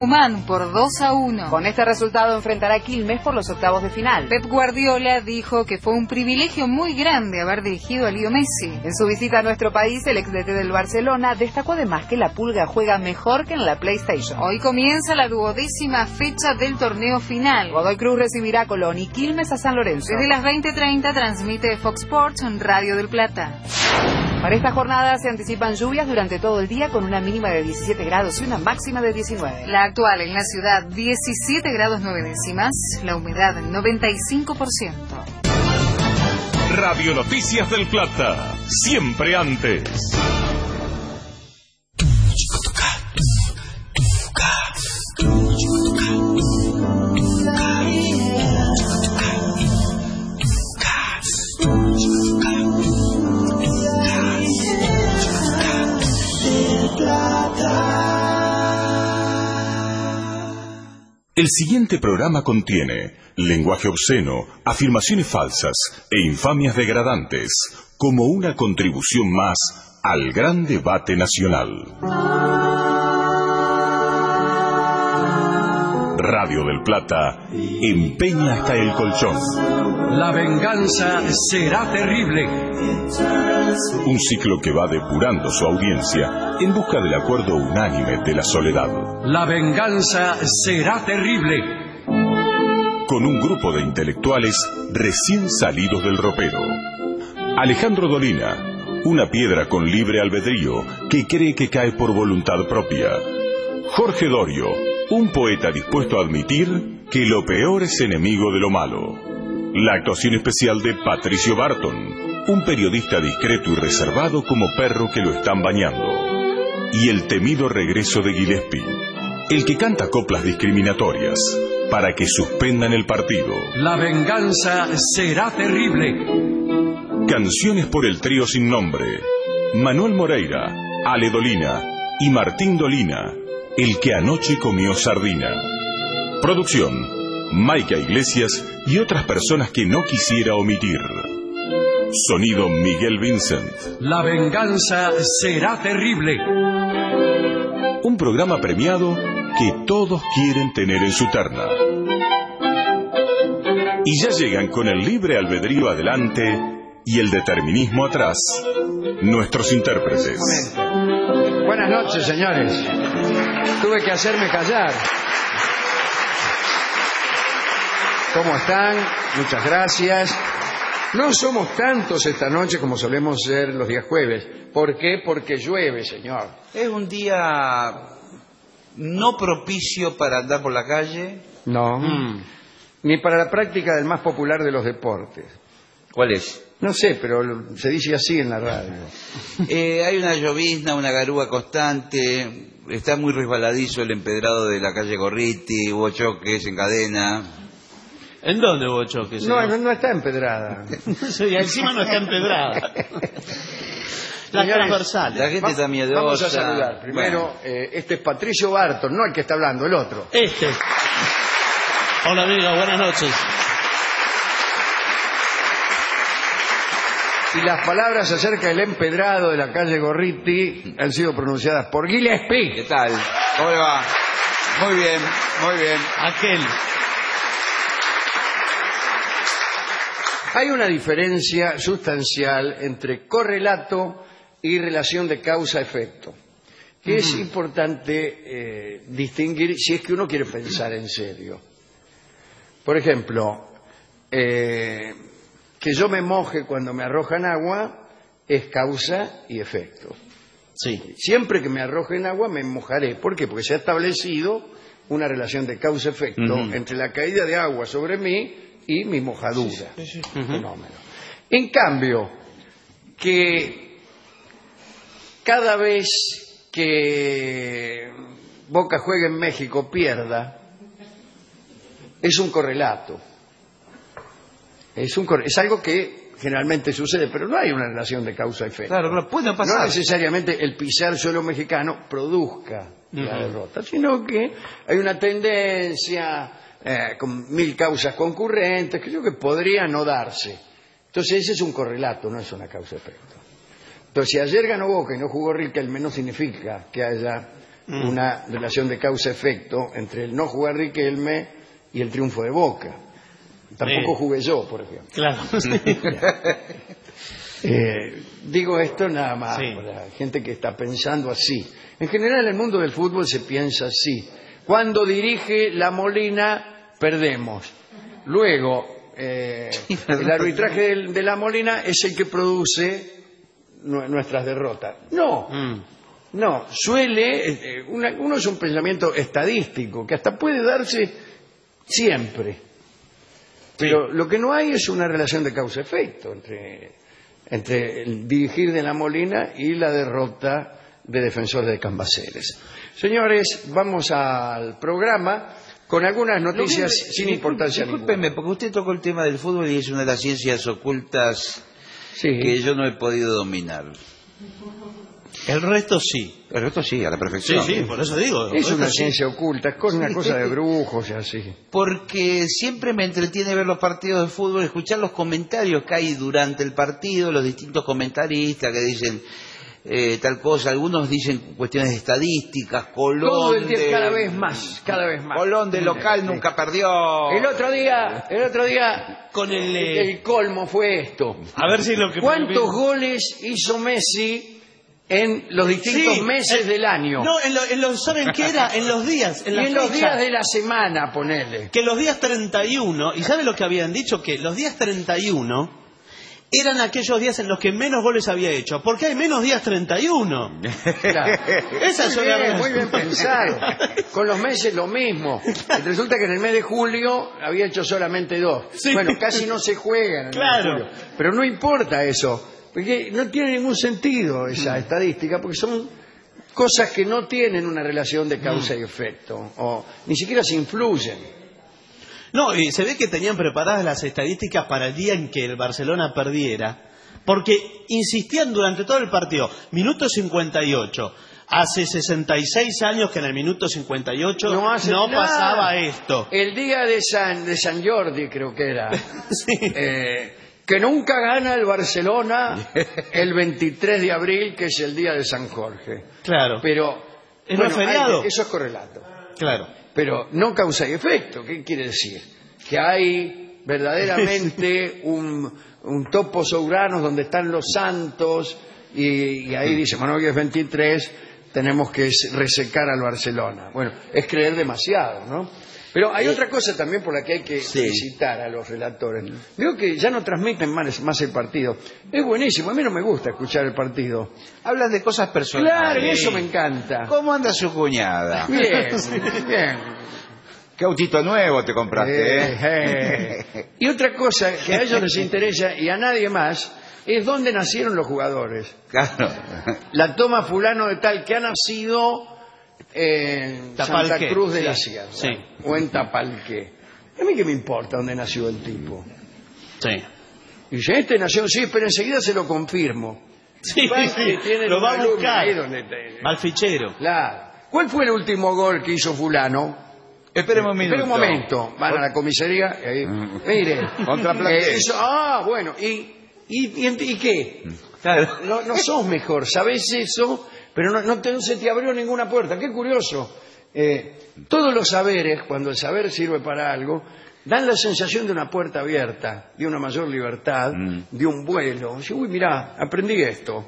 Tucumán por 2-1. Con este resultado enfrentará a Quilmes por los octavos de final. Pep Guardiola dijo que fue un privilegio muy grande haber dirigido a Leo Messi. En su visita a nuestro país, el ex-DT del Barcelona destacó además que la Pulga juega mejor que en la PlayStation. Hoy comienza la 12ª fecha del torneo final. Godoy Cruz recibirá a Colón y Quilmes a San Lorenzo. Desde las 20:30 transmite Fox Sports en Radio del Plata. Para esta jornada se anticipan lluvias durante todo el día con una mínima de 17 grados y una máxima de 19. La actual en la ciudad 17 grados 9 décimas, la humedad 95%. Radio Noticias del Plata, siempre antes. El siguiente programa contiene lenguaje obsceno, afirmaciones falsas e infamias degradantes, como una contribución más al gran debate nacional. Radio del Plata empeña hasta el colchón. La venganza será terrible. Un ciclo que va depurando su audiencia en busca del acuerdo unánime de la soledad. La venganza será terrible. Con un grupo de intelectuales recién salidos del ropero. Alejandro Dolina, una piedra con libre albedrío que cree que cae por voluntad propia. Jorge Dorio, un poeta dispuesto a admitir que lo peor es enemigo de lo malo. La actuación especial de Patricio Barton, un periodista discreto y reservado como perro que lo están bañando. Y el temido regreso de Gillespie, el que canta coplas discriminatorias para que suspendan el partido. La venganza será terrible. Canciones por el trío sin nombre. Manuel Moreira, Ale Dolina y Martín Dolina, el que anoche comió sardina. Producción, Maica Iglesias y otras personas que no quisiera omitir. Sonido Miguel Vincent. La venganza será terrible. Un programa premiado que todos quieren tener en su terna. Y ya llegan con el libre albedrío adelante y el determinismo atrás, nuestros intérpretes. Buenas noches, señores. Tuve que hacerme callar. ¿Cómo están? Muchas gracias. No somos tantos esta noche como solemos ser los días jueves. ¿Por qué? Porque llueve, señor. Es un día no propicio para andar por la calle. No. Ni para la práctica del más popular de los deportes. ¿Cuál es? No sé, pero se dice así en la radio. Hay una llovizna, una garúa constante. Está muy resbaladizo el empedrado de la calle Gorriti. Hubo choques en cadena. ¿En dónde hubo choques? No está empedrada. Y encima no está empedrada. Las transversales. La gente está miedosa. Vamos a saludar. Primero, este es Patricio Barton, no el que está hablando, el otro. Hola, amiga, buenas noches. Y las palabras acerca del empedrado de la calle Gorriti han sido pronunciadas por Gillespie. ¿Qué tal? ¿Cómo le va? Muy bien, muy bien. Aquel. Hay una diferencia sustancial entre correlato y relación de causa-efecto, que es importante distinguir si es que uno quiere pensar en serio. Por ejemplo, que yo me moje cuando me arrojan agua es causa y efecto. Sí. Siempre que me arrojen agua me mojaré. ¿Por qué? Porque se ha establecido una relación de causa-efecto entre la caída de agua sobre mí y mi mojadura. Fenómeno. En cambio, que cada vez que Boca juegue en México pierda, es un correlato. Es algo que generalmente sucede, pero no hay una relación de causa-efecto. Claro, puede pasar. No necesariamente el pisar suelo mexicano produzca la derrota, sino que hay una tendencia con 1000 causas concurrentes, que creo que podría no darse. Entonces ese es un correlato, no es una causa-efecto. Entonces si ayer ganó Boca y no jugó Riquelme, no significa que haya una relación de causa-efecto entre el no jugar Riquelme y el triunfo de Boca. Tampoco jugué yo, por ejemplo. Claro. Digo esto nada más para la gente que está pensando así. En general, en el mundo del fútbol se piensa así. Cuando dirige La Molina, perdemos. Luego, el arbitraje de La Molina es el que produce nuestras derrotas. No, suele... uno es un pensamiento estadístico, que hasta puede darse siempre. Pero lo que no hay es una relación de causa-efecto entre el dirigir de La Molina y la derrota de Defensor de Cambaceres. Señores, vamos al programa con algunas noticias sin importancia ninguna. Discúlpeme, porque usted tocó el tema del fútbol y es una de las ciencias ocultas que yo no he podido dominar. El resto sí. El resto sí, a la perfección. Sí, por eso digo. Es una ciencia oculta, es una cosa de brujos y así. Porque siempre me entretiene ver los partidos de fútbol, escuchar los comentarios que hay durante el partido, los distintos comentaristas que dicen tal cosa, algunos dicen cuestiones estadísticas, Colón todo el tiempo, cada vez más. Colón de local nunca perdió. El otro día con el colmo fue esto. A ver si lo que... ¿Cuántos goles hizo Messi en los distintos meses del año? No, ¿saben qué era? En los días. En los días de la semana, ponele. Que los días 31, ¿y sabe lo que habían dicho? Que los días 31 eran aquellos días en los que menos goles había hecho. Porque hay menos días 31. Claro. Esa es muy bien pensado. Con los meses lo mismo. Resulta que en el mes de julio había hecho solamente 2. Sí. Bueno, casi no se juegan en el mes de julio. Pero no importa eso. Porque no tiene ningún sentido esa estadística, porque son cosas que no tienen una relación de causa y efecto, o ni siquiera se influyen. No, y se ve que tenían preparadas las estadísticas para el día en que el Barcelona perdiera, porque insistían durante todo el partido, minuto 58, hace 66 años que en el minuto 58 no pasaba esto. El día de San Jordi, creo que era. Sí. Que nunca gana el Barcelona el 23 de abril, que es el día de San Jorge. Claro. Pero ¿no es feriado? Eso es correlato. Claro. Pero no causa y efecto. ¿Qué quiere decir? Que hay verdaderamente un topo souranos donde están los santos y ahí dice, bueno, hoy es 23, tenemos que resecar al Barcelona. Bueno, es creer demasiado, ¿no? Pero hay otra cosa también por la que hay que felicitar a los relatores. Veo que ya no transmiten más el partido. Es buenísimo, a mí no me gusta escuchar el partido. Hablan de cosas personales. Claro, y eso me encanta. ¿Cómo anda su cuñada? Bien. ¿Qué autito nuevo te compraste? Y otra cosa que a ellos les interesa y a nadie más es dónde nacieron los jugadores. Claro. La toma fulano de tal que ha nacido en Santa Cruz de la Sierra o en Tapalqué. A mí qué me importa dónde nació el tipo. Sí. Y dice, este nació, sí, pero enseguida se lo confirmo. Sí. Lo va a buscar. Mal fichero. Claro. ¿Cuál fue el último gol que hizo fulano? Espéreme un minuto. Espera un momento. Van a la comisaría y ahí, mire. Contra bueno, ¿y qué? Claro. No sos mejor, sabés eso, pero no se te abrió ninguna puerta. Qué curioso. Todos los saberes, cuando el saber sirve para algo, dan la sensación de una puerta abierta, de una mayor libertad, de un vuelo. Dice, uy, mirá, aprendí esto.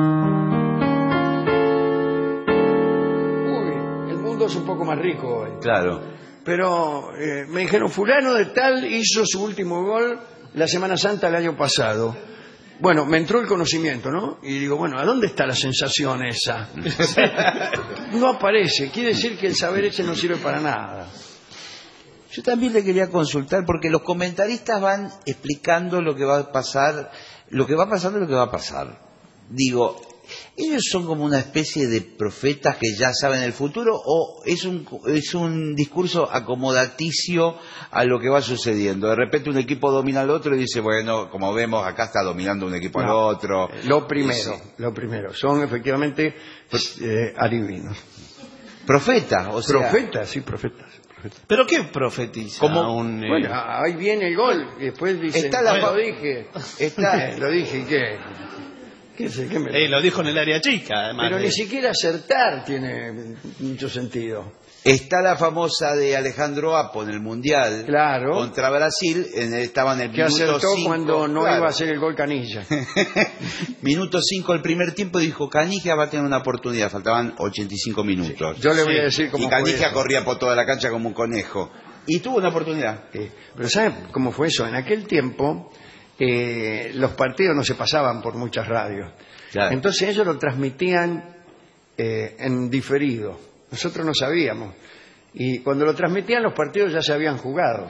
Uy, el mundo es un poco más rico hoy. Claro. Pero me dijeron, fulano de tal hizo su último gol la Semana Santa del año pasado. Bueno, me entró el conocimiento, ¿no? Y digo, bueno, ¿a dónde está la sensación esa? No aparece. Quiere decir que el saber ese no sirve para nada. Yo también le quería consultar porque los comentaristas van explicando lo que va a pasar, lo que va pasando y lo que va a pasar. Digo, ¿ellos son como una especie de profetas que ya saben el futuro o es un discurso acomodaticio a lo que va sucediendo? De repente un equipo domina al otro y dice, bueno, como vemos, acá está dominando un equipo al otro. Lo primero, son efectivamente adivinos. Profetas, o sea... Profetas. ¿Pero qué profetiza? Bueno, ahí viene el gol y después dice, lo dije, ¿y qué? ¿Qué sé? ¿Qué me... Lo dijo en el área chica, además. Pero ni siquiera acertar tiene mucho sentido. Está la famosa de Alejandro Apo en el Mundial Claro. contra Brasil, estaba en el Que minuto acertó 5, cuando no claro. iba a hacer el gol Canilla. Minuto 5 del primer tiempo, dijo Canija va a tener una oportunidad, faltaban 85 minutos. Yo le voy a decir cómo Y fue Canija eso. corría por toda la cancha como un conejo. Y tuvo una oportunidad. Pero ¿sabe cómo fue eso? En aquel tiempo los partidos no se pasaban por muchas radios. Claro. Entonces ellos lo transmitían en diferido. Nosotros no sabíamos. Y cuando lo transmitían los partidos ya se habían jugado.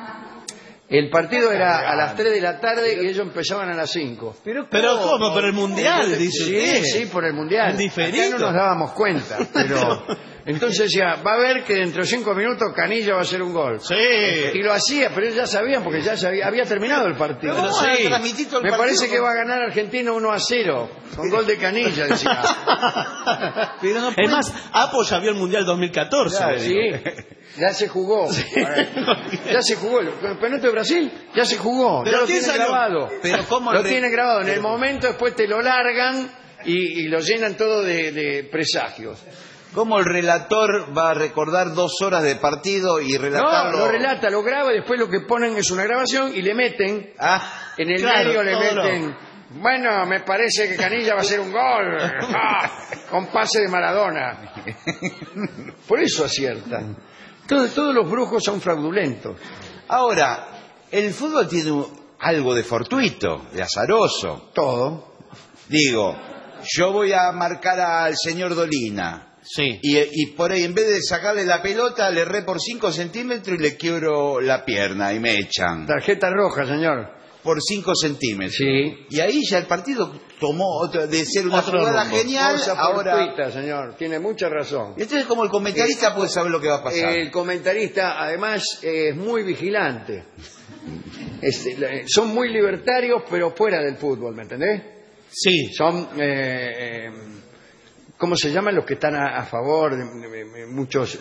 El partido era a las 3 de la tarde y ellos empezaban a las 5. Pero ¿cómo? Pero el Mundial, dice usted. Sí, por el Mundial. Diferido. Acá no nos dábamos cuenta, pero... Entonces decía, va a ver que dentro de 5 minutos Canilla va a hacer un gol. Sí. Y lo hacía, pero ellos ya sabían, porque ya había terminado el partido. Pero sí. Transmití todo el Me partido parece que con- va a ganar Argentina 1-0, con gol de Canilla, decía. Pero no Es puede- más, Apo ya vio el Mundial 2014. Claro, sí, ya se jugó. Ya se jugó. El campeonato de Brasil ya se jugó. Pero ya lo ¿quién tiene salió? grabado. Pero ¿cómo Lo re- tiene grabado. En el momento después te lo largan y lo llenan todo de presagios. ¿Cómo el relator va a recordar 2 horas de partido y No, relatarlo? lo relata, lo graba y después lo que ponen es una grabación y le meten, Ah, en el Claro, medio le todo meten, bueno, me parece que Canilla va a hacer un gol, con pase de Maradona. Por eso aciertan. Todos los brujos son fraudulentos. ahora, el fútbol tiene algo de fortuito, de azaroso. Todo. Digo, yo voy a marcar al señor Dolina. Sí. Y por ahí, en vez de sacarle la pelota, le erré por 5 centímetros y le quiebro la pierna y me echan. Tarjeta roja, señor. Por 5 centímetros. Sí. Y ahí ya el partido tomó de ser una Otro jugada rumbo. genial, Cosa ahora... fortuita, señor. Tiene mucha razón. Entonces, como el comentarista puede saber lo que va a pasar. El comentarista, además, es muy vigilante. Son muy libertarios, pero fuera del fútbol, ¿me entendés? Sí. Son, ¿cómo se llaman los que están a favor de muchos,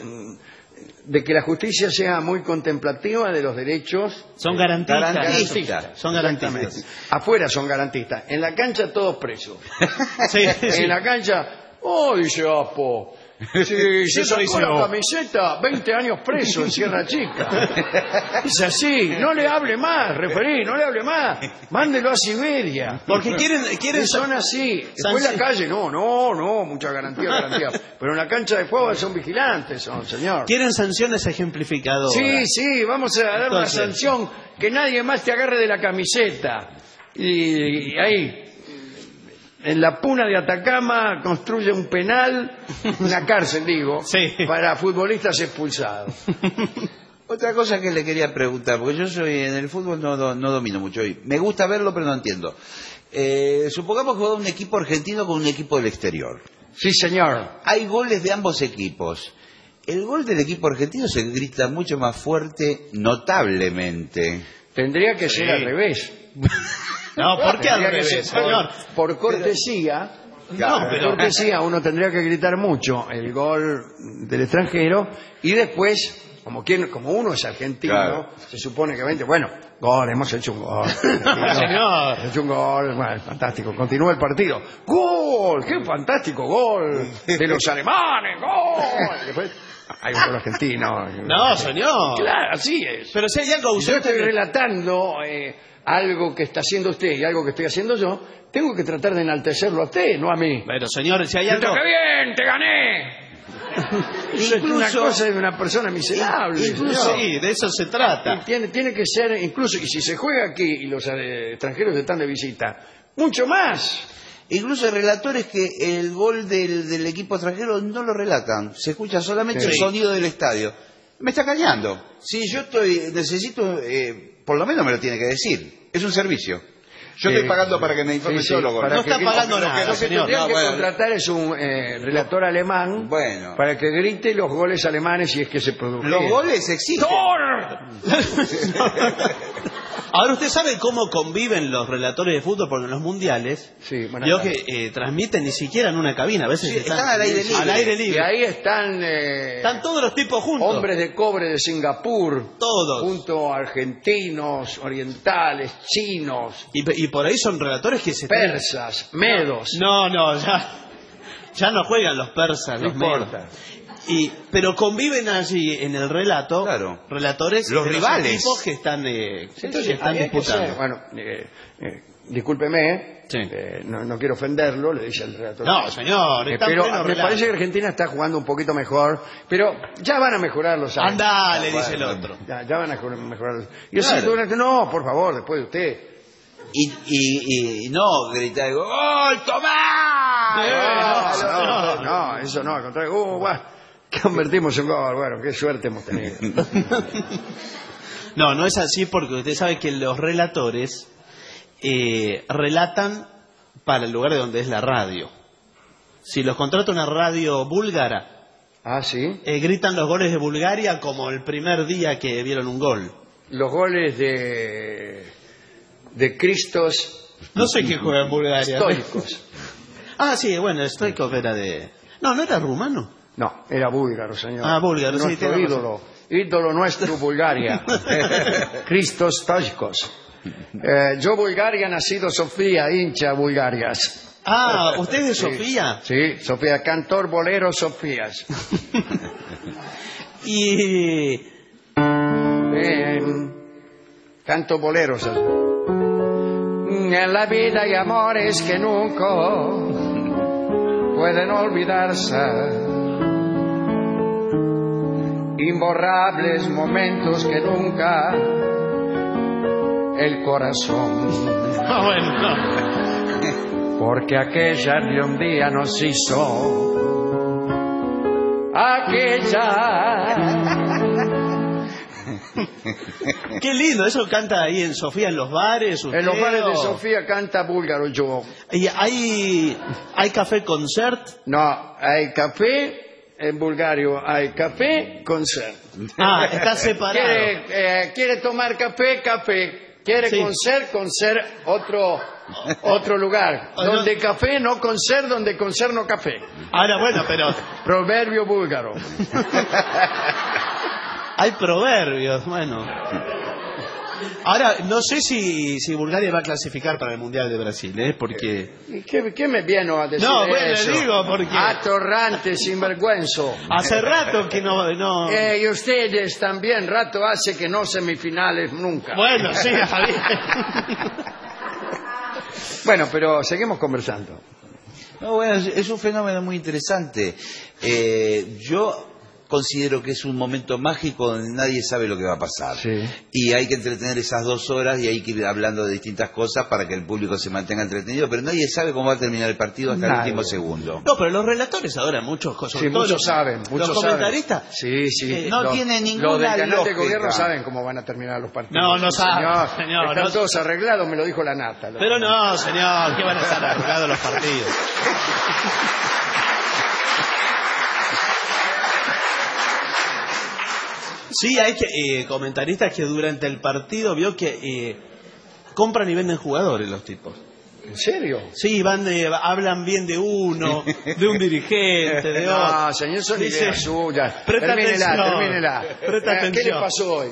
de que la justicia sea muy contemplativa de los derechos? Son garantistas. Garantistas. Son garantistas. Afuera son garantistas. En la cancha todos presos. Sí, sí. En la cancha, dice Apo. Si se Siempre sacó dice, la camiseta, 20 años preso en Sierra Chica. Es así, no le hable más, referí, no le hable más. Mándelo a Siberia. Porque quieren Son así. Después en la calle, no, mucha garantía. Pero en la cancha de juego son vigilantes, señor. quieren sanciones ejemplificadoras. Sí, vamos a dar una Entonces. sanción que nadie más te agarre de la camiseta. Y ahí, en la puna de Atacama, construye un penal, una cárcel, digo, Sí. para futbolistas expulsados. Otra cosa que le quería preguntar, porque yo soy en el fútbol no domino mucho. Y me gusta verlo, pero no entiendo. Supongamos que juega un equipo argentino con un equipo del exterior. Sí, señor. Hay goles de ambos equipos. El gol del equipo argentino se grita mucho más fuerte, notablemente. Tendría que ser al revés. No, ¿por qué al Tendría que revés, ser señor? por cortesía. Claro, Por pero- cortesía, uno tendría que gritar mucho el gol del extranjero y después, como uno es argentino, Claro. se supone que bueno, gol, hemos hecho un gol. señor. Hemos hecho un gol, bueno, fantástico. Continúa el partido. ¡Gol! ¡Qué fantástico gol! De los alemanes, ¡gol! Después, hay un gol argentino. No, señor. Claro, así es. Pero si hay algo Si yo ausente... estoy relatando algo que está haciendo usted y algo que estoy haciendo yo, tengo que tratar de enaltecerlo a usted, no a mí. Pero, señor, si hay ¡Qué algo... bien! ¡Te gané! Eso es una cosa de una persona miserable. Incluso, señor. sí, de eso se trata. Tiene que ser, incluso, y si se juega aquí y los extranjeros están de visita, mucho más. Incluso hay relatores que el gol del equipo extranjero no lo relatan. Se escucha solamente Sí. el sonido del estadio. Me está cañando. Si yo necesito, por lo menos me lo tiene que decir. Es un servicio. Yo estoy pagando para que me informe sí, solo. para No que está grite. pagando nada, Lo que señor. tendría No, que bueno. contratar es un relator alemán Bueno. para que grite los goles alemanes si es que se produjeron. Los goles existen. ¡Tor! Ahora, ¿usted sabe cómo conviven los relatores de fútbol? Porque en los mundiales, Sí, buenas yo tardes. que transmiten ni siquiera en una cabina, a veces Sí, están al aire libre. Al aire Y libre. ahí están Están todos los tipos juntos. hombres de cobre de Singapur, Todos. junto a argentinos, orientales, chinos, Y por ahí son relatores que se... persas, medos. No, ya no juegan los persas, No los medos. importa. Pero conviven allí en el relato, Claro. relatores Los de rivales. equipos que están, que Entonces, están ahí hay que disputando. ser- bueno, discúlpeme, Sí. no quiero ofenderlo, le dice el relator. No, señor, está en pero pleno me relato. parece que Argentina está jugando un poquito mejor, pero ya van a mejorar los años. Andá, le dice el otro. Ya van a mejorar los Y así, Claro. no, por favor, después de usted. Y no gritar, ¡Gol, Tomás! No, eso no, al contrario. Guau, convertimos en gol, bueno, qué suerte hemos tenido. No es así porque usted sabe que los relatores relatan para el lugar de donde es la radio. Si los contrata una radio búlgara, Ah, sí. gritan los goles de Bulgaria como el primer día que vieron un gol. Los goles de Cristos No sé qué juega en Bulgaria. estoicos. Ah, sí, bueno, Stoikov era de... No era rumano. No, era búlgaro, señor. Ah, búlgaro, sí, Nuestro tiene ídolo nuestro, Bulgaria. Cristos Stoicos. Yo, Bulgaria, nacido Sofía, hincha Bulgarias. Ah, ¿usted es de Sí. Sofía? Sí, Sofía, cantor bolero Sofías. Y... Canto boleros. En la vida hay amores que nunca pueden olvidarse. Imborrables momentos que nunca el corazón. Ah, bueno, no. Porque aquella de un día nos hizo. Aquella. Qué lindo, eso canta ahí en Sofía, en los bares. En los usted, bares de o- Sofía canta búlgaro yo. ¿Y hay café concert? No, hay café. En bulgario hay café, concert. Ah, está separado. Quiere tomar café, café. Quiere Sí. concert, otro lugar. Oh, no. Donde café, no concert, donde concert, no café. Ahora, bueno, pero Proverbio búlgaro. hay proverbios, bueno. Ahora, no sé si Bulgaria va a clasificar para el Mundial de Brasil, porque... ¿Y qué me viene a decir No, bueno, eso? le digo, porque- Atorrante, sinvergüenzo. Hace rato que no... Y ustedes también, rato hace que no semifinales nunca. Bueno, sí, Javier. Bueno, pero seguimos conversando. No, bueno, es un fenómeno muy interesante. Yo considero que es un momento mágico donde nadie sabe lo que va a pasar. Sí. Y hay que entretener esas 2 horas y hay que ir hablando de distintas cosas para que el público se mantenga entretenido, pero nadie sabe cómo va a terminar el partido hasta el Nadie. último segundo. No, pero los relatores ahora, muchos cosas. Sí, muchos saben. Los comentaristas. Sí, sí. No tiene ninguna Los del canal de lógica. gobierno saben cómo van a terminar los partidos. No, no Sí, saben, señor, Están no- todos arreglados, me lo dijo la nata. Pero no, señor, que van a estar arreglados los partidos. Sí, hay comentaristas que durante el partido vio que compran y venden jugadores los tipos. ¿En serio? Sí, hablan bien de uno, de un dirigente, de otro. No, señor, son Dice, ideas suyas. presta Termínela, atención, termínela. presta ¿Qué le atención. pasó hoy?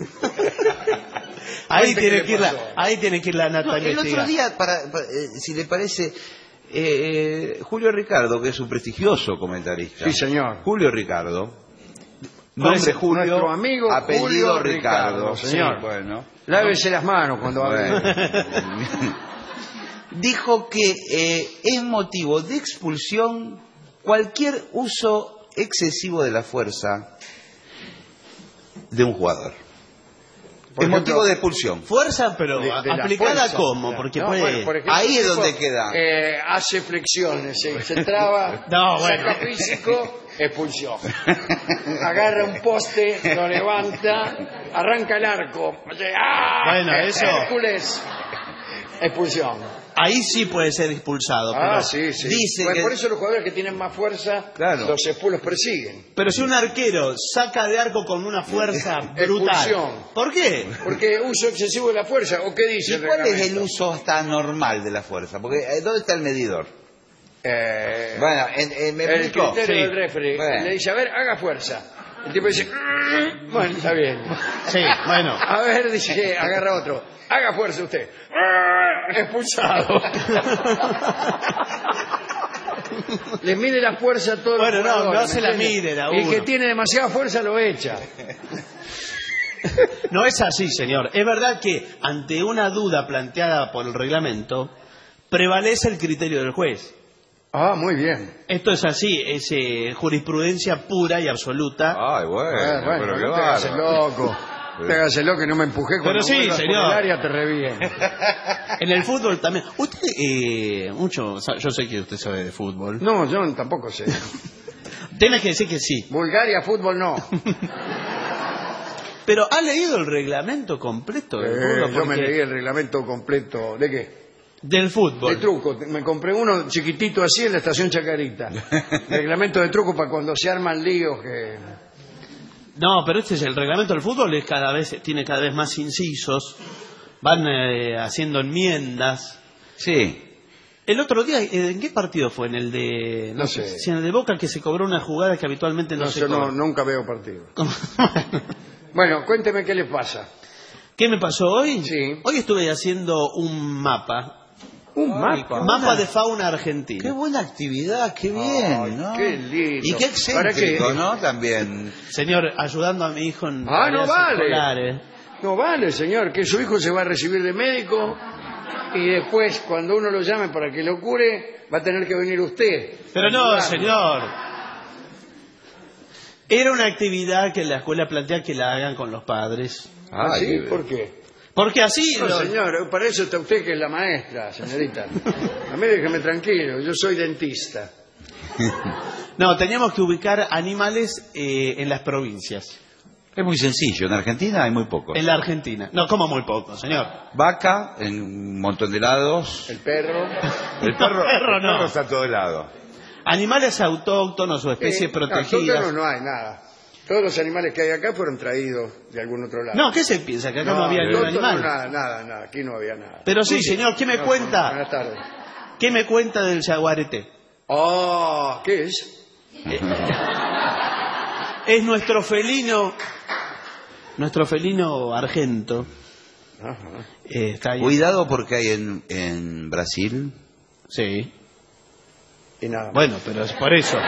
Ahí Cuente tiene qué que le ir la, pasó. ahí tiene que ir la No, nata a el otro investigar. día, si le parece, Julio Ricardo, que es un prestigioso comentarista. Sí, señor. Julio Ricardo. Nuestro- Nombre Julio, nuestro amigo apellido Julio Ricardo. Ricardo, señor. Sí, bueno. Lávese las manos cuando hable. Bueno. Dijo que es motivo de expulsión cualquier uso excesivo de la fuerza de un jugador. Por Es ejemplo, motivo de expulsión. Fuerza, pero de la aplicada fuerza. como, porque No, puede... bueno, por ejemplo, Ahí es el donde tipo, queda. Hace flexiones, se traba, No, bueno. saca físico, expulsión. Agarra un poste, lo levanta, arranca el arco. ¡Ah! Bueno, eso- Hércules, expulsión. ahí sí puede ser expulsado. Ah, pero sí. dice Bueno, que- por eso los jugadores que tienen más fuerza, Claro. los expulsos persiguen. Pero si un arquero saca de arco con una fuerza brutal, Expulsión. ¿por qué? Porque uso excesivo de la fuerza, ¿o qué dice ¿Y el cuál es el reglamento? uso hasta normal de la fuerza? Porque ¿dónde está el medidor? Bueno, ¿me el explico? criterio Sí. del referee Bueno. le dice, a ver, haga fuerza. El tipo dice, bueno, está bien. Sí, bueno. A ver, dice, agarra otro. Haga fuerza usted. Expulsado. Le mide la fuerza a todos Bueno, los no, jugadores, no se ¿me la entiende? miden a El que uno. tiene demasiada fuerza lo echa. No es así, señor. Es verdad que ante una duda planteada por el reglamento, prevalece el criterio del juez. Ah, muy bien. Esto es así, es jurisprudencia pura y absoluta. Ay, bueno, pero qué no te hagas el bárbaro. loco. No te hagas el loco que no me empujé cuando Pero sí, vuelvas por señor. el área te reviento. En el fútbol también. Usted, yo sé que usted sabe de fútbol. No, yo tampoco sé. Tiene que decir que sí. Bulgaria, fútbol no. Pero ¿ha leído el reglamento completo del fútbol? Yo me Porque- leí el reglamento completo. ¿De qué? Del De fútbol. truco. Me compré uno chiquitito así en la estación Chacarita. Reglamento de truco para cuando se arman líos que... No, pero este es el reglamento del fútbol, tiene cada vez más incisos, van haciendo enmiendas. Sí. El otro día, ¿en qué partido fue? En el de... No sé. Si en el de Boca, que se cobró una jugada que habitualmente no, No, se yo cobra. nunca veo partido. Bueno, cuénteme qué le pasa. ¿Qué me pasó hoy? Sí. Hoy estuve haciendo un mapa. Un mapa. Mapa de fauna argentina. Qué buena actividad, qué bien, Ay, ¿no? qué lindo. Y qué excéntrico, ¿Para qué? ¿no? También. Señor, ayudando a mi hijo en Ah, no tareas vale. escolares. No vale, señor, que su hijo se va a recibir de médico y después, cuando uno lo llame para que lo cure, va a tener que venir usted. Pero no, Ayudarlo. señor. Era una actividad que la escuela plantea que la hagan con los padres. ¿Ah, sí? Ay, ¿Por qué? Porque así... No, lo- señor, para eso está usted que es la maestra, señorita. A mí déjeme tranquilo, yo soy dentista. No, teníamos que ubicar animales en las provincias. Es muy sencillo. En Argentina hay muy pocos. En la Argentina. No, como muy poco, señor. Vaca en un montón de lados. El perro. El perro, perro el no. perro está a todos lados. Animales autóctonos o especies protegidas. No hay nada. Todos los animales que hay acá fueron traídos de algún otro lado. No, ¿qué se piensa? Que acá no, había ningún autóctono, animal. nada, aquí no había nada. Pero sí, señor, ¿qué me No, cuenta? Buenas tardes. ¿Qué me cuenta del jaguarete? Oh, ¿qué es? Es nuestro felino argento. Ajá. Está ahí. Cuidado porque hay en Brasil. Sí. Y nada. Bueno, pero es por eso.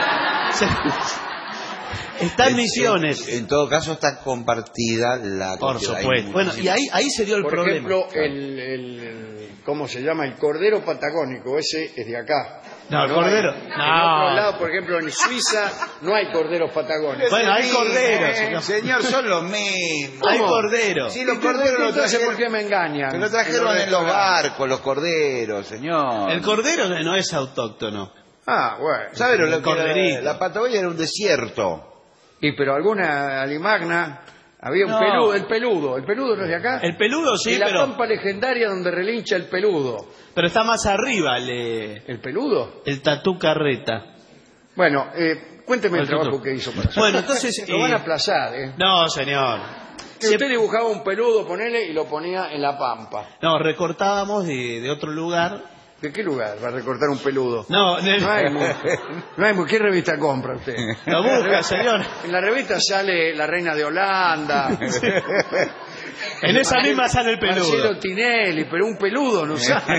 Está en Misiones. En todo caso está compartida la Por cuestión. Hay supuesto. Bueno, y ahí se dio el Por problema. ejemplo, ¿cómo se llama? El cordero patagónico, ese es de acá. No, el cordero. En otro No. lado, por ejemplo, en Suiza no hay corderos patagónicos. Bueno, hay corderos. Señor, señor. son los mismos. Hay corderos. Sí, los corderos los Entonces, ¿por trajeron, qué me engañan? que lo trajeron en los barcos, los corderos, señor. El cordero no es autóctono. Ah, bueno. ¿Sabes lo que corderito. era? La Patagonia era un desierto. Y pero alguna alimagna, había un No. peludo. ¿El peludo no es de acá? El peludo sí, y la pero pampa legendaria donde relincha el peludo. está más arriba ¿El peludo? el tatú carreta. Bueno, cuénteme el El trabajo tuto. que hizo para hacer. Bueno, entonces... Lo van a aplazar, ¿eh? No, señor. Que usted dibujaba un peludo, ponele, y lo ponía en la pampa. No, recortábamos de otro lugar. ¿De qué lugar va a recortar un peludo? No, No hay ¿Qué revista compra usted? lo busca, señor. En la revista sale la reina de Holanda. En esa misma sale el peludo. Marcelo Tinelli, pero un peludo no sale.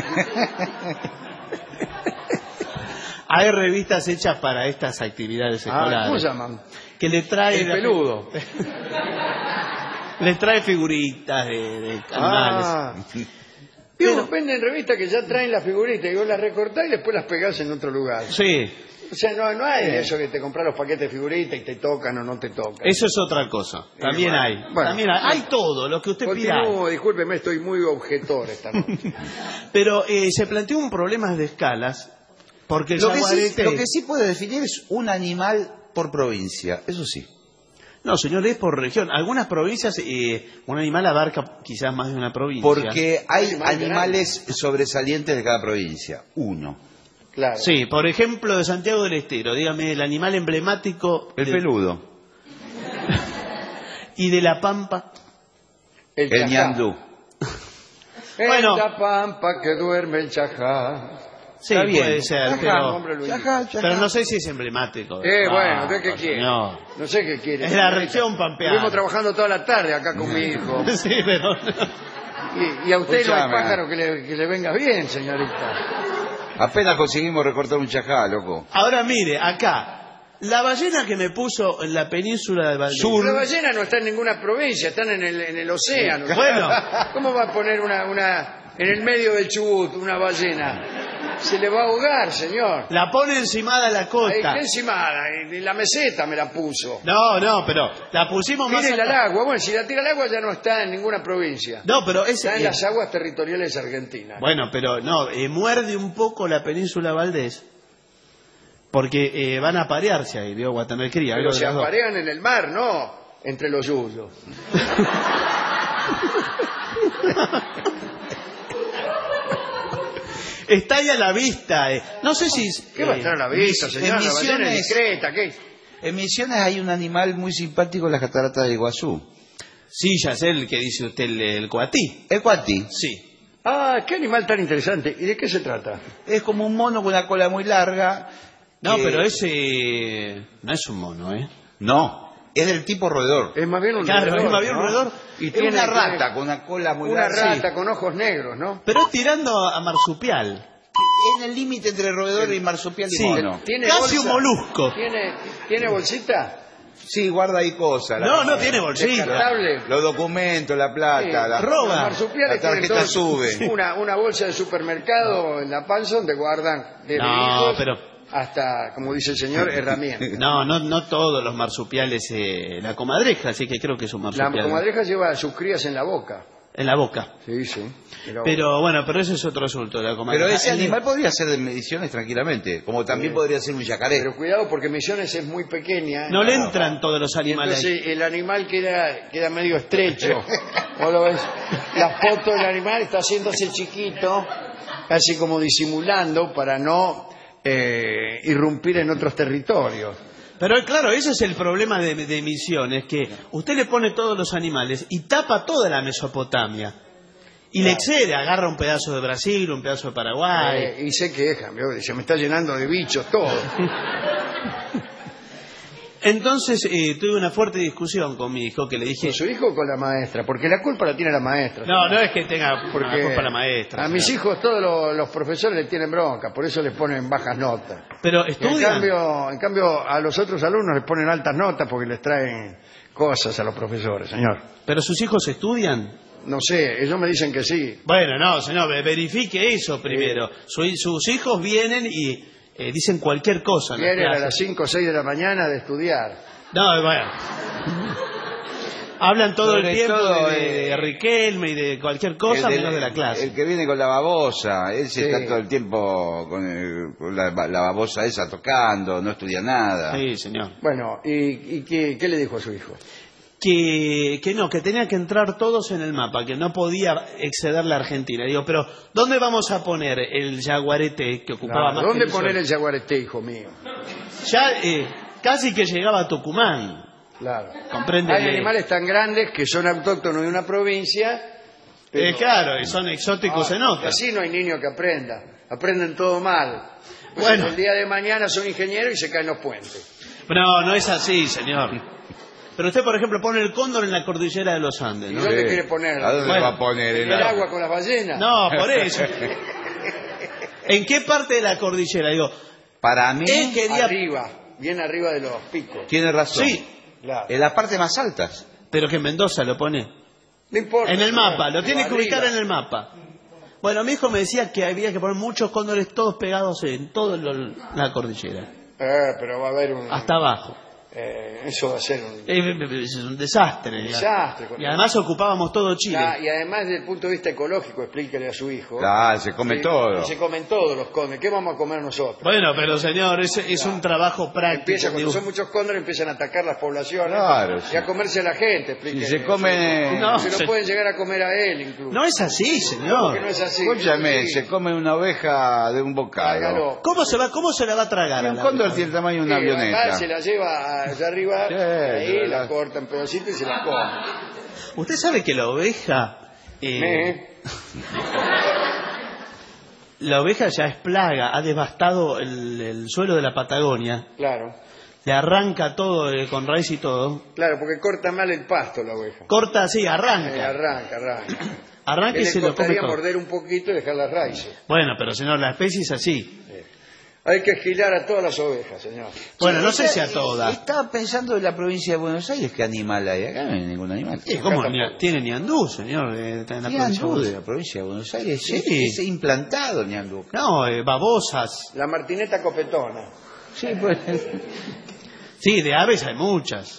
Hay revistas hechas para estas actividades escolares. ¿Cómo se llaman? Que le trae El peludo. les trae figuritas de animales. Ah. Digo, venden revistas que ya traen las figuritas y vos las recortás y después las pegás en otro lugar. Sí, O sea, no hay eso que te compras los paquetes de figuritas y te tocan o no te tocan. eso es otra cosa. También bueno. hay. Bueno. También hay todo, lo que usted pida. Continúo, discúlpeme, estoy muy objetor esta noche. Pero se planteó un problema de escalas, porque el Lo que jaguarete... sí puede definir es un animal por provincia, eso sí. No, señor, es por región. Algunas provincias, un animal abarca quizás más de una provincia. Porque hay animales sobresalientes de cada provincia. Uno. Claro. Sí, por ejemplo, de Santiago del Estero, dígame el animal emblemático. El peludo. ¿Y de La Pampa? El chajá. ñandú. Bueno. En la pampa que duerme el chajá. Sí, Está bien. puede ser, Chajá, hombre, Luis. pero no sé si es emblemático. Bueno, ¿usted qué quiere? No. No sé qué quiere. Es la región pampeana. Estuvimos trabajando toda la tarde acá con mi hijo. Sí, pero... Y a usted no hay Escuchame. pájaro que le venga bien, señorita. Apenas conseguimos recortar un chajá, loco. Ahora mire, acá, la ballena que me puso en la península de Valdivia. La ballena no está en ninguna provincia, están en el océano. Bueno. ¿Cómo va a poner una en el medio del Chubut una ballena? Se le va a ahogar, señor. La pone encimada a la Ahí costa. está encimada, en la meseta me la puso. No, pero la pusimos más Tírela al acá. agua. Bueno, si la tira al agua ya no está en ninguna provincia. No, pero es... Está en las aguas territoriales argentinas. Bueno, pero no, muerde un poco la península Valdés. Porque van a aparearse ahí, vio Guatemala Cría. Pero se aparean en el mar, no entre los yuyos. Está ahí a la vista. No sé si... ¿Qué va a estar a la vista, señor? La ballena es discreta, ¿qué? En Misiones hay un animal muy simpático en las cataratas de Iguazú. Sí, ya sé el que dice usted, el coatí. El cuatí. Sí. Ah, qué animal tan interesante. ¿Y de qué se trata? Es como un mono con una cola muy larga. No, que- pero ese no es un mono, ¿eh? No, es del tipo roedor. Es más bien un Claro, roedor, es más bien un ¿no? roedor. Y Es tiene una rata con una cola muy una larga. rata con ojos negros, ¿no? Pero es tirando a marsupial. En el límite entre roedor y marsupial y Sí. mono. ¿Tiene Casi bolsa? un molusco. ¿Tiene bolsita? Sí, guarda ahí cosas. No tiene bolsita. Descartable. Los documentos, la plata, Sí, la roba. Los marsupiales la tienen tarjeta todos sube. una bolsa de supermercado en la panza donde guardan desde No, hijos pero- hasta, como dice el señor, herramientas. No todos los marsupiales, la comadreja, así que creo que es un La marsupial. comadreja lleva a sus crías en la boca. En la boca. Sí, sí. Pero bueno, pero eso es otro asunto, la comadreja. Pero ese animal podría ser de mediciones tranquilamente, como también podría ser un yacaré. Pero cuidado porque Misiones es muy pequeña. No le entran todos los Y animales ahí. entonces el animal queda medio estrecho. ¿Vos lo ves? La foto del animal está haciéndose chiquito, casi como disimulando para no irrumpir en otros territorios. Pero claro, ese es el problema de Misiones, que usted le pone todos los animales y tapa toda la Mesopotamia. Y le excede, agarra un pedazo de Brasil, un pedazo de Paraguay. Y se quejan, ¿vio? Se me está llenando de bichos todo. Entonces tuve una fuerte discusión con mi hijo que le dije... ¿Con su hijo o con la maestra? Porque la culpa la tiene la maestra. No es que tenga Porque la culpa la maestra. a mis hijos todos los profesores le tienen bronca, por eso les ponen bajas notas. Pero Y estudian. en cambio a los otros alumnos les ponen altas notas porque les traen cosas a los profesores, señor. Pero sus hijos estudian. No sé, ellos me dicen que sí. Bueno, no, señor, verifique eso primero. Sus hijos vienen y dicen cualquier cosa. en las Vienen a clases. las 5 o 6 de la mañana de estudiar. No, bueno. Hablan todo Sobre el tiempo todo, de Riquelme y de cualquier cosa menos de la clase. El que viene con la babosa, ese Sí. está todo el tiempo con la babosa esa tocando, no estudia nada. Sí, señor. Bueno, ¿y qué le dijo a su hijo? Que no, que tenía que entrar todos en el mapa, que no podía exceder la Argentina. Digo, pero ¿dónde vamos a poner el yaguareté que ocupaba más ¿Dónde que poner el yaguareté, hijo mío? Ya casi que llegaba a Tucumán. Claro. Comprende. Hay animales tan grandes que son autóctonos de una provincia. Pero Claro, y son exóticos en otra. Así no hay niño que aprenda. Aprenden todo mal. Pues Bueno. el día de mañana son ingenieros y se caen los puentes. No es así, señor. Pero usted, por ejemplo, pone el cóndor en la cordillera de los Andes, ¿Y ¿no? dónde Sí. quiere ponerlo? ¿A dónde Bueno, va a poner ¿En el agua con las ballenas? No, por eso. ¿En qué parte de la cordillera? Digo, Para mí, él quería... Arriba, bien arriba de los picos. tiene razón. Sí, Claro. En la parte más altas. pero que en Mendoza lo pone. No importa. En el mapa, lo tiene que Arriba. ubicar en el mapa. Bueno, mi hijo me decía que había que poner muchos cóndores todos pegados en toda la cordillera, Pero va a haber un... hasta abajo. Eso va a ser un Es un desastre. desastre. Y además ocupábamos todo Chile. Y además, desde el punto de vista ecológico, explíquele a su hijo. Claro, se come todo. Y se comen todos los cóndores. ¿Qué vamos a comer nosotros? Bueno, pero señor, es un trabajo práctico. Cuando son muchos cóndores, empiezan a atacar las poblaciones. Claro, y sí. a comerse a la gente, explíquele. Si se come... No, Se lo pueden llegar a comer a él, incluso. No es así, señor. Que no es así. Escúchame, Sí. se come una oveja de un bocado. Hágalo. ¿Cómo se la va a tragar? Y a un la cóndor oveja? tiene el tamaño de una Sí, avioneta. además se la lleva allá arriba, Sí, ahí de la verdad. corta en pedacitos y se la come. Usted sabe que la oveja... La oveja ya es plaga, ha devastado el suelo de la Patagonia, Claro, le arranca todo con raíz y todo. claro, porque corta mal el pasto la oveja. Corta así, arranca. Arranca. Arranca y Le se lo come costaría todo. morder un poquito y dejar las raíces. Bueno, pero señor, la especie es así. Hay que esquilar a todas las ovejas, señor. Bueno, no sé Está- si a todas. Estaba pensando en la provincia de Buenos Aires, ¿qué animal hay? Acá no hay ningún animal. ¿Cómo? Tiene ñandú, señor. Está en la provincia de Ñandú Buenos de la provincia de Buenos Aires. Sí. Es implantado ñandú. No, babosas. La martineta copetona. Sí, pues. Sí, de aves hay muchas.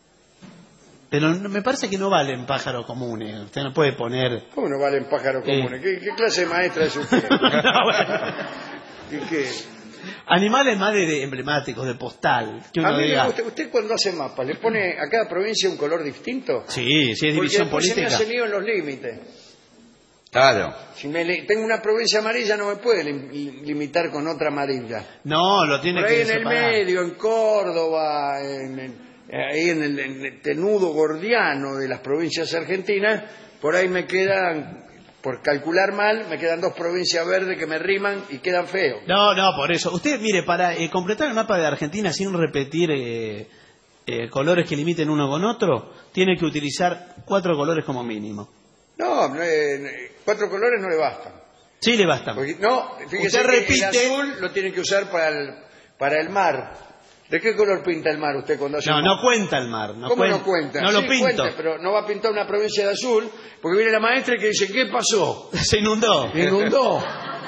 Pero me parece que no valen pájaros comunes. Usted no puede poner... ¿Cómo no valen pájaros Sí. comunes? ¿Qué clase de maestra es usted? No, bueno. ¿Y qué? Animales más de emblemáticos, de postal. Que A uno mí me diga... gusta. ¿Usted cuando hace mapas le pone a cada provincia un color distinto? Sí, sí, es Porque división después se me política. hace lío en los límites. Claro. Si tengo una provincia amarilla no me puede limitar con otra amarilla. No, lo tiene Por ahí que en el separar. medio, en Córdoba, ahí en el nudo gordiano de las provincias argentinas, por ahí me quedan, por calcular mal, me quedan 2 provincias verdes que me riman y quedan feos. No, por eso. Usted, mire, para completar el mapa de Argentina sin repetir colores que limiten uno con otro, tiene que utilizar 4 colores como mínimo. No, 4 colores no le bastan. Sí, le bastan. Porque, no, fíjese Usted que repite... el azul lo tiene que usar para el mar. ¿De qué color pinta el mar usted cuando hace No, un no mapa? cuenta el mar. No ¿Cómo cuen- no cuenta? No lo Sí, pinto. cuenta, pero no va a pintar una provincia de azul, porque viene la maestra que dice, ¿qué pasó? Se inundó. Inundó.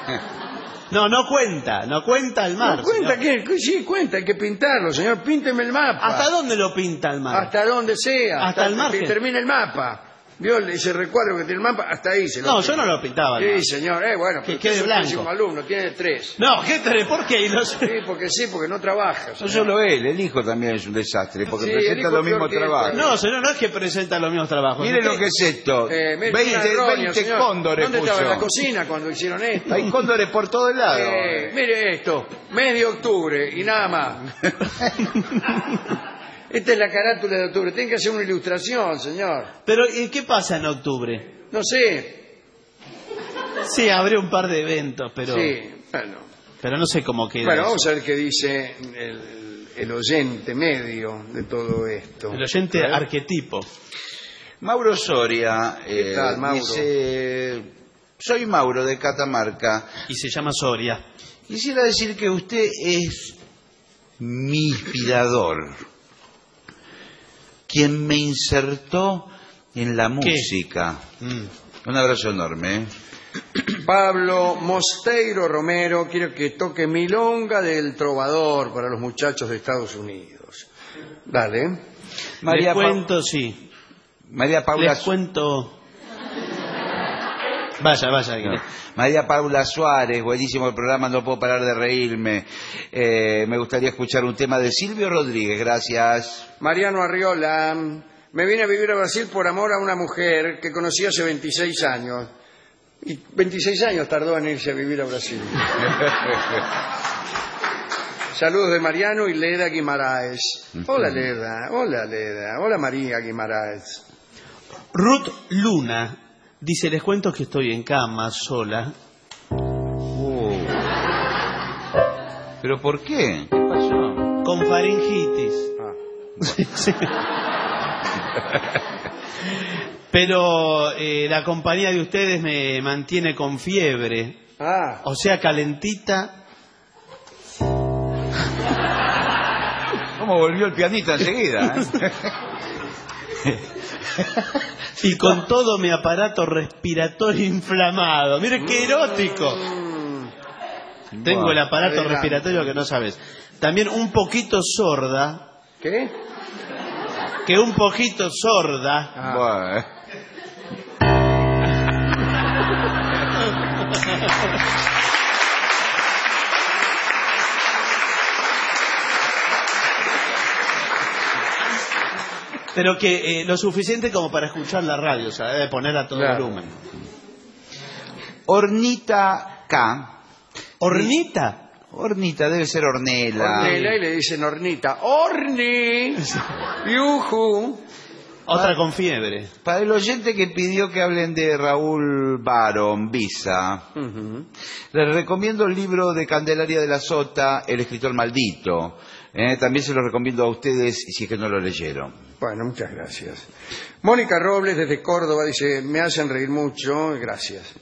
No cuenta. No cuenta el mar. ¿No cuenta señor. qué? Sí, cuenta, hay que pintarlo, señor. Pínteme el mapa. ¿Hasta dónde lo pinta el mar? Hasta donde sea. Hasta el margen. Que termine el mapa. ¿Vio ese recuadro que tiene el mapa? Hasta ahí se lo No, pinta. yo no lo pintaba. el mar. Sí, señor. Bueno, Que pero quede usted es un blanco. pésimo alumno, tiene 3. No, ¿por qué? Y los- Sí, porque no trabaja. No señor. solo él, el hijo también es un desastre, porque Sí, el presenta hijo los peor mismos que él, trabajos. No, señor, no es que presenta los mismos trabajos. Mire Usted- lo que es esto. Mire, 20, una roña, 20 señor. cóndores ¿Dónde estaba? ¿En la puso. cocina cuando hicieron esto? Hay cóndores por todos lados. Mire esto, medio octubre y nada más. Esta es la carátula de octubre. Tiene que hacer una ilustración, señor. Pero, ¿y qué pasa en octubre? No sé. Sí, habrá un par de eventos, pero Sí, bueno. pero no sé cómo queda Bueno, eso. vamos a ver qué dice el oyente medio de todo esto. El oyente arquetipo. Mauro Soria ¿Qué tal, Mauro? dice: soy Mauro de Catamarca. Y se llama Soria. Quisiera decir que usted es mi inspirador, quien me insertó en la música. Un abrazo enorme. Pablo Mosteiro Romero quiere que toque Milonga del Trovador para los muchachos de Estados Unidos. Dale. Les cuento, sí. María Paula Les cuento... Vaya, Aguilera. María Paula Suárez, buenísimo el programa, no puedo parar de reírme. Me gustaría escuchar un tema de Silvio Rodríguez, gracias. Mariano Arriola, me vine a vivir a Brasil por amor a una mujer que conocí hace 26 años. Y 26 años tardó en irse a vivir a Brasil. Saludos de Mariano y Leda Guimaraes. Hola Leda, hola María Guimaraes. Ruth Luna dice, les cuento que estoy en cama, sola. ¿Pero por qué? ¿Qué pasó? Con faringitis. Sí. Pero la compañía de ustedes me mantiene con fiebre. O sea, calentita. ¿Cómo volvió el pianista enseguida? Y con todo mi aparato respiratorio inflamado. Mire qué erótico. Tengo el aparato adelante. respiratorio que no sabes. También un poquito sorda. ¿Qué? Que un poquito sorda. Bueno. Pero que lo suficiente como para escuchar la radio, o sea, debe poner a todo volumen. Hornita K. ¿Hornita? Hornita, debe ser Ornela. Ornela, y le dicen Hornita. ¡Orni! ¡Yujú! Otra con fiebre. Para el oyente que pidió que hablen de Raúl Barón, Visa, les recomiendo el libro de Candelaria de la Sota, El escritor maldito. También se lo recomiendo a ustedes si es que no lo leyeron. Bueno, muchas gracias. Mónica Robles, desde Córdoba, dice, me hacen reír mucho, gracias.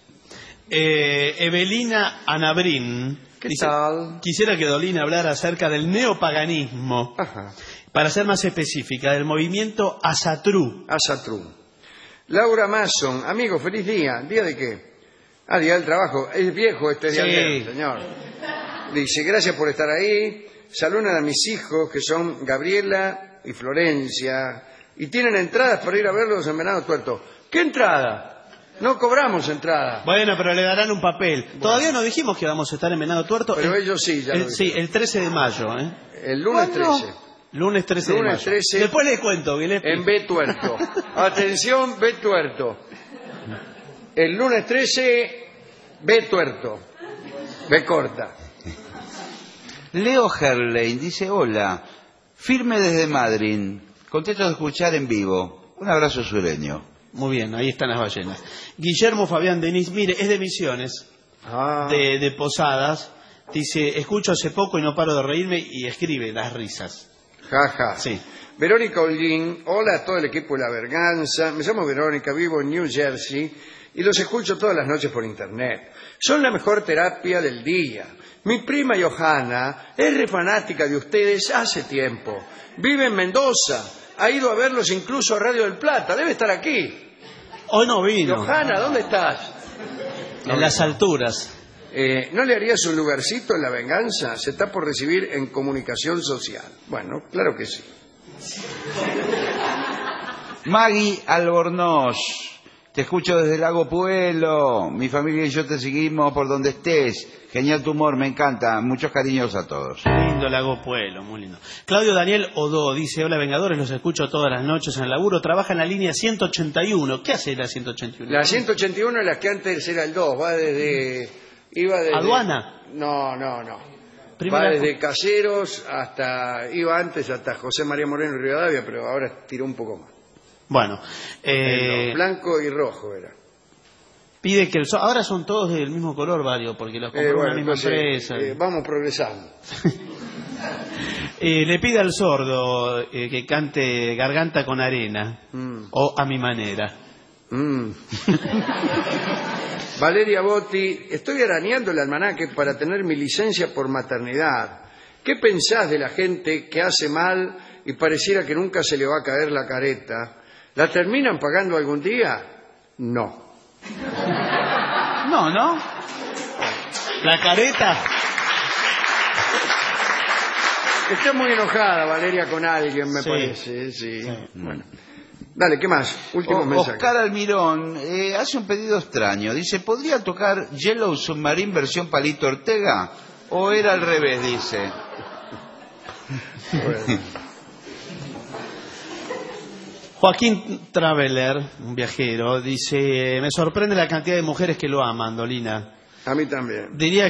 Evelina Anabrín. ¿Qué dice, tal? Quisiera que Dolina hablara acerca del neopaganismo. Ajá. Para ser más específica, del movimiento Asatru. Asatru. Laura Mason, amigo, feliz día. ¿Día de qué? Día del trabajo. Es viejo este día, Sí. señor. Dice, gracias por estar ahí. Saludan a mis hijos, que son Gabriela y Florencia, y tienen entradas para ir a verlos en Venado Tuerto. ¿Qué entrada? No cobramos entrada. Bueno, pero le darán un papel. Bueno. Todavía no dijimos que vamos a estar en Venado Tuerto. Pero ellos sí, ya lo sí, el 13 de mayo. El lunes ¿Cuándo? 13. Lunes 13 de mayo. 13. Después les cuento, Gillespie. En B Tuerto. Atención, B Tuerto. El lunes 13, B Tuerto. B corta. Leo Herlein dice, hola, firme desde Madrid, contento de escuchar en vivo. Un abrazo sureño. Muy bien, ahí están las ballenas. Guillermo Fabián Denis, mire, es de Misiones, de Posadas. Dice, escucho hace poco y no paro de reírme, y escribe las risas. Jaja. Sí. Verónica Holguín, hola a todo el equipo de La Venganza. Me llamo Verónica, vivo en New Jersey y los escucho todas las noches por internet. Son la mejor terapia del día. Mi prima Johanna es re fanática de ustedes hace tiempo. Vive en Mendoza. Ha ido a verlos incluso a Radio del Plata. Debe estar aquí. Hoy no vino. Johanna, ¿dónde estás? En las alturas. ¿No le harías un lugarcito en La Venganza? Se está por recibir en comunicación social. Bueno, claro que sí. Maggie Albornoz, te escucho desde Lago Pueblo. Mi familia y yo te seguimos por donde estés. Genial tu humor, me encanta. Muchos cariños a todos. Lindo Lago Pueblo, muy lindo. Claudio Daniel Odó dice, hola Vengadores, los escucho todas las noches en el laburo. Trabaja en la línea 181. ¿Qué hace la 181? La 181 es la que antes era el 2. Va desde... Iba desde... ¿Aduana? No. Primera... Va desde Caseros hasta... Iba antes hasta José María Moreno y Rivadavia, pero ahora tiró un poco más. Bueno. Blanco y rojo era. Pide que ahora son todos del mismo color, Vario, porque los compró una misma empresa. Vamos progresando. Le pide al sordo que cante Garganta con Arena o A mi manera. Valeria Botti, estoy arañando el almanaque para tener mi licencia por maternidad. ¿Qué pensás de la gente que hace mal y pareciera que nunca se le va a caer la careta? ¿La terminan pagando algún día? No. No. La careta. Está muy enojada Valeria con alguien, me Sí. parece. Sí. Bueno. Dale, ¿qué más? Últimos mensajes. Oscar Almirón hace un pedido extraño. Dice, ¿podría tocar Yellow Submarine versión Palito Ortega? ¿O era al revés? Dice. Bueno. Joaquín Traveler, un viajero, dice, me sorprende la cantidad de mujeres que lo aman, Dolina. A mí también. Diría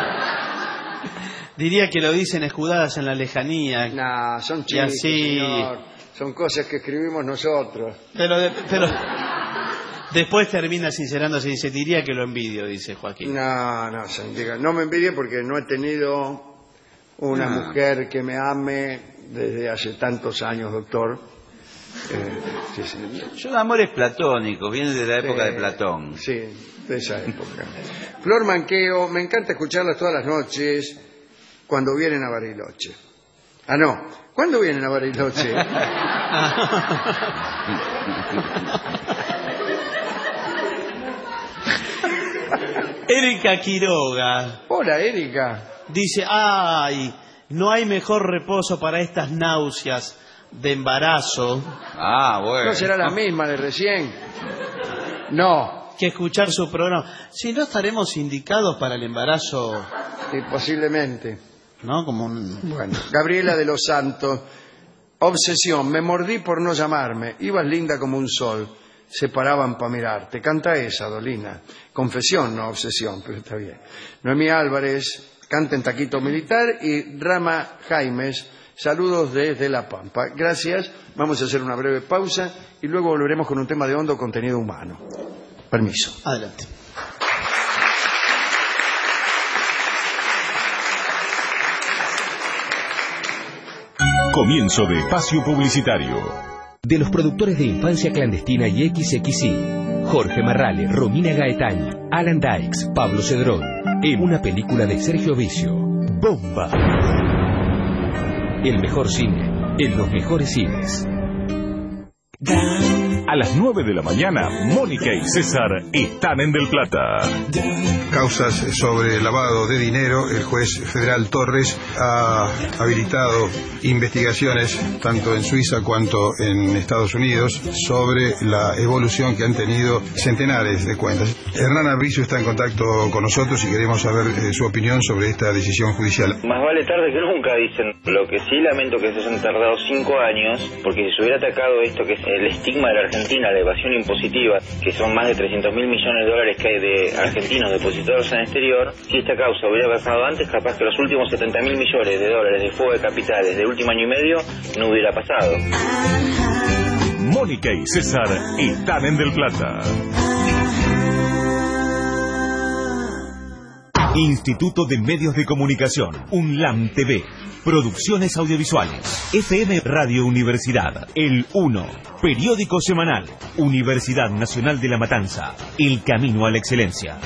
que lo dicen escudadas en la lejanía. No, son Y chistes, así... señor. Son cosas que escribimos nosotros. Pero después termina sincerándose y dice, diría que lo envidio, dice Joaquín. No, Santiago, no me envidie porque no he tenido una mujer que me ame desde hace tantos años, doctor. Sí. Son amores platónicos, vienen de la época de Platón. Sí, de esa época. Flor Manqueo, me encanta escucharlas todas las noches cuando vienen a Bariloche. ¿Cuándo vienen a Bariloche? Erika Quiroga. Hola, Erika. Dice, ay, no hay mejor reposo para estas náuseas. de embarazo. Ah, bueno. ¿No será la misma de recién? No. Que escuchar su programa. Si no estaremos indicados para el embarazo, Sí, posiblemente. ¿no? Como un... Bueno, Gabriela de los Santos. Obsesión, me mordí por no llamarme. Ibas linda como un sol. Se paraban para mirarte. Canta esa, Dolina. Confesión, no obsesión, pero está bien. Noemí Álvarez, canta en Taquito Militar. Y Rama Jaimes, saludos desde La Pampa. Gracias. Vamos a hacer una breve pausa y luego volveremos con un tema de hondo contenido humano. Permiso. Adelante. Comienzo de espacio publicitario. De los productores de Infancia Clandestina y XXI, Jorge Marrale, Romina Gaetani, Alan Dykes, Pablo Cedrón, en una película de Sergio Vicio, Bomba. El mejor cine, en los mejores cines. A las 9 de la mañana, Mónica y César están en Del Plata. Causas sobre lavado de dinero, el juez federal Torres ha habilitado investigaciones tanto en Suiza cuanto en Estados Unidos sobre la evolución que han tenido centenares de cuentas. Hernán Arbizu está en contacto con nosotros y queremos saber su opinión sobre esta decisión judicial. Más vale tarde que nunca, dicen. Lo que sí lamento que se hayan tardado 5 años, porque si se hubiera atacado esto que es el estigma de la Argentina, la evasión impositiva, que son más de 300.000 millones de dólares que hay de argentinos depositados en el exterior, si esta causa hubiera pasado antes, capaz que los últimos 70.000 millones de dólares de fuga de capitales del último año y medio no hubiera pasado. Mónica y César están en Del Plata. Instituto de Medios de Comunicación, UNLAM TV, Producciones Audiovisuales, FM Radio Universidad, El 1, Periódico Semanal, Universidad Nacional de La Matanza, El Camino a la Excelencia.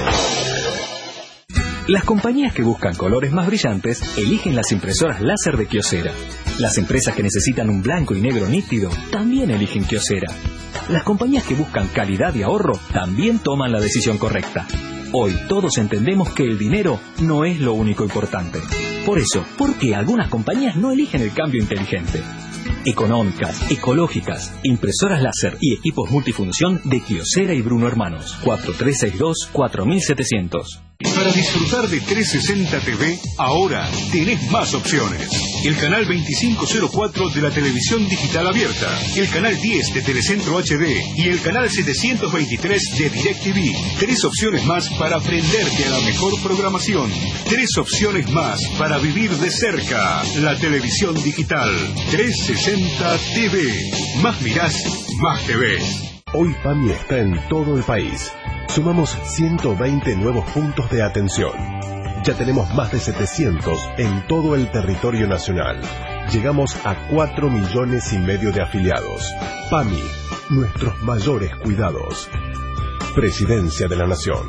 Las compañías que buscan colores más brillantes eligen las impresoras láser de Kyocera. Las empresas que necesitan un blanco y negro nítido también eligen Kyocera. Las compañías que buscan calidad y ahorro también toman la decisión correcta. Hoy todos entendemos que el dinero no es lo único importante. Por eso, ¿por qué algunas compañías no eligen el cambio inteligente? Económicas, ecológicas, impresoras láser y equipos multifunción de Kyocera y Bruno Hermanos. 4362-4700. Para disfrutar de 360 TV, ahora tenés más opciones. El canal 2504 de la televisión digital abierta, el canal 10 de Telecentro HD y el canal 723 de DirecTV. 3 opciones más para prenderte a la mejor programación. 3 opciones más para vivir de cerca la televisión digital. 360 TV. Más mirás, más te ves. Hoy PAMI está en todo el país. Sumamos 120 nuevos puntos de atención. Ya tenemos más de 700 en todo el territorio nacional. Llegamos a 4,5 millones de afiliados. PAMI, nuestros mayores cuidados. Presidencia de la Nación.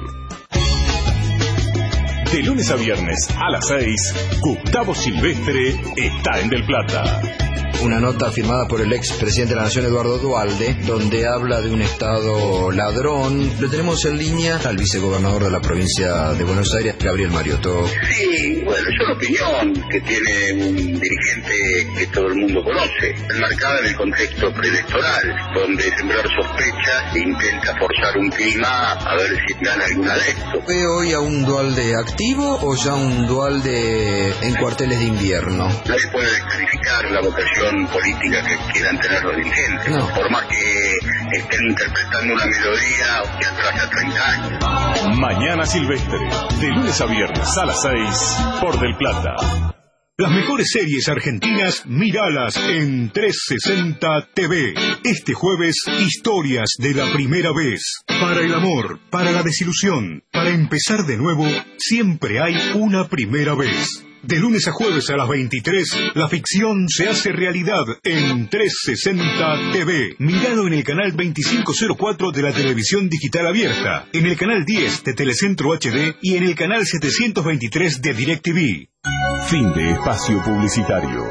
De lunes a viernes a las 6, Gustavo Silvestre está en Del Plata. Una nota firmada por el ex presidente de la Nación, Eduardo Duhalde, donde habla de un Estado ladrón. Lo tenemos en línea al vicegobernador de la provincia de Buenos Aires, Gabriel Mariotto. Sí, bueno, es una opinión que tiene un dirigente que todo el mundo conoce, enmarcada en el contexto preelectoral, donde sembrar sospechas e intenta forzar un clima a ver si gana algún adepto. ¿Ve hoy a un Duhalde activo o ya un Duhalde en cuarteles de invierno? Nadie puede descalificar la vocación política que quieran tener los dirigentes, no. Por más que estén interpretando una melodía que atrasa 30 años. Mañana Silvestre, de lunes a viernes a las 6, por Del Plata. Las mejores series argentinas, míralas en 360 TV. Este jueves, historias de la primera vez. Para el amor, para la desilusión, para empezar de nuevo, siempre hay una primera vez. De lunes a jueves a las 23, la ficción se hace realidad en 360 TV. Míralo en el canal 2504 de la televisión digital abierta, en el canal 10 de Telecentro HD y en el canal 723 de DirecTV. Fin de espacio publicitario.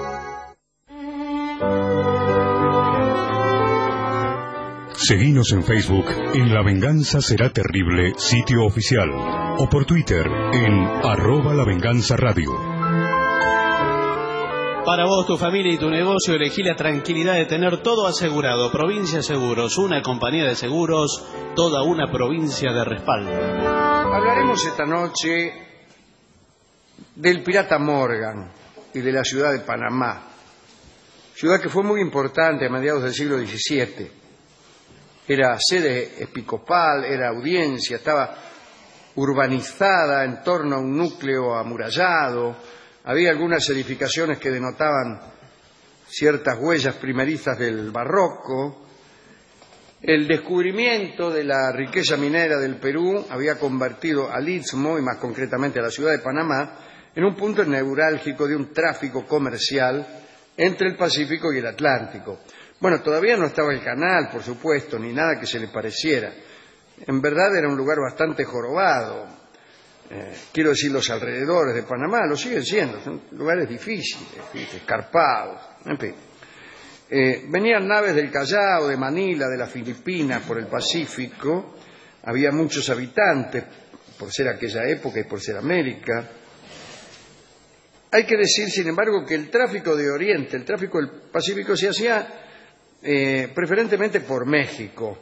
Seguinos en Facebook en La Venganza Será Terrible, sitio oficial, o por Twitter en @lavenganzaradio. Para vos, tu familia y tu negocio, elegí la tranquilidad de tener todo asegurado. Provincia Seguros, una compañía de seguros, toda una provincia de respaldo. Hablaremos esta noche del pirata Morgan y de la ciudad de Panamá, ciudad que fue muy importante a mediados del siglo XVII. Era sede episcopal, era audiencia, estaba urbanizada en torno a un núcleo amurallado. Había algunas edificaciones que denotaban ciertas huellas primerizas del barroco. El descubrimiento de la riqueza minera del Perú había convertido al Istmo, y más concretamente a la ciudad de Panamá, en un punto neurálgico de un tráfico comercial entre el Pacífico y el Atlántico. Bueno, todavía no estaba el canal, por supuesto, ni nada que se le pareciera. En verdad era un lugar bastante jorobado. Quiero decir, los alrededores de Panamá lo siguen siendo, son lugares difíciles, escarpados, en fin. Venían naves del Callao, de Manila, de las Filipinas, por el Pacífico. Había muchos habitantes, por ser aquella época y por ser América. Hay que decir, sin embargo, que el tráfico de Oriente, el tráfico del Pacífico, se hacía preferentemente por México.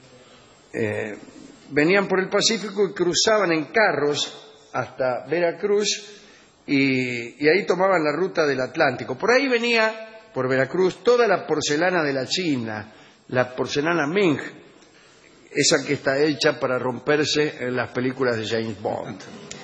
Venían por el Pacífico y cruzaban en carros hasta Veracruz y ahí tomaban la ruta del Atlántico. Por ahí venía, por Veracruz, toda la porcelana de la China, la porcelana Ming, esa que está hecha para romperse en las películas de James Bond.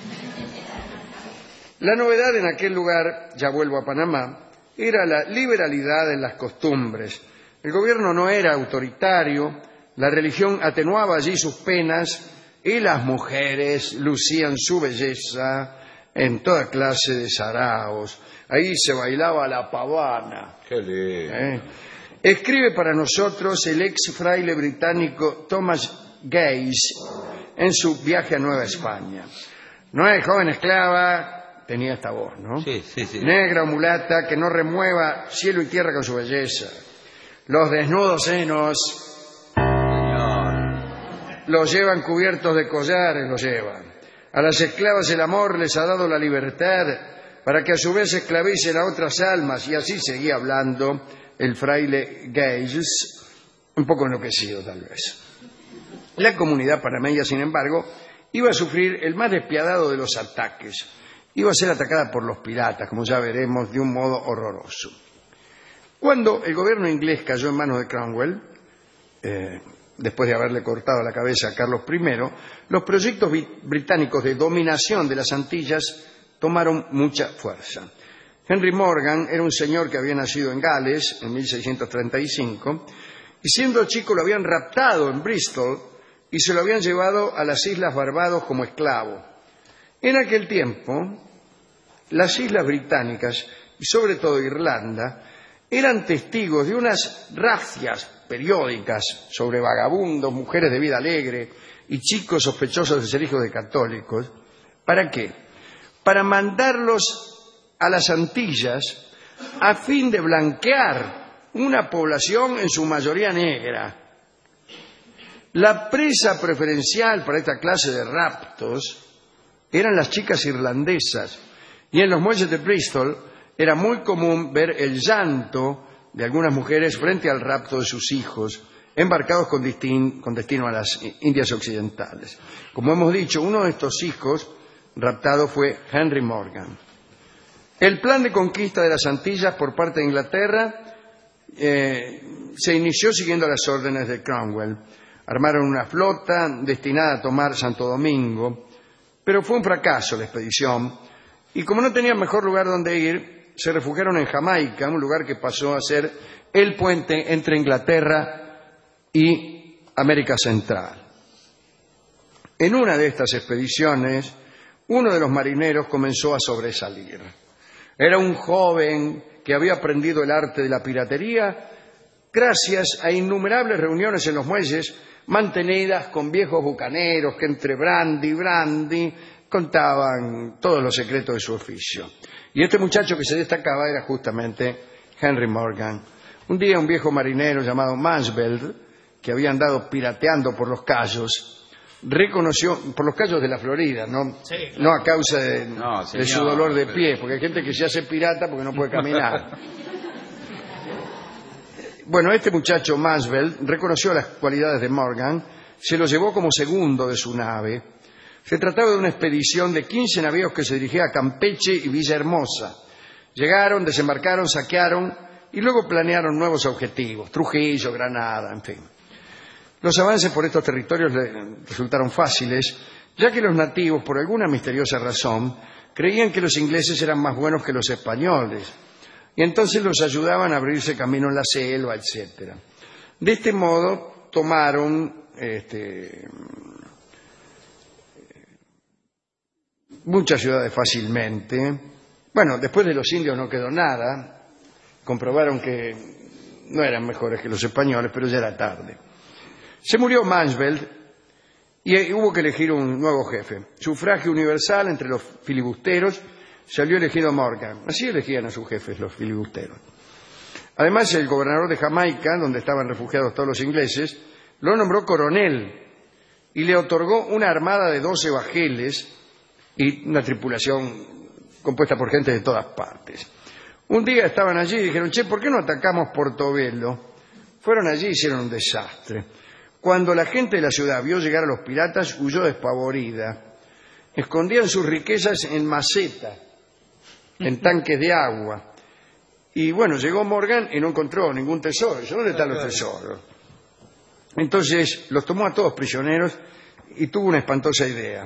La novedad en aquel lugar, ya vuelvo a Panamá, era la liberalidad en las costumbres. El gobierno no era autoritario, la religión atenuaba allí sus penas y las mujeres lucían su belleza en toda clase de saraos. Ahí se bailaba la pavana. Qué lindo. Escribe para nosotros el ex fraile británico Thomas Gage en su viaje a Nueva España. No es joven esclava, tenía esta voz, ¿no? Sí, sí, sí. Negra o mulata que no remueva cielo y tierra con su belleza. Los desnudos senos los llevan cubiertos de collares, los llevan. A las esclavas el amor les ha dado la libertad para que a su vez esclavicen a otras almas, y así seguía hablando el fraile Gage, un poco enloquecido tal vez. La comunidad panameña, sin embargo, iba a sufrir el más despiadado de los ataques. Iba a ser atacada por los piratas, como ya veremos, de un modo horroroso. Cuando el gobierno inglés cayó en manos de Cromwell, después de haberle cortado la cabeza a Carlos I, los proyectos británicos de dominación de las Antillas tomaron mucha fuerza. Henry Morgan era un señor que había nacido en Gales en 1635, y siendo chico lo habían raptado en Bristol y se lo habían llevado a las Islas Barbados como esclavo. En aquel tiempo, las islas británicas, y sobre todo Irlanda, eran testigos de unas razias periódicas sobre vagabundos, mujeres de vida alegre y chicos sospechosos de ser hijos de católicos. ¿Para qué? Para mandarlos a las Antillas a fin de blanquear una población en su mayoría negra. La presa preferencial para esta clase de raptos eran las chicas irlandesas, y en los muelles de Bristol era muy común ver el llanto de algunas mujeres frente al rapto de sus hijos, embarcados con destino a las Indias Occidentales. Como hemos dicho, uno de estos hijos raptado fue Henry Morgan. El plan de conquista de las Antillas por parte de Inglaterra se inició siguiendo las órdenes de Cromwell. Armaron una flota destinada a tomar Santo Domingo, pero fue un fracaso la expedición, y como no tenían mejor lugar donde ir, se refugiaron en Jamaica, un lugar que pasó a ser el puente entre Inglaterra y América Central. En una de estas expediciones, uno de los marineros comenzó a sobresalir. Era un joven que había aprendido el arte de la piratería gracias a innumerables reuniones en los muelles mantenidas con viejos bucaneros que entre brandy y brandy contaban todos los secretos de su oficio. Y este muchacho que se destacaba era justamente Henry Morgan. Un día un viejo marinero llamado Mansveld, que había andado pirateando por los Cayos, reconoció, por los callos de la Florida, no, sí, claro, no a causa de su dolor de pie, porque hay gente que se hace pirata porque no puede caminar. Bueno, este muchacho Masvel reconoció las cualidades de Morgan, se lo llevó como segundo de su nave. Se trataba de una expedición de 15 navíos que se dirigía a Campeche y Villahermosa. Llegaron, desembarcaron, saquearon y luego planearon nuevos objetivos, Trujillo, Granada, en fin. Los avances por estos territorios resultaron fáciles, ya que los nativos, por alguna misteriosa razón, creían que los ingleses eran más buenos que los españoles, y entonces los ayudaban a abrirse camino en la selva, etc. De este modo tomaron muchas ciudades fácilmente. Bueno, después de los indios no quedó nada, comprobaron que no eran mejores que los españoles, pero ya era tarde. Se murió Mansfeld y hubo que elegir un nuevo jefe. Sufragio universal entre los filibusteros, salió elegido Morgan. Así elegían a sus jefes los filibusteros. Además, el gobernador de Jamaica, donde estaban refugiados todos los ingleses, lo nombró coronel y le otorgó una armada de 12 bajeles y una tripulación compuesta por gente de todas partes. Un día estaban allí y dijeron, che, ¿por qué no atacamos Portobelo? Fueron allí y hicieron un desastre. Cuando la gente de la ciudad vio llegar a los piratas, huyó despavorida. Escondían sus riquezas en macetas, en tanques de agua. Y bueno, llegó Morgan y no encontró ningún tesoro. Dice, ¿dónde están los tesoros? Entonces los tomó a todos prisioneros y tuvo una espantosa idea.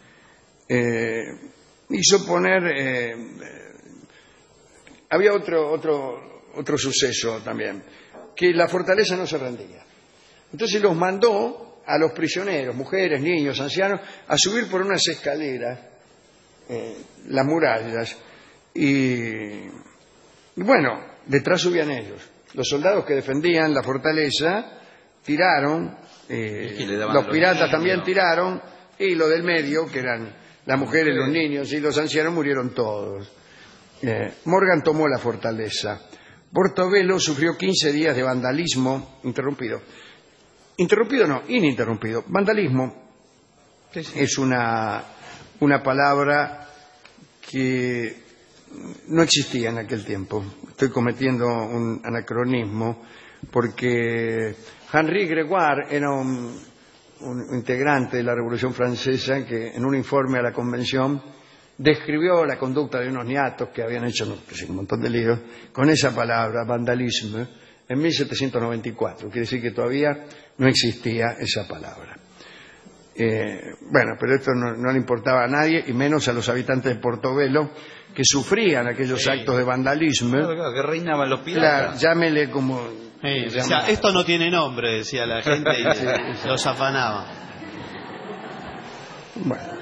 Hizo poner... había otro suceso también, que la fortaleza no se rendía. Entonces los mandó a los prisioneros, mujeres, niños, ancianos, a subir por unas escaleras, las murallas, y bueno, detrás subían ellos. Los soldados que defendían la fortaleza tiraron, los piratas también tiraron, y los del medio, que eran las mujeres, los niños y los ancianos, murieron todos. Morgan tomó la fortaleza. Portobelo sufrió 15 días de vandalismo interrumpido. Interrumpido no, ininterrumpido. Vandalismo es una palabra que no existía en aquel tiempo. Estoy cometiendo un anacronismo porque Henri Grégoire era un integrante de la Revolución Francesa que en un informe a la Convención describió la conducta de unos niatos que habían hecho un montón de líos con esa palabra, vandalismo, en 1794. Quiere decir que todavía no existía esa palabra. Bueno, pero esto no le importaba a nadie, y menos a los habitantes de Portobelo, que sufrían aquellos actos de vandalismo. Claro, que reinaban los piratas. Claro, llámele como... o sea, esto no tiene nombre, decía la gente, y los afanaba. Bueno.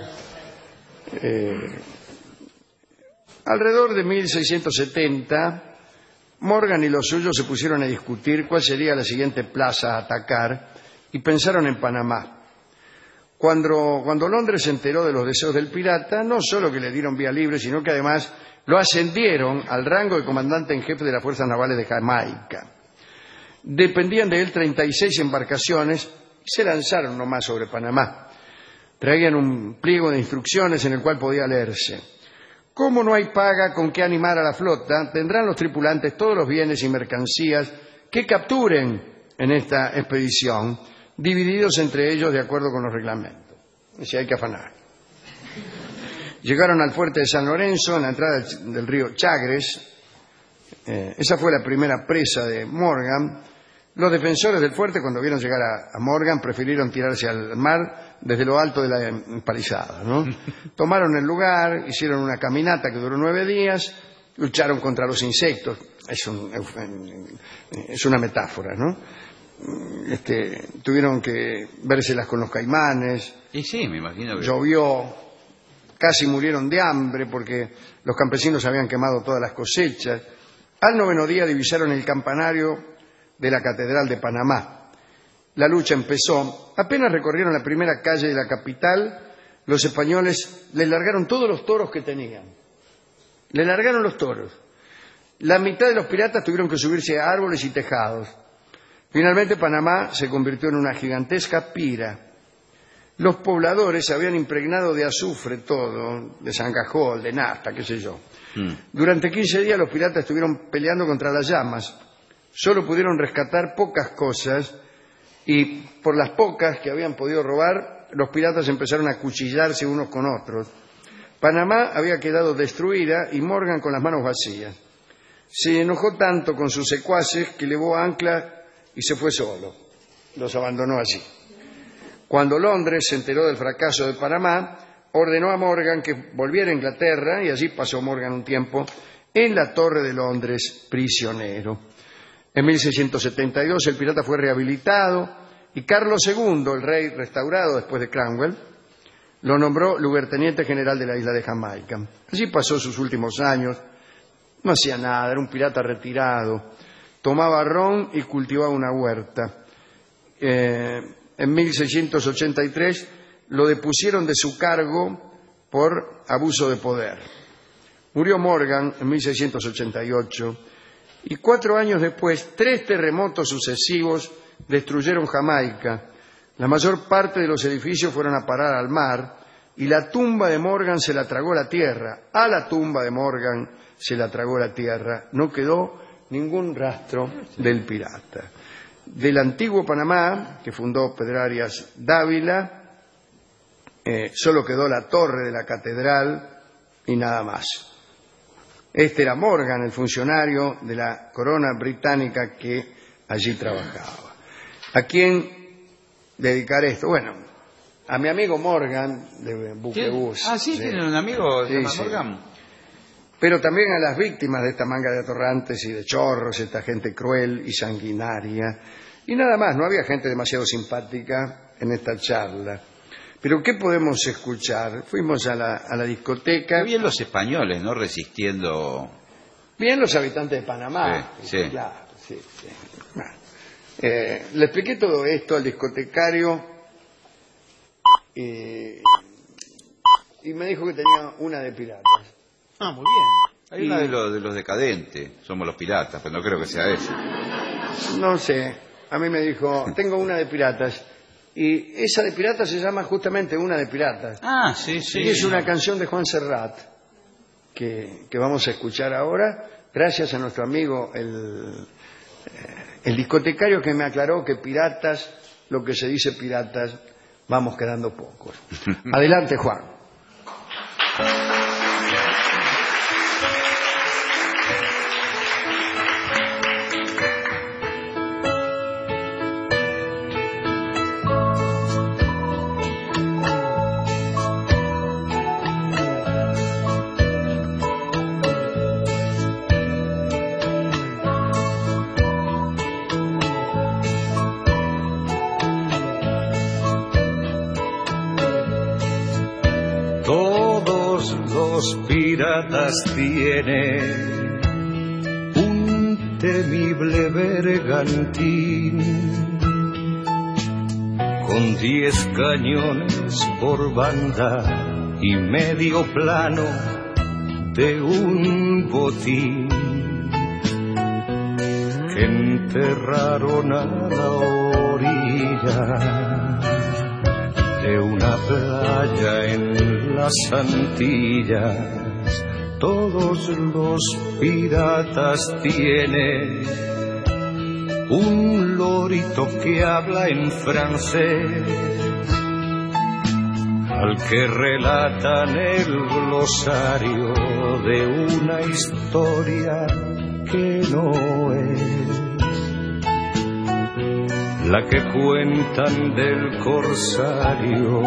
Alrededor de 1670, Morgan y los suyos se pusieron a discutir cuál sería la siguiente plaza a atacar y pensaron en Panamá. Cuando Londres se enteró de los deseos del pirata, no solo que le dieron vía libre, sino que además lo ascendieron al rango de comandante en jefe de las fuerzas navales de Jamaica. Dependían de él 36 embarcaciones y se lanzaron nomás sobre Panamá. Traían un pliego de instrucciones en el cual podía leerse: como no hay paga con que animar a la flota, tendrán los tripulantes todos los bienes y mercancías que capturen en esta expedición, divididos entre ellos de acuerdo con los reglamentos. Si hay que afanar. Llegaron al fuerte de San Lorenzo, en la entrada del río Chagres. Esa fue la primera presa de Morgan. Los defensores del fuerte, cuando vieron llegar a Morgan, prefirieron tirarse al mar desde lo alto de la empalizada, ¿no? Tomaron el lugar, hicieron una caminata que duró 9 días, lucharon contra los insectos. Es una metáfora, ¿no? Tuvieron que vérselas con los caimanes. Y sí, me imagino que... Llovió, casi murieron de hambre porque los campesinos habían quemado todas las cosechas. Al 9º día divisaron el campanario de la Catedral de Panamá. La lucha empezó. Apenas recorrieron la primera calle de la capital, los españoles les largaron todos los toros que tenían. Le largaron los toros. La mitad de los piratas tuvieron que subirse a árboles y tejados. Finalmente Panamá se convirtió en una gigantesca pira. Los pobladores habían impregnado de azufre todo, de sangajol, de nafta, qué sé yo. Durante 15 días los piratas estuvieron peleando contra las llamas. Solo pudieron rescatar pocas cosas y por las pocas que habían podido robar, los piratas empezaron a cuchillarse unos con otros. Panamá había quedado destruida y Morgan con las manos vacías. Se enojó tanto con sus secuaces que levó ancla y se fue solo. Los abandonó así. Cuando Londres se enteró del fracaso de Panamá, ordenó a Morgan que volviera a Inglaterra y allí pasó Morgan un tiempo en la Torre de Londres, prisionero. En 1672 el pirata fue rehabilitado y Carlos II, el rey restaurado después de Cromwell, lo nombró lugarteniente general de la isla de Jamaica. Allí pasó sus últimos años, no hacía nada, era un pirata retirado, tomaba ron y cultivaba una huerta. En 1683 lo depusieron de su cargo por abuso de poder. Murió Morgan en 1688 y 4 años después 3 terremotos sucesivos destruyeron Jamaica. La mayor parte de los edificios fueron a parar al mar y la tumba de Morgan se la tragó la tierra. A la tumba de Morgan se la tragó la tierra. No quedó ningún rastro del pirata. Del antiguo Panamá, que fundó Pedro Arias Dávila, solo quedó la torre de la catedral y nada más. Este era Morgan, el funcionario de la corona británica que allí trabajaba. ¿A quién dedicar esto? Bueno, a mi amigo Morgan de Buquebus. ¿Sí? ¿Tienen un amigo que se llama Morgan? Pero también a las víctimas de esta manga de atorrantes y de chorros, esta gente cruel y sanguinaria. Y nada más, no había gente demasiado simpática en esta charla. Pero ¿qué podemos escuchar? Fuimos a la discoteca. Bien los españoles, ¿no? Resistiendo. Bien los habitantes de Panamá. Sí. Claro, sí. Bueno, le expliqué todo esto al discotecario y me dijo que tenía una de piratas. Ah, muy bien. Hay una de los decadentes, somos los piratas, pero no creo que sea ese. No sé, a mí me dijo, tengo una de piratas. Y esa de piratas se llama justamente Una de piratas. Ah, sí. Y es una canción de Juan Serrat que vamos a escuchar ahora, gracias a nuestro amigo el discotecario que me aclaró que piratas, lo que se dice piratas, vamos quedando pocos. Adelante, Juan. Piratas tienen un temible bergantín con 10 cañones por banda y medio plano de un botín que enterraron a la orilla de una playa en las Antillas. Todos los piratas tienen un lorito que habla en francés, al que relatan el glosario de una historia que no es la que cuentan del corsario,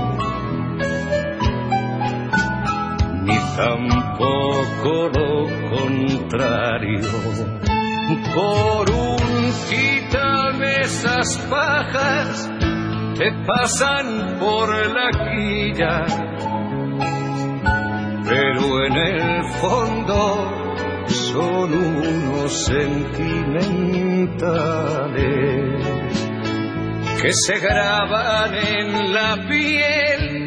ni tampoco lo contrario. Por un quítame esas pajas, te pasan por la quilla, pero en el fondo son unos sentimentales que se graban en la piel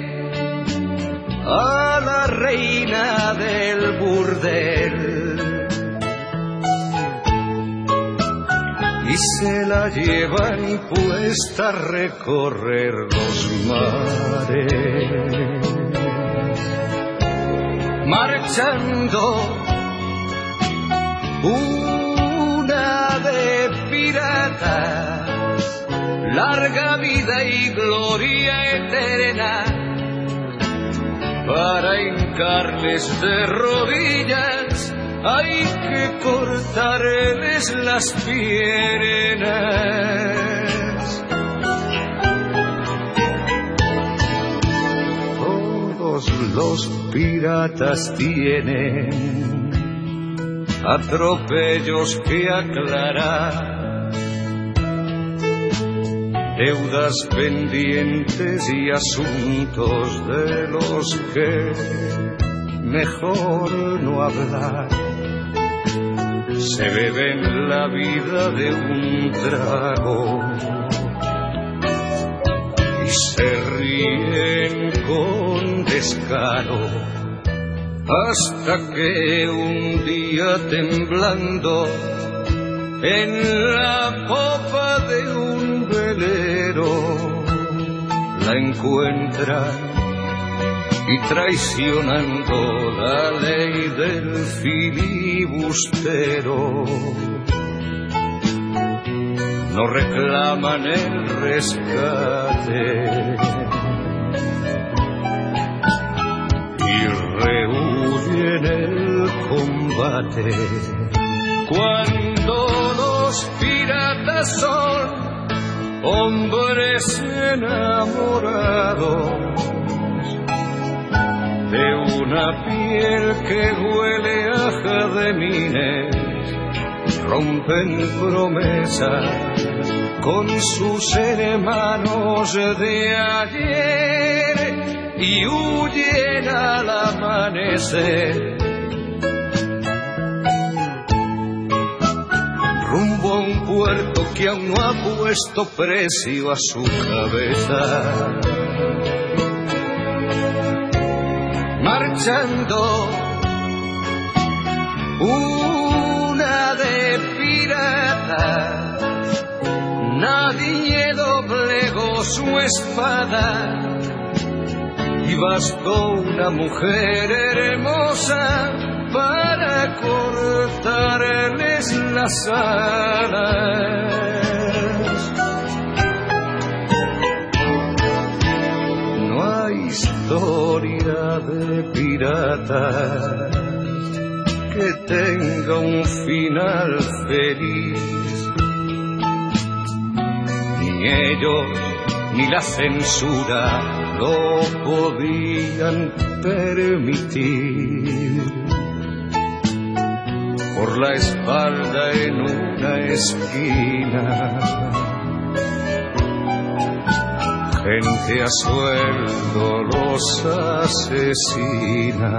a la reina del burdel. Y y se la llevan puesta a recorrer los mares. Marchando una de piratas, larga vida y gloria eterna, para hincarles de rodillas hay que cortarles las piernas. Todos los piratas tienen atropellos que aclarar, deudas pendientes y asuntos de los que mejor no hablar. Se beben la vida de un trago y se ríen con descaro, hasta que un día temblando en la popa de un velero la encuentran, y traicionando la ley del filibustero no reclaman el rescate y rehuyen el combate. Cuando los piratas son hombres enamorados de una piel que huele a jazmines, rompen promesas con sus hermanos de ayer y huyen al amanecer, rumbo a un puerto que aún no ha puesto precio a su cabeza. Marchando una de piratas, nadie doblegó su espada y bastó una mujer hermosa para cortarles las alas. No hay historia de piratas que tenga un final feliz, ni ellos ni la censura lo podían permitir. Por la espalda en una esquina, gente a sueldo los asesina.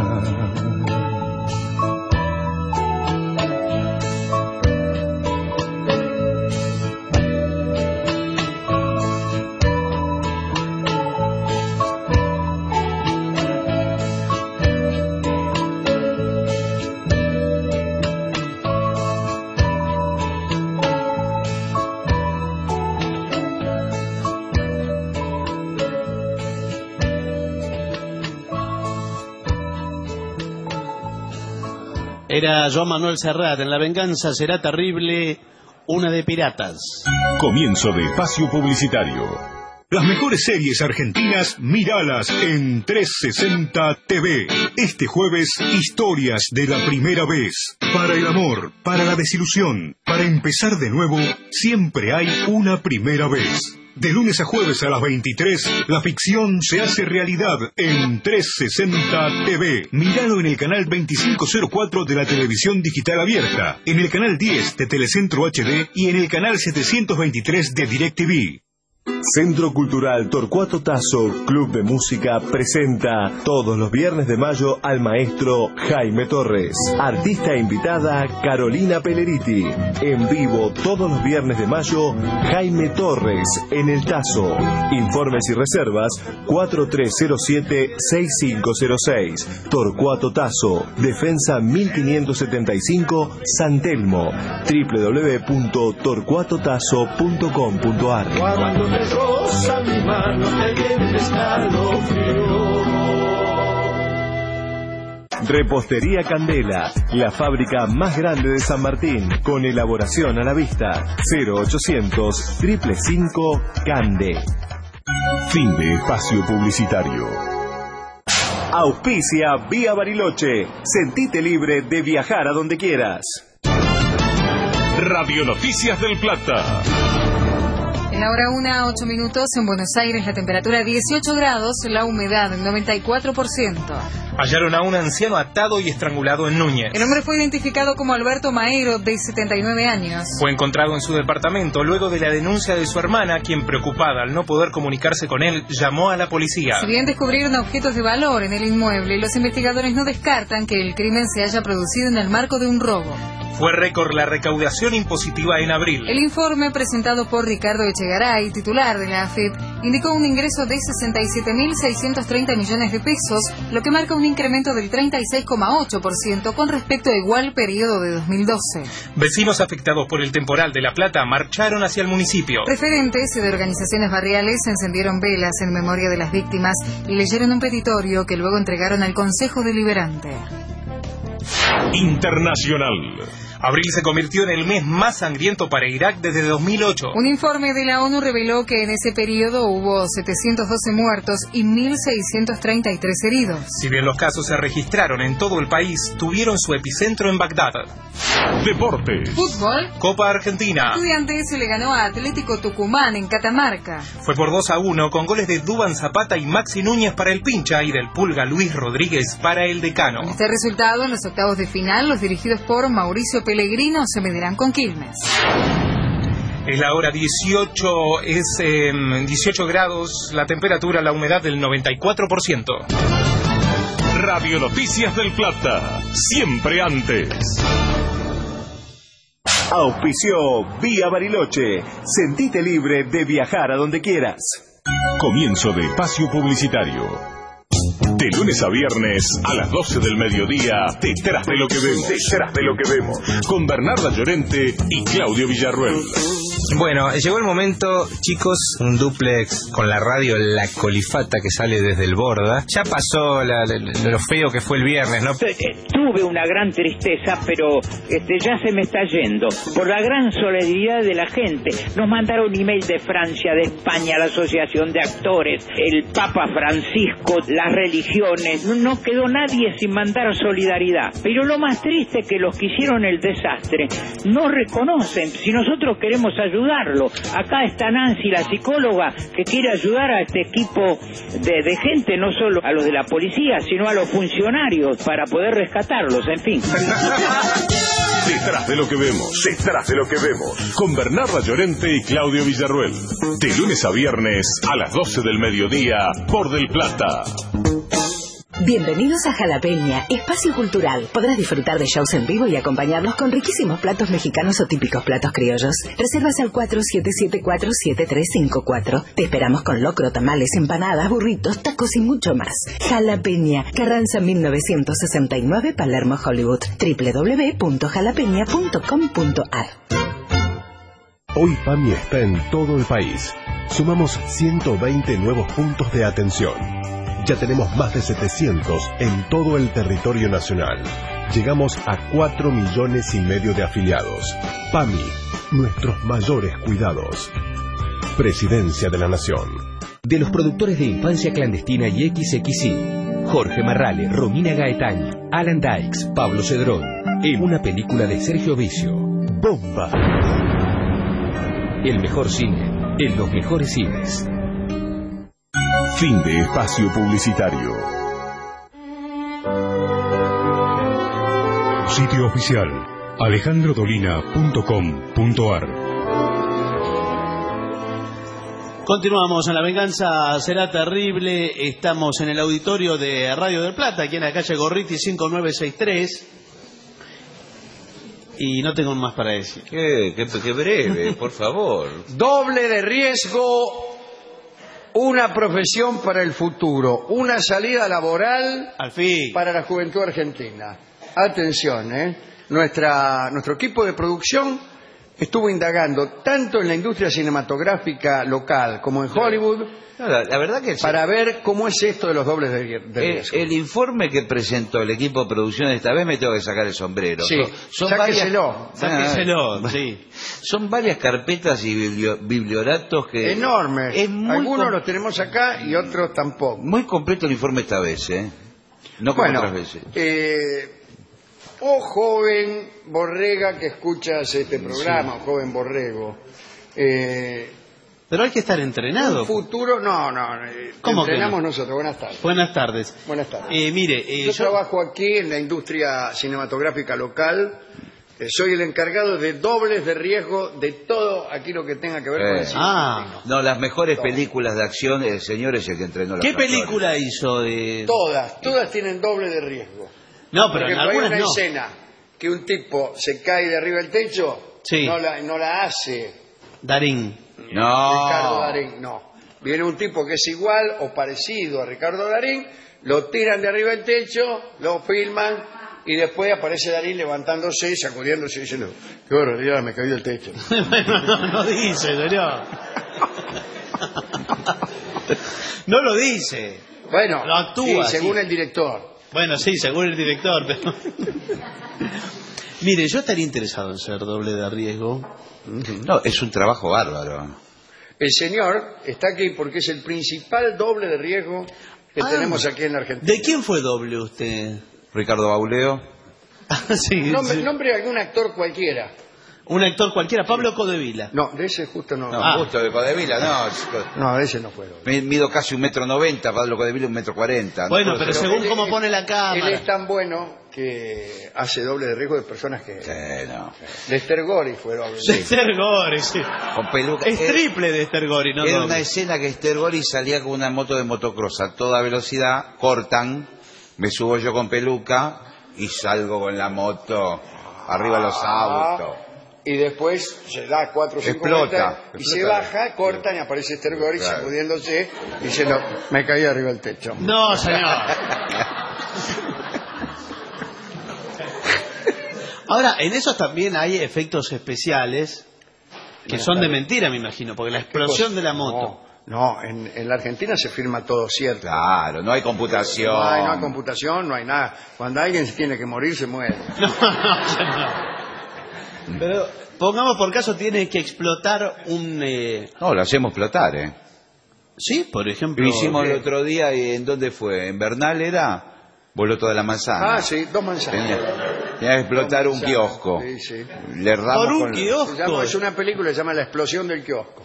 Era Joan Manuel Serrat en La venganza será terrible, una de piratas. Comienzo de espacio publicitario. Las mejores series argentinas, míralas en 360 TV. Este jueves, historias de la primera vez. Para el amor, para la desilusión, para empezar de nuevo, siempre hay una primera vez. De lunes a jueves a las 23, la ficción se hace realidad en 360 TV. Míralo en el canal 2504 de la televisión digital abierta, en el canal 10 de Telecentro HD y en el canal 723 de DirecTV. Centro Cultural Torcuato Tasso, Club de Música, presenta todos los viernes de mayo al maestro Jaime Torres. Artista invitada Carolina Pelleriti. En vivo todos los viernes de mayo, Jaime Torres en el Tasso. Informes y reservas 4307-6506. Torcuato Tasso, Defensa 1575, San Telmo. www.torcuatotasso.com.ar. Cuando te roza mi mano, te viene escalofrío. Repostería Candela, la fábrica más grande de San Martín, con elaboración a la vista. 0800 555 Cande. Fin de espacio publicitario. Auspicia Vía Bariloche. Sentite libre de viajar a donde quieras. Radio Noticias del Plata. En la hora 1:08 en Buenos Aires, la temperatura 18 grados, la humedad 94%. Hallaron a un anciano atado y estrangulado en Núñez. El hombre fue identificado como Alberto Maero, de 79 años. Fue encontrado en su departamento luego de la denuncia de su hermana, quien, preocupada al no poder comunicarse con él, llamó a la policía. Si bien descubrieron objetos de valor en el inmueble, los investigadores no descartan que el crimen se haya producido en el marco de un robo. Fue récord la recaudación impositiva en abril. El informe presentado por Ricardo Echegaray, titular de la AFIP, indicó un ingreso de 67.630 millones de pesos, lo que marca un incremento del 36,8% con respecto a igual periodo de 2012. Vecinos afectados por el temporal de La Plata marcharon hacia el municipio. Referentes de organizaciones barriales encendieron velas en memoria de las víctimas y leyeron un petitorio que luego entregaron al Consejo Deliberante. Internacional. Abril se convirtió en el mes más sangriento para Irak desde 2008. Un informe de la ONU reveló que en ese periodo hubo 712 muertos y 1.633 heridos. Si bien los casos se registraron en todo el país, tuvieron su epicentro en Bagdad. Deportes. Fútbol. Copa Argentina. Estudiantes se le ganó a Atlético Tucumán en Catamarca. Fue por 2-1 con goles de Duván Zapata y Maxi Núñez para el Pincha y del Pulga Luis Rodríguez para el Decano. Con este resultado, en los octavos de final, los dirigidos por Mauricio Pellegrino se medirán con Quilmes. Es la hora 18, es 18 grados, la temperatura, la humedad del 94%. Radio Noticias del Plata, siempre antes. Auspició Vía Bariloche. Sentite libre de viajar a donde quieras. Comienzo de espacio publicitario. De lunes a viernes a las 12 del mediodía, Detrás de lo que vemos. Detrás de lo que vemos. Con Bernarda Llorente y Claudio Villarruel. Bueno, llegó el momento, chicos, un dúplex con la radio La Colifata que sale desde el Borda. Ya pasó lo feo que fue el viernes, ¿no? Tuve una gran tristeza, pero ya se me está yendo. Por la gran solidaridad de la gente. Nos mandaron un email de Francia, de España, la Asociación de Actores, el Papa Francisco, las religiones. No quedó nadie sin mandar solidaridad. Pero lo más triste es que los que hicieron el desastre no reconocen. Si nosotros queremos ayudarlo, acá está Nancy, la psicóloga, que quiere ayudar a este equipo de gente, no solo a los de la policía, sino a los funcionarios, para poder rescatarlos, en fin. Detrás de lo que vemos, detrás de lo que vemos. Con Bernarda Llorente y Claudio Villarruel. De lunes a viernes a las 12 del mediodía por Del Plata. Bienvenidos a Jalapeña, espacio cultural. Podrás disfrutar de shows en vivo y acompañarnos con riquísimos platos mexicanos o típicos platos criollos. Reservas al 4774-7354. Te esperamos con locro, tamales, empanadas, burritos, tacos y mucho más. Jalapeña, Carranza 1969, Palermo, Hollywood. www.jalapeña.com.ar. Hoy PAMI está en todo el país. Sumamos 120 nuevos puntos de atención. Ya tenemos más de 700 en todo el territorio nacional. Llegamos a 4,5 millones de afiliados. PAMI, nuestros mayores cuidados. Presidencia de la Nación. De los productores de Infancia Clandestina y XXI, Jorge Marrale, Romina Gaetani, Alan Dykes, Pablo Cedrón, en una película de Sergio Vicio. ¡Bomba! El mejor cine, en los mejores cines. Fin de espacio publicitario. Sitio oficial alejandrodolina.com.ar. Continuamos en La Venganza Será Terrible. Estamos en el auditorio de Radio del Plata, aquí en la calle Gorriti 5963. Y no tengo más para decir. Qué breve, por favor. Doble de riesgo, una profesión para el futuro, una salida laboral al fin para la juventud argentina. Atención, nuestro equipo de producción estuvo indagando tanto en la industria cinematográfica local como en Hollywood. No, la verdad que para ver cómo es esto de los dobles de riesgo. El informe que presentó el equipo de producción esta vez me tengo que sacar el sombrero. Sí, sáqueselo. Sí. Son varias carpetas y biblioratos que... Enormes. Algunos los tenemos acá y otros tampoco. Muy completo el informe esta vez, no como otras veces. Joven borrega que escuchas este programa, joven borrego. Pero hay que estar entrenado. Un futuro, no. ¿Cómo entrenamos que no? nosotros. Buenas tardes. Buenas tardes. Buenas tardes. Mire, yo trabajo aquí en la industria cinematográfica local. Soy el encargado de dobles de riesgo de todo aquí lo que tenga que ver con el cine. No, las mejores películas de acción, el señor es el que entrenó la ¿Qué película hizo de...? Todas tienen doble de riesgo. No, pero porque en hay algunas una no. escena que un tipo se cae de arriba del techo, sí. no la hace Darín. No. Ricardo Darín, no. Viene un tipo que es igual o parecido a Ricardo Darín, lo tiran de arriba del techo, lo filman y después aparece Darín levantándose, sacudiéndose y diciendo, qué barbaridad, me caí del techo. Bueno, no dice, señor. No lo dice. Bueno, lo actúa, sí, según el director. Bueno, sí, según el director, pero... Mire, yo estaría interesado en ser doble de riesgo. No, es un trabajo bárbaro. El señor está aquí porque es el principal doble de riesgo que tenemos aquí en la Argentina. ¿De quién fue doble usted? Ricardo Bauleo. Sí, nombre algún actor cualquiera. Un actor cualquiera, Pablo Codevila. No, de ese justo no. Justo de Codevila, no. No, de ese no fue. Mido casi 1,90 m, Pablo Codevila 1,40 m. Bueno, pero según cómo pone la cámara. Él es tan bueno que hace doble de riesgo de personas que... no. De Stergori fue doble. De Stergori, sí. Con peluca. Es triple de Stergori, ¿no? Era una escena que Stergori salía con una moto de motocross a toda velocidad, cortan, me subo yo con peluca y salgo con la moto arriba de los autos. Y después se da 4 o 5 explota. Se baja, cortan y aparece Stergori sacudiéndose diciendo, me caí arriba del techo. No, señor. Ahora, en esos también hay efectos especiales que son de mentira, me imagino, porque la explosión de la moto. No, en la Argentina se firma todo cierto. Claro, no hay computación. No hay computación, no hay nada. Cuando alguien se tiene que morir, se muere. No. Pero pongamos por caso, tiene que explotar un... No, lo hacemos explotar, Sí, por ejemplo... Lo hicimos el otro día, ¿en dónde fue? ¿En Bernal era? Voló toda la manzana. Sí, 2 manzanas. Tenía que explotar un kiosco. Sí. Le erramos por un kiosco. Es una película que se llama La explosión del kiosco.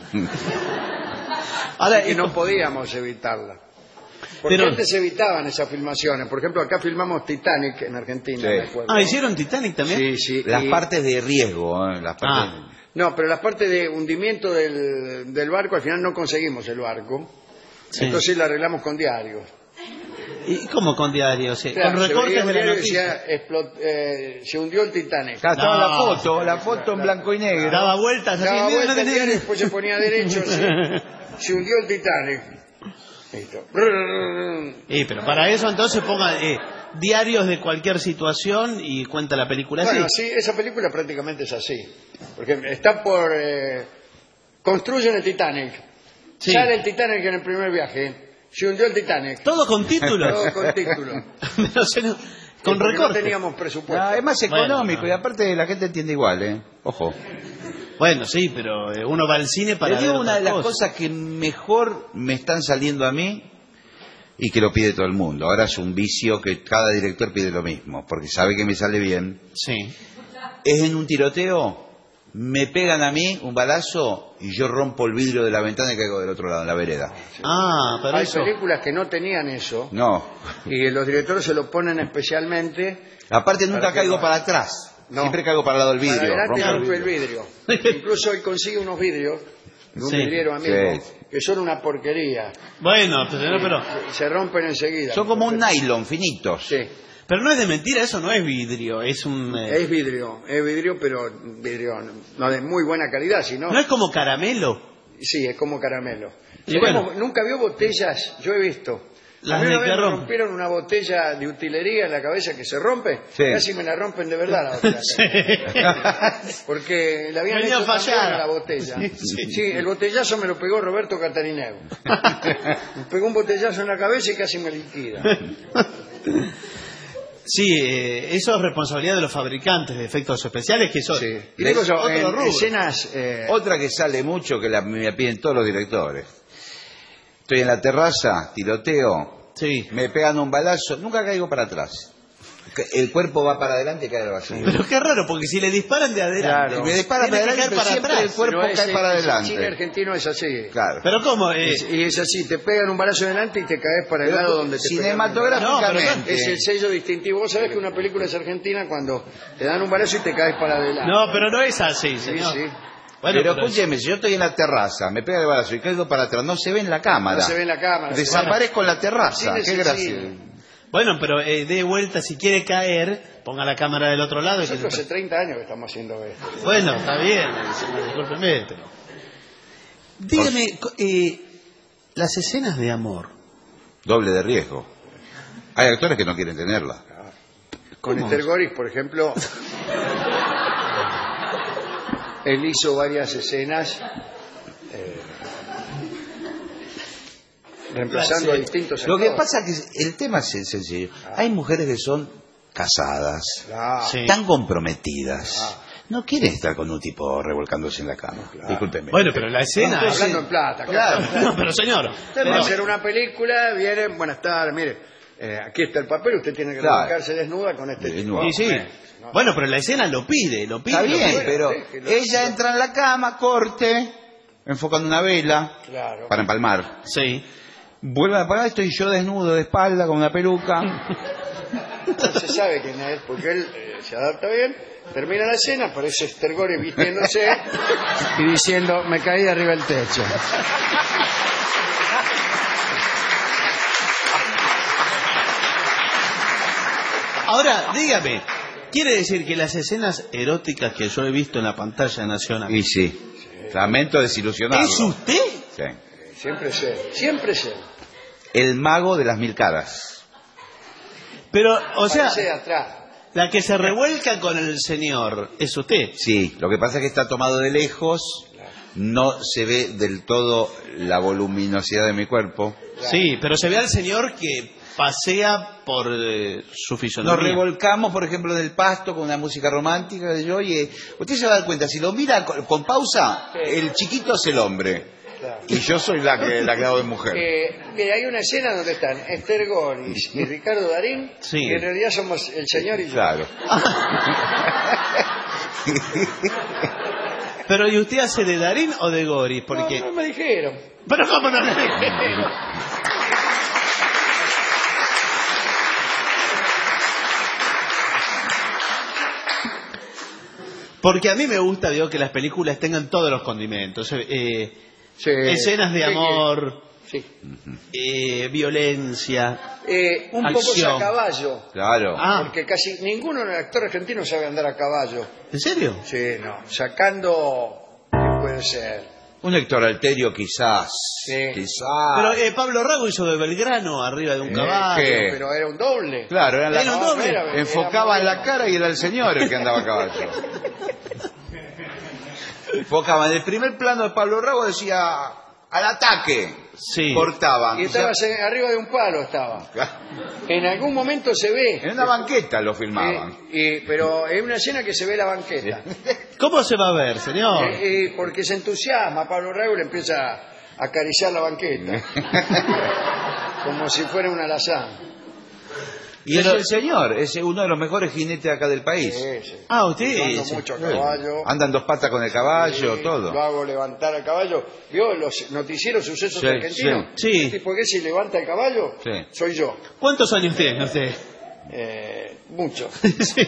Ahora, y no podíamos evitarla. Porque antes se evitaban esas filmaciones. Por ejemplo, acá filmamos Titanic en Argentina. ¿Hicieron Titanic también? Sí. Las partes de riesgo. Las partes... No, pero las partes de hundimiento del barco, al final no conseguimos el barco. Sí. Entonces la arreglamos con diarios. ¿Y cómo con diarios? Sí. Claro, con recortes de la noticia. Se hundió el Titanic. Claro, estaba la foto en blanco y negro. Daba vueltas el diario, después se ponía derecho. Se hundió el Titanic. Listo. Pero para eso entonces ponga diarios de cualquier situación y cuenta la película así. Bueno, sí, esa película prácticamente es así. Porque está por... construyen el Titanic. Sí. Sale el Titanic en el primer viaje. Se hundió el Titanic. Todo con títulos. Todo con títulos. Con recortes. No teníamos presupuesto. Es más económico y aparte la gente entiende igual, Ojo. Bueno, sí, pero uno va al cine para ver una de las cosas que mejor me están saliendo a mí y que lo pide todo el mundo. Ahora es un vicio que cada director pide lo mismo, porque sabe que me sale bien. Sí. Es en un tiroteo, me pegan a mí un balazo y yo rompo el vidrio de la ventana y caigo del otro lado, en la vereda. Sí. Pero hay películas que no tenían eso. No. Y los directores se lo ponen especialmente. Aparte nunca caigo para atrás. No. Siempre caigo para el lado del vidrio. Para adelante rompe el vidrio. Incluso él consigue unos vidrios de un vidriero amigo que son una porquería. Bueno, pero Se rompen enseguida. Son como un nylon, finitos. Sí. pero no es de mentira, eso no es vidrio, es un... Es vidrio, pero vidrio no de muy buena calidad, sino... ¿No es como caramelo? Sí, es como caramelo. Y bueno. ¿Nunca vio botellas? Yo he visto. Las a mí de una vez que me rompen. rompieron una botella de utilería en la cabeza que se rompe. Sí. Casi me la rompen de verdad la botella. Porque le habían Venía hecho fallada. también a la botella. Sí, el botellazo me lo pegó Roberto Catarineo. Me pegó un botellazo en la cabeza y casi me liquida. Sí, eso es responsabilidad de los fabricantes de efectos especiales, que son Y digo yo, en otro rubro. escenas... Otra que sale mucho, que me piden todos los directores. Estoy en la terraza, tiroteo, me pegan un balazo, nunca caigo para atrás. El cuerpo va para adelante y cae al vacío. Pero qué raro, porque si le disparan de adelante, Claro. Me disparan tiene para que adelante, caer pero para siempre atrás. el cuerpo pero cae para el cine adelante. argentino es así. Claro. Pero ¿cómo? Y es así, te pegan un balazo adelante y te caes para el Pero lado donde te cinematográficamente. Es el sello distintivo. Vos sabés que una película es argentina cuando te dan un balazo y te caes para adelante. No, pero no es así, Sí, señor. sí. Bueno, pero escúcheme, si yo estoy en la terraza, me pega el balazo y caigo para atrás, no se ve en la cámara. No se ve en la cámara. Desaparezco en la terraza. Sí, Qué sí, gracia. Bueno, pero de vuelta, si quiere caer, ponga la cámara del otro lado. Nosotros hace 30 años que estamos haciendo esto. Bueno, está bien, discúlpeme, pero... Dígame, las escenas de amor. Doble de riesgo. Hay actores que no quieren tenerla. Con ¿Cómo? Esther Goris, por ejemplo, él hizo varias escenas reemplazando a distintos Lo actores. que pasa es que el tema es sencillo. Hay mujeres que son casadas, Sí. están comprometidas. No quieren estar con un tipo revolcándose en la cama. Discúlpeme. Bueno, pero la escena... Hablando en plata, Claro. No, pero señor... Usted va a hacer una película, viene, buenas tardes, mire, aquí está el papel, usted tiene que Claro. revolcarse desnuda con este tipo. Y sí. Bueno, pero la escena lo pide. Está bien, pero ella entra en la cama, corte, enfocando una vela Claro. para empalmar. Sí. Vuelve a apagar, estoy yo desnudo de espalda con una peluca. No se sabe quién es, porque él se adapta bien. Termina la escena, aparece Esther Goris vistiéndose y diciendo, me caí de arriba del techo. Ahora, dígame, ¿quiere decir que las escenas eróticas que yo he visto en la pantalla nacional... Y sí, lamento desilusionarlo. ¿Es usted? Sí. Siempre es él, siempre es él. El mago de las 1000 caras. Pero, o sea, Aparece de atrás. la que se revuelca con el señor es usted. Sí, lo que pasa es que está tomado de lejos, no se ve del todo la voluminosidad de mi cuerpo. Sí, pero se ve al señor que pasea por su fisonomía. Nos revolcamos, por ejemplo, en el pasto con una música romántica. Y yo, oye, usted se va a dar cuenta, si lo mira con pausa, el chiquito es el hombre. Claro. Y yo soy la que hago de mujer. Mira, hay una escena donde están Esther Goris y Ricardo Darín, Sí. que en realidad somos el señor y yo. Claro. Pero ¿y usted hace de Darín o de Goris? Porque... No me dijeron. Pero ¿cómo no le dijeron? Porque a mí me gusta, digo, que las películas tengan todos los condimentos. Escenas de amor, Sí. Violencia, Un poco acción. a caballo. Claro. Ah, Porque casi ninguno de los actores argentinos sabe andar a caballo. ¿en serio? Sí, no. Sacando, ¿qué puede ser? Un Héctor Alterio quizás. Sí. Quizás. Pero Pablo Rago hizo de Belgrano arriba de un caballo. ¿qué? Pero era un doble. Claro, era Era un doble. enfocaban la cara y era el señor el que andaba a caballo. Enfocaban el primer plano de Pablo Rago, decía al ataque. Sí. Cortaban. Y estaba arriba de un palo, estaba. En algún momento se ve. En una banqueta lo filmaban. Pero es una escena que se ve la banqueta. ¿Cómo se va a ver, señor? Porque se entusiasma Pablo Rago y le empieza a acariciar la banqueta. Como si fuera una alazán. Y es el señor, es uno de los mejores jinetes acá del país. Sí, sí. Ah, usted. Ando mucho a caballo. Andan dos patas con el caballo, Sí, todo. Lo hago levantar a caballo. ¿Vio los noticieros sucesos Sí, argentinos? sí. ¿El tipo que si levanta el caballo? Sí. Soy yo. ¿Cuántos años tiene usted? Mucho. Sí.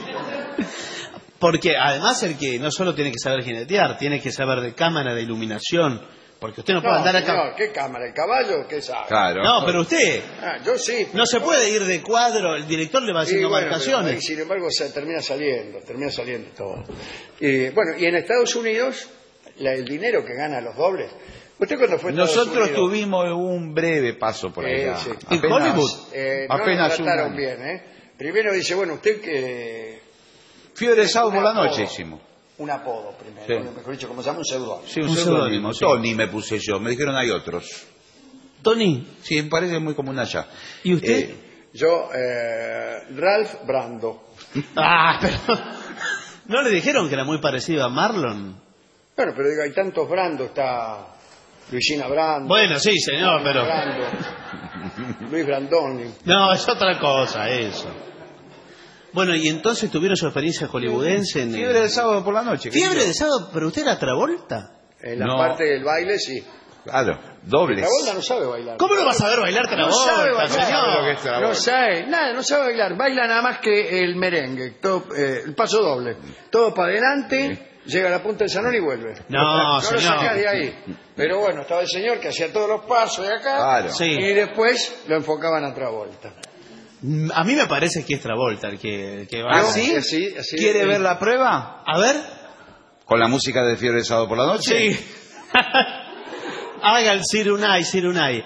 Porque además el que no solo tiene que saber jinetear, tiene que saber de cámara, de iluminación, Porque usted no puede andar acá. Señor, ¿qué cámara? ¿El caballo? ¿Qué sabe? Claro. No, pero usted. Yo sí. No se puede ir de cuadro, el director le va haciendo marcaciones. Y sin embargo, termina saliendo todo. Bueno, y en Estados Unidos, el dinero que gana los dobles. ¿Usted cuando fue a Estados Nosotros Unidos? tuvimos un breve paso por allá. Sí. ¿En Hollywood? No nos trataron bien, Primero dice, bueno, usted que... Fiebre de sábado por la noche hicimos. Un apodo primero, Sí. bueno, mejor dicho, como se llama, un seudónimo. Sí, un seudónimo. Tony me puse yo, me dijeron hay otros. ¿Tony? Sí, me parece muy común allá. ¿Y usted? Yo, Ralph Brando. Pero... ¿No le dijeron que era muy parecido a Marlon? Bueno, pero digo, hay tantos Brando, está Luisina Brando. Bueno, sí, señor, pero... Brando, Luis Brandoni. No, es otra cosa eso. Bueno, y entonces tuvieron su experiencia hollywoodense en... Fiebre de sábado por la noche. ¿Fiebre de sábado? ¿Pero usted era Travolta? En la parte del baile, sí. Claro, dobles. Travolta no sabe bailar. ¿Cómo no va a saber bailar Travolta, No sabe bailar, señor? No sabe, nada, no sabe bailar. Baila nada más que el merengue, todo, el paso doble. Todo para adelante, llega a la punta del salón y vuelve. No, señor. señor. Lo saca de ahí. Pero bueno, estaba el señor que hacía todos los pasos de acá. Claro. Sí. Y después lo enfocaban a Travolta. A mí me parece que es Travolta el que ¿Ah, baila. sí? Así, ¿Quiere ver la prueba? A ver. ¿Con la música de Fiebre de sábado por la noche? Sí. Haga el Sirunai. Sirunai.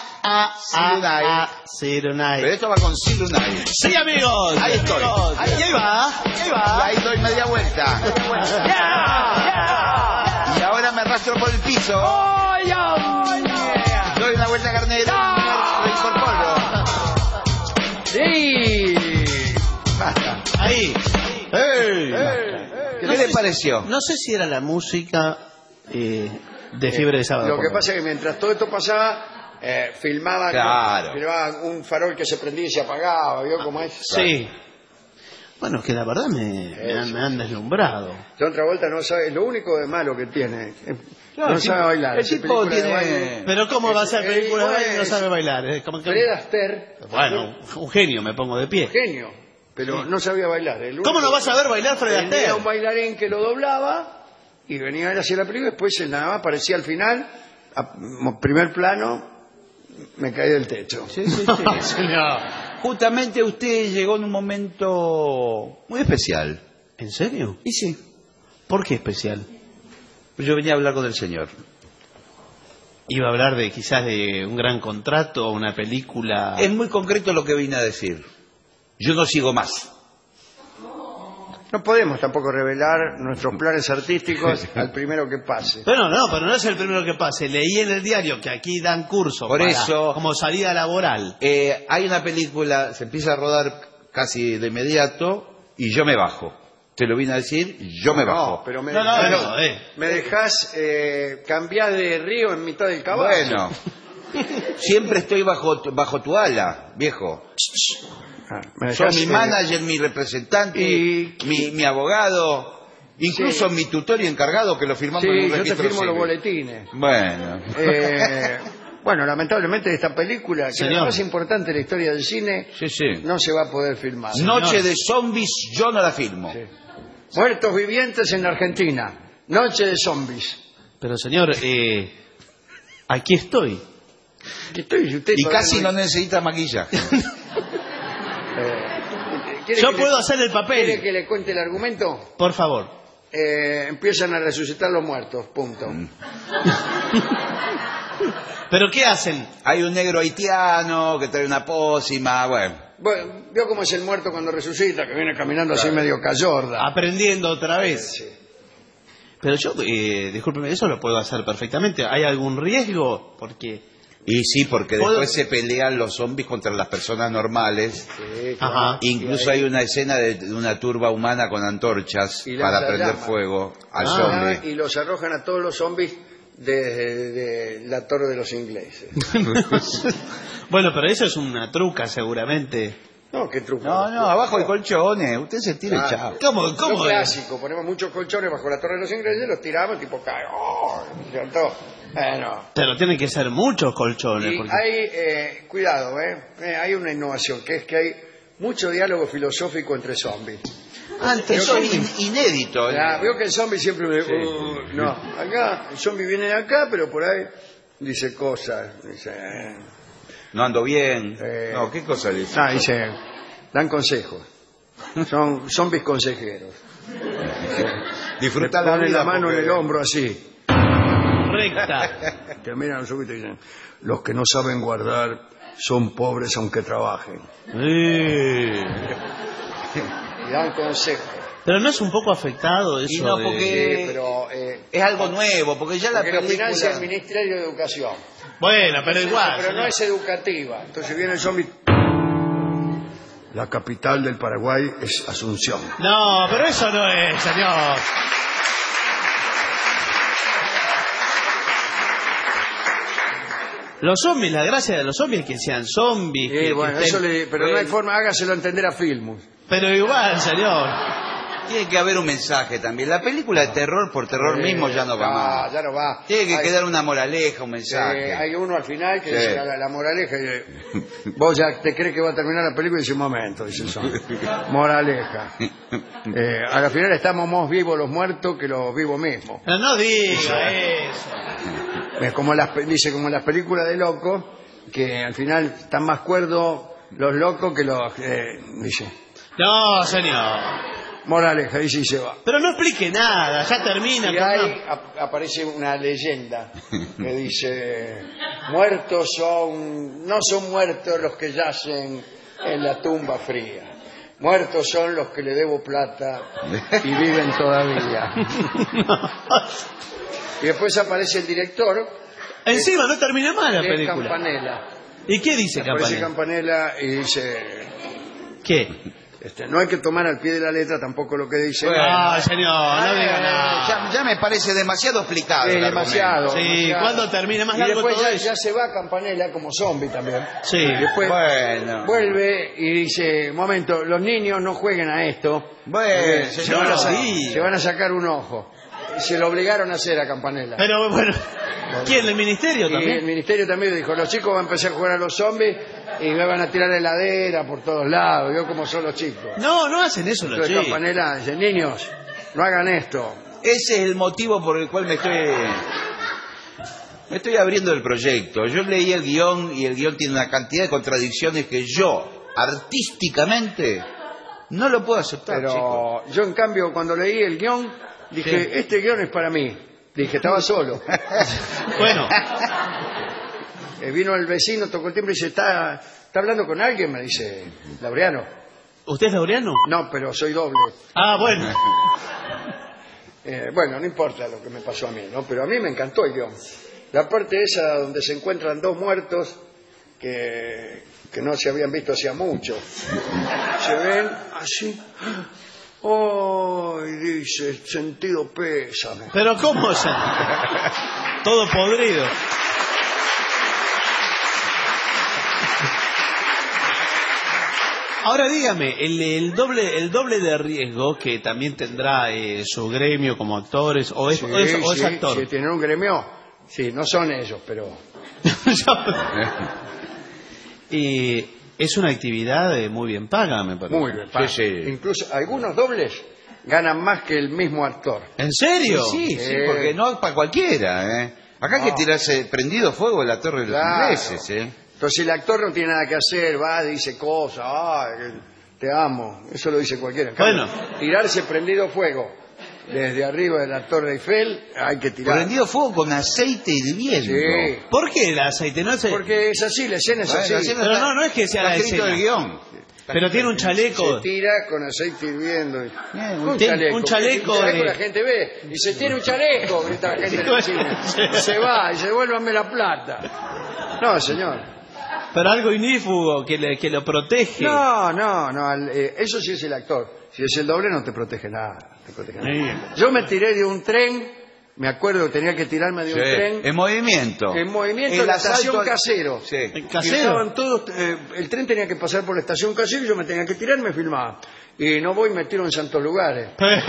Sirunai. Pero esto va con Sirunai. Sí, amigos. Ahí estoy. Ahí va. Y ahí doy media vuelta. Y ahora me arrastro por el piso. Doy una vuelta carnera. Lo incorporo. Sí. Basta. Ahí. ¿Qué le pareció? No sé si era la música de Fiebre de sábado. Lo que pasa es que mientras todo esto pasaba, filmaban, Claro. filmaban un farol que se prendía y se apagaba, ¿vio cómo es? Sí. Bueno, que la verdad me han deslumbrado. John Travolta no sabe, lo único de malo que tiene, Claro, no sabe bailar. el Hace tipo película de tiene- baile. Pero ¿cómo va a ser película de baile y no es- sabe bailar? Como que... Fred Astaire, Bueno, un genio, me pongo de pie. genio, pero no sabía bailar. ¿Cómo no vas a ver bailar Fred Astaire? Tenía un bailarín que lo doblaba y venía él hacia la película y después él nada más aparecía al final, primer plano, me caí del techo. Sí. Justamente usted llegó en un momento muy especial. ¿En serio? Y sí. ¿Por qué especial? Yo venía a hablar con el señor. Iba a hablar de quizás de un gran contrato, una película... Es muy concreto lo que vine a decir. Yo no sigo más. No podemos tampoco revelar nuestros planes artísticos al primero que pase. Pero no es el primero que pase. Leí en el diario que aquí dan cursos Por eso- como salida laboral. Hay una película, se empieza a rodar casi de inmediato y yo me bajo. Te lo vine a decir, yo me bajo. No, pero me No, me dejás cambiar de río en mitad del caballo. Bueno, siempre estoy bajo tu ala, viejo. Me Son dejás, mi manager, mi representante, mi abogado, incluso mi tutor y encargado que lo firmamos Sí, en un yo te registro firmo los civil. boletines. Bueno. Bueno, lamentablemente esta película, que es la Señor. más importante de la historia del cine, no se va a poder filmar. Noche de zombies, yo no la filmo. Muertos vivientes en la Argentina. Noche de zombies. Pero señor, aquí estoy. Aquí estoy, y usted Y todavía casi no necesita maquillaje. ¿Quiere Yo que puedo le- hacer el papel. ¿Quiere que le cuente el argumento? Por favor. Empiezan a resucitar los muertos, punto. ¿Pero qué hacen? Hay un negro haitiano que trae una pócima, bueno. Bueno, vio cómo es el muerto cuando resucita, que viene caminando así medio cayorda. Aprendiendo otra vez. Pero yo, discúlpeme, eso lo puedo hacer perfectamente. ¿Hay algún riesgo? Porque... Y sí, porque ¿Puedo? después se pelean los zombies contra las personas normales. Sí, Ajá. Incluso hay una escena de una turba humana con antorchas Y para lanzallamas. prender fuego al Ah, zombie. y los arrojan a todos los zombies de la torre de los ingleses. Bueno, pero eso es una truca seguramente. No, qué truco. No, abajo hay colchones. Usted se tira y Ah, chao. ¿Cómo Lo es? clásico, ponemos muchos colchones bajo la torre de los ingleses, los tiramos, tipo cae. ¡Oh! ¿Cierto? Bueno. Pero tienen que ser muchos colchones. Y Porque... hay, cuidado, hay una innovación, que es que hay mucho diálogo filosófico entre zombies. Eso es inédito. Veo que el zombie siempre no, acá, el zombie viene de acá, pero por ahí dice cosas. Dice, no ando bien. No, ¿qué cosa dice? Dice, dan consejos. Son zombies consejeros. Disfrutar ponen la mano en el hombro así. Recta. Te miran los ojos y te dicen, los que no saben guardar son pobres aunque trabajen. Y dan consejos. Pero no es un poco afectado eso. Y no, porque sí, pero, es algo nuevo, porque ya la película... lo financia el Ministerio de Educación. Bueno, pero igual. Pero no es educativa. Entonces viene el zombie. La capital del Paraguay es Asunción. No, pero eso no es, señor. Los zombies, la gracia de los zombies es que sean zombies. Bueno, eso pero no hay forma, hágaselo entender a Filmus. Pero igual, señor. Tiene que haber un mensaje también. La película de terror por terror mismo ya no va más. Ya no va. Tiene que quedar una moraleja, un mensaje. Hay uno al final que dice la moraleja. Vos ya te crees que va a terminar la película y dice, un momento, dice el zombie. Moraleja. Al final estamos más vivos los muertos que los vivos mismos. No diga eso. Es como dice como en las películas de locos, que al final están más cuerdos los locos que los... dice. No, señor. Moraleja, dice y se va. Pero no explique nada, ya termina. Y ahí aparece una leyenda que dice, no son muertos los que yacen en la tumba fría. Muertos son los que le debo plata y viven todavía. Y después aparece el director. Encima no termina mal la película. Campanella. ¿Y qué dice Campanella? Aparece Campanella y dice... ¿Qué? No hay que tomar al pie de la letra tampoco lo que dice. No, señor, no diga nada. Ya me parece demasiado explicado. Sí, demasiado. Sí, ¿cuándo termina más largo después todo eso? Ya se va Campanella como zombie también. Sí. Y después vuelve y dice, un momento, los niños no jueguen a esto. Bueno, se van a sacar un ojo. Se lo obligaron a hacer a Campanella. Pero bueno, ¿quién? ¿El ministerio también? Y el ministerio también dijo, los chicos van a empezar a jugar a los zombies y me van a tirar heladera por todos lados. Yo como son los chicos. No hacen eso los chicos. Campanella dice, niños, no hagan esto. Ese es el motivo por el cual me estoy abriendo el proyecto. Yo leí el guión y el guión tiene una cantidad de contradicciones que yo, artísticamente, no lo puedo aceptar. Pero yo, en cambio, cuando leí el guión, dije, este guión es para mí. Dije, estaba solo. Bueno. Vino el vecino, tocó el timbre y dice, ¿está hablando con alguien? Me dice, Laureano. ¿Usted es Laureano? No, pero soy doble. Ah, bueno. Bueno, no importa lo que me pasó a mí, ¿no? Pero a mí me encantó el guión. La parte esa donde se encuentran dos muertos que no se habían visto hacía mucho. Se ven así... ¡Ay! Dice, sentido pésame. ¿Pero cómo es? Todo podrido. Ahora dígame, el doble de riesgo que también tendrá su gremio como actores, o es actor. Sí, tienen un gremio. Sí, no son ellos, pero... Es una actividad muy bien paga, me parece. Muy bien paga. Sí. Incluso algunos dobles ganan más que el mismo actor. ¿En serio? Sí, porque no es para cualquiera. Acá hay que tirarse prendido fuego de la torre de los ingleses. Entonces el actor no tiene nada que hacer, va, dice cosas, te amo, eso lo dice cualquiera. Bueno. Tirarse prendido fuego desde arriba de la Torre Eiffel, hay que tirar. Prendido fuego con aceite hirviendo. Sí. ¿Por qué el aceite? No sé. Porque es así, la escena es así. Pero no es que sea la escena. Del guión. Pero tiene un chaleco. Se tira con aceite hirviendo. Un chaleco. La gente ve y se tiene un chaleco, grita la gente en el cine. Se va y se devuélvame la plata. No, señor. Pero algo inífugo que lo protege. No. Eso sí es el actor. Si es el doble no te protege nada. Yo me tiré de un tren, me acuerdo que tenía que tirarme de un tren. En movimiento. En la estación Casero. Sí. Estaban todos, el tren tenía que pasar por la estación Casero y yo me tenía que tirar y me filmaba. Y no voy y me tiro en santos lugares.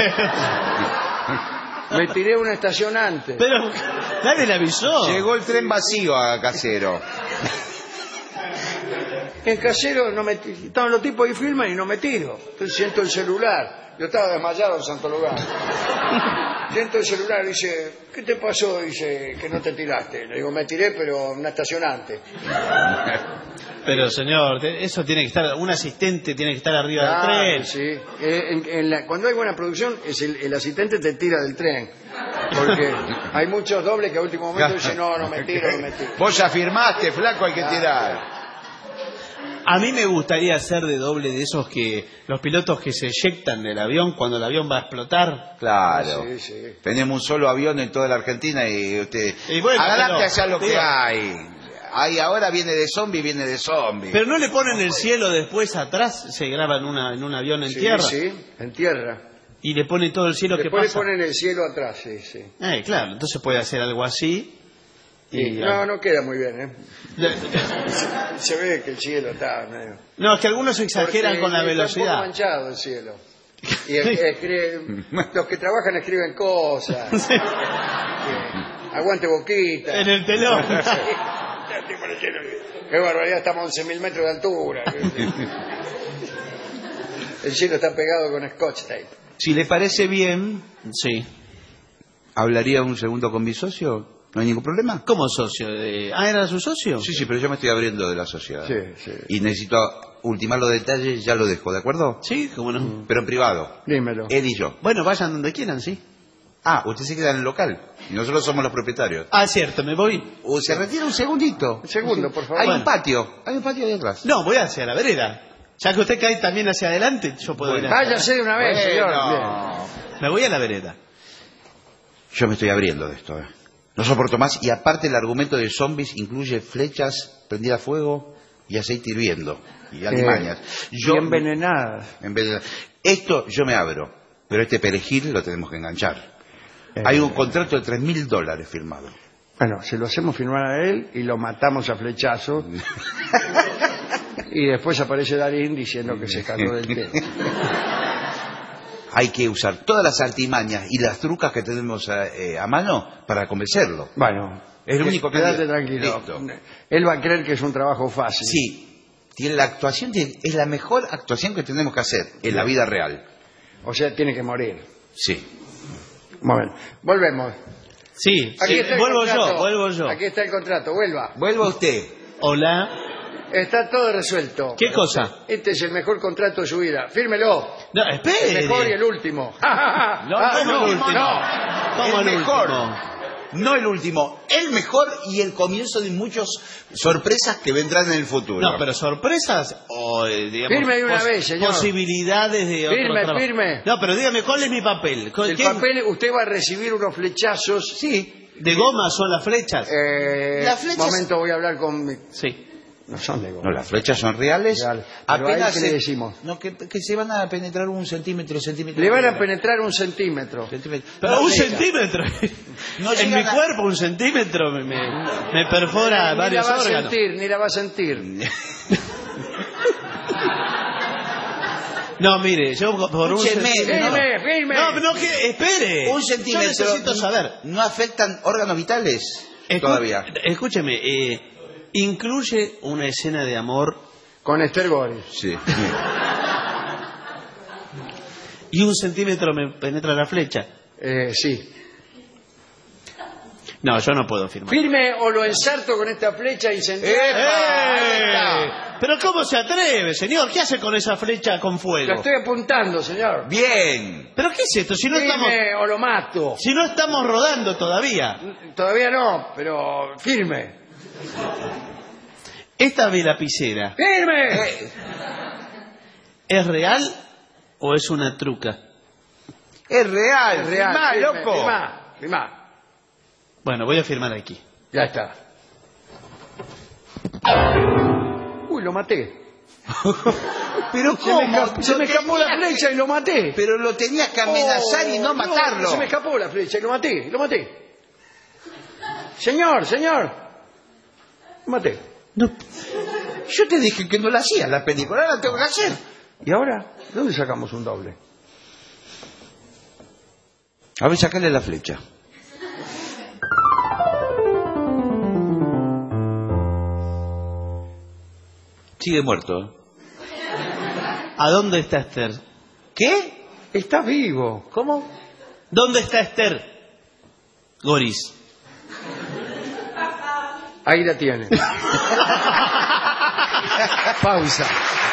Me tiré a una estación antes. Pero nadie le avisó. Llegó el tren vacío a Casero. En casero no me estaban los tipos y filman y no me tiro. Entonces siento el celular. Yo estaba desmayado en Santo Lugar. Siento el celular y dice, ¿qué te pasó? Dice, que no te tiraste. Le digo, me tiré, pero en una estación antes. Pero señor, eso tiene que estar, un asistente tiene que estar arriba del tren. Sí. Cuando hay buena producción, el asistente te tira del tren. Porque hay muchos dobles que a último momento dicen, no me tiro. Vos ya firmaste, flaco, hay que tirar. A mí me gustaría ser de doble de esos los pilotos que se eyectan del avión cuando el avión va a explotar. Claro. Sí. Tenemos un solo avión en toda la Argentina y usted... bueno, adelante allá lo que hay. Ahí ahora viene de zombie. Pero no le ponen el cielo después atrás, se graba en un avión en tierra. Sí, en tierra. Y le ponen todo el cielo después que pasa. Después le ponen el cielo atrás, sí. Claro, entonces puede hacer algo así. No queda muy bien, Se ve que el cielo está medio... No, es que algunos exageran con la velocidad. Está un poco manchado el cielo. Y los que trabajan escriben cosas. Aguante Boquita. En el telón. Qué barbaridad, estamos a 11.000 metros de altura. El cielo está pegado con scotch tape. Si le parece bien, sí. ¿Hablaría un segundo con mi socio? ¿No hay ningún problema? ¿Cómo socio? ¿Era su socio? Sí, pero yo me estoy abriendo de la sociedad. Sí. Y necesito ultimar los detalles, ya lo dejo, ¿de acuerdo? Sí, cómo no. Pero en privado. Dímelo. Él y yo. Bueno, vayan donde quieran, sí. Usted se queda en el local. Y nosotros somos los propietarios. Cierto, me voy. Se retira un segundito. Un segundo, por favor. Hay un patio ahí atrás. No, voy hacia la vereda. Ya que usted cae también hacia adelante, yo puedo ir. Váyase de una vez, señor. Me voy a la vereda. Yo me estoy abriendo de esto, No soporto más. Y aparte el argumento de zombies incluye flechas prendidas a fuego y aceite hirviendo. Y alimañas. Y envenenadas. Esto yo me abro. Pero este perejil lo tenemos que enganchar. Hay un contrato de $3.000 firmado. Bueno, se lo hacemos firmar a él y lo matamos a flechazos. Y después aparece Darín diciendo que se cagó del tema. Hay que usar todas las artimañas y las trucas que tenemos a mano para convencerlo. Bueno, es lo único que... Quédate tranquilo. Listo. Él va a creer que es un trabajo fácil. Sí. La actuación es la mejor actuación que tenemos que hacer en la vida real. O sea, tiene que morir. Sí. Bueno, volvemos. Sí, vuelvo yo. Aquí está el contrato, Vuelva usted. Hola. Está todo resuelto. ¿Qué cosa? Este es el mejor contrato de su vida. Fírmelo. No, espere. El mejor y el último. ¿Cómo el último? ¿Cómo el mejor? último? No el último, el mejor y el comienzo de muchas sorpresas que vendrán en el futuro. No, pero sorpresas o, digamos... Firme de una vez, señor. Posibilidades de otro trabajo. Firme. No, pero dígame, ¿cuál es mi papel? El papel, usted va a recibir unos flechazos. Sí. ¿De goma son las flechas? Las flechas... Un momento voy a hablar con mi... Sí. No son de goma. No, las flechas son reales. Apenas ¿qué le decimos? No, que se van a penetrar un centímetro. Le van a penetrar un centímetro. Pero un centímetro. No en mi cuerpo un centímetro me perfora varios órganos. Ni la va a sentir. No, mire, yo por un centímetro... Firme. No, que espere. Un centímetro. Yo necesito saber. ¿No afectan órganos vitales todavía? Escúcheme, incluye una escena de amor con Esther Boris. Sí. ¿Y un centímetro me penetra la flecha? Sí. No, yo no puedo firmar. Firme o lo ensarto con esta flecha incendiaria. Pero ¿cómo se atreve, señor? ¿Qué hace con esa flecha con fuego? Lo estoy apuntando, señor. Bien. ¿Pero qué es esto? Si no estamos... o lo mato. Si no estamos rodando todavía. Todavía no, pero firme. Esta lapicera. ¡Firme! ¿Es real o es una truca? Es real. Es real. Firmá, firme, loco. Firmá. Bueno, voy a firmar aquí. Ya está. Uy, lo maté. Pero ¿cómo? Se me escapó la flecha y lo maté. Pero lo tenías que amenazar y no matarlo. Se me escapó la flecha y lo maté. Señor. Lo maté. No. Yo te dije que no la hacía la película, ahora la tengo que hacer. ¿Y ahora? ¿De dónde sacamos un doble? A ver, sacale la flecha. sigue muerto. ¿A dónde está Esther? ¿Qué? Está vivo. ¿Cómo? ¿Dónde está Esther? Goris. Ahí la tiene. Pausa.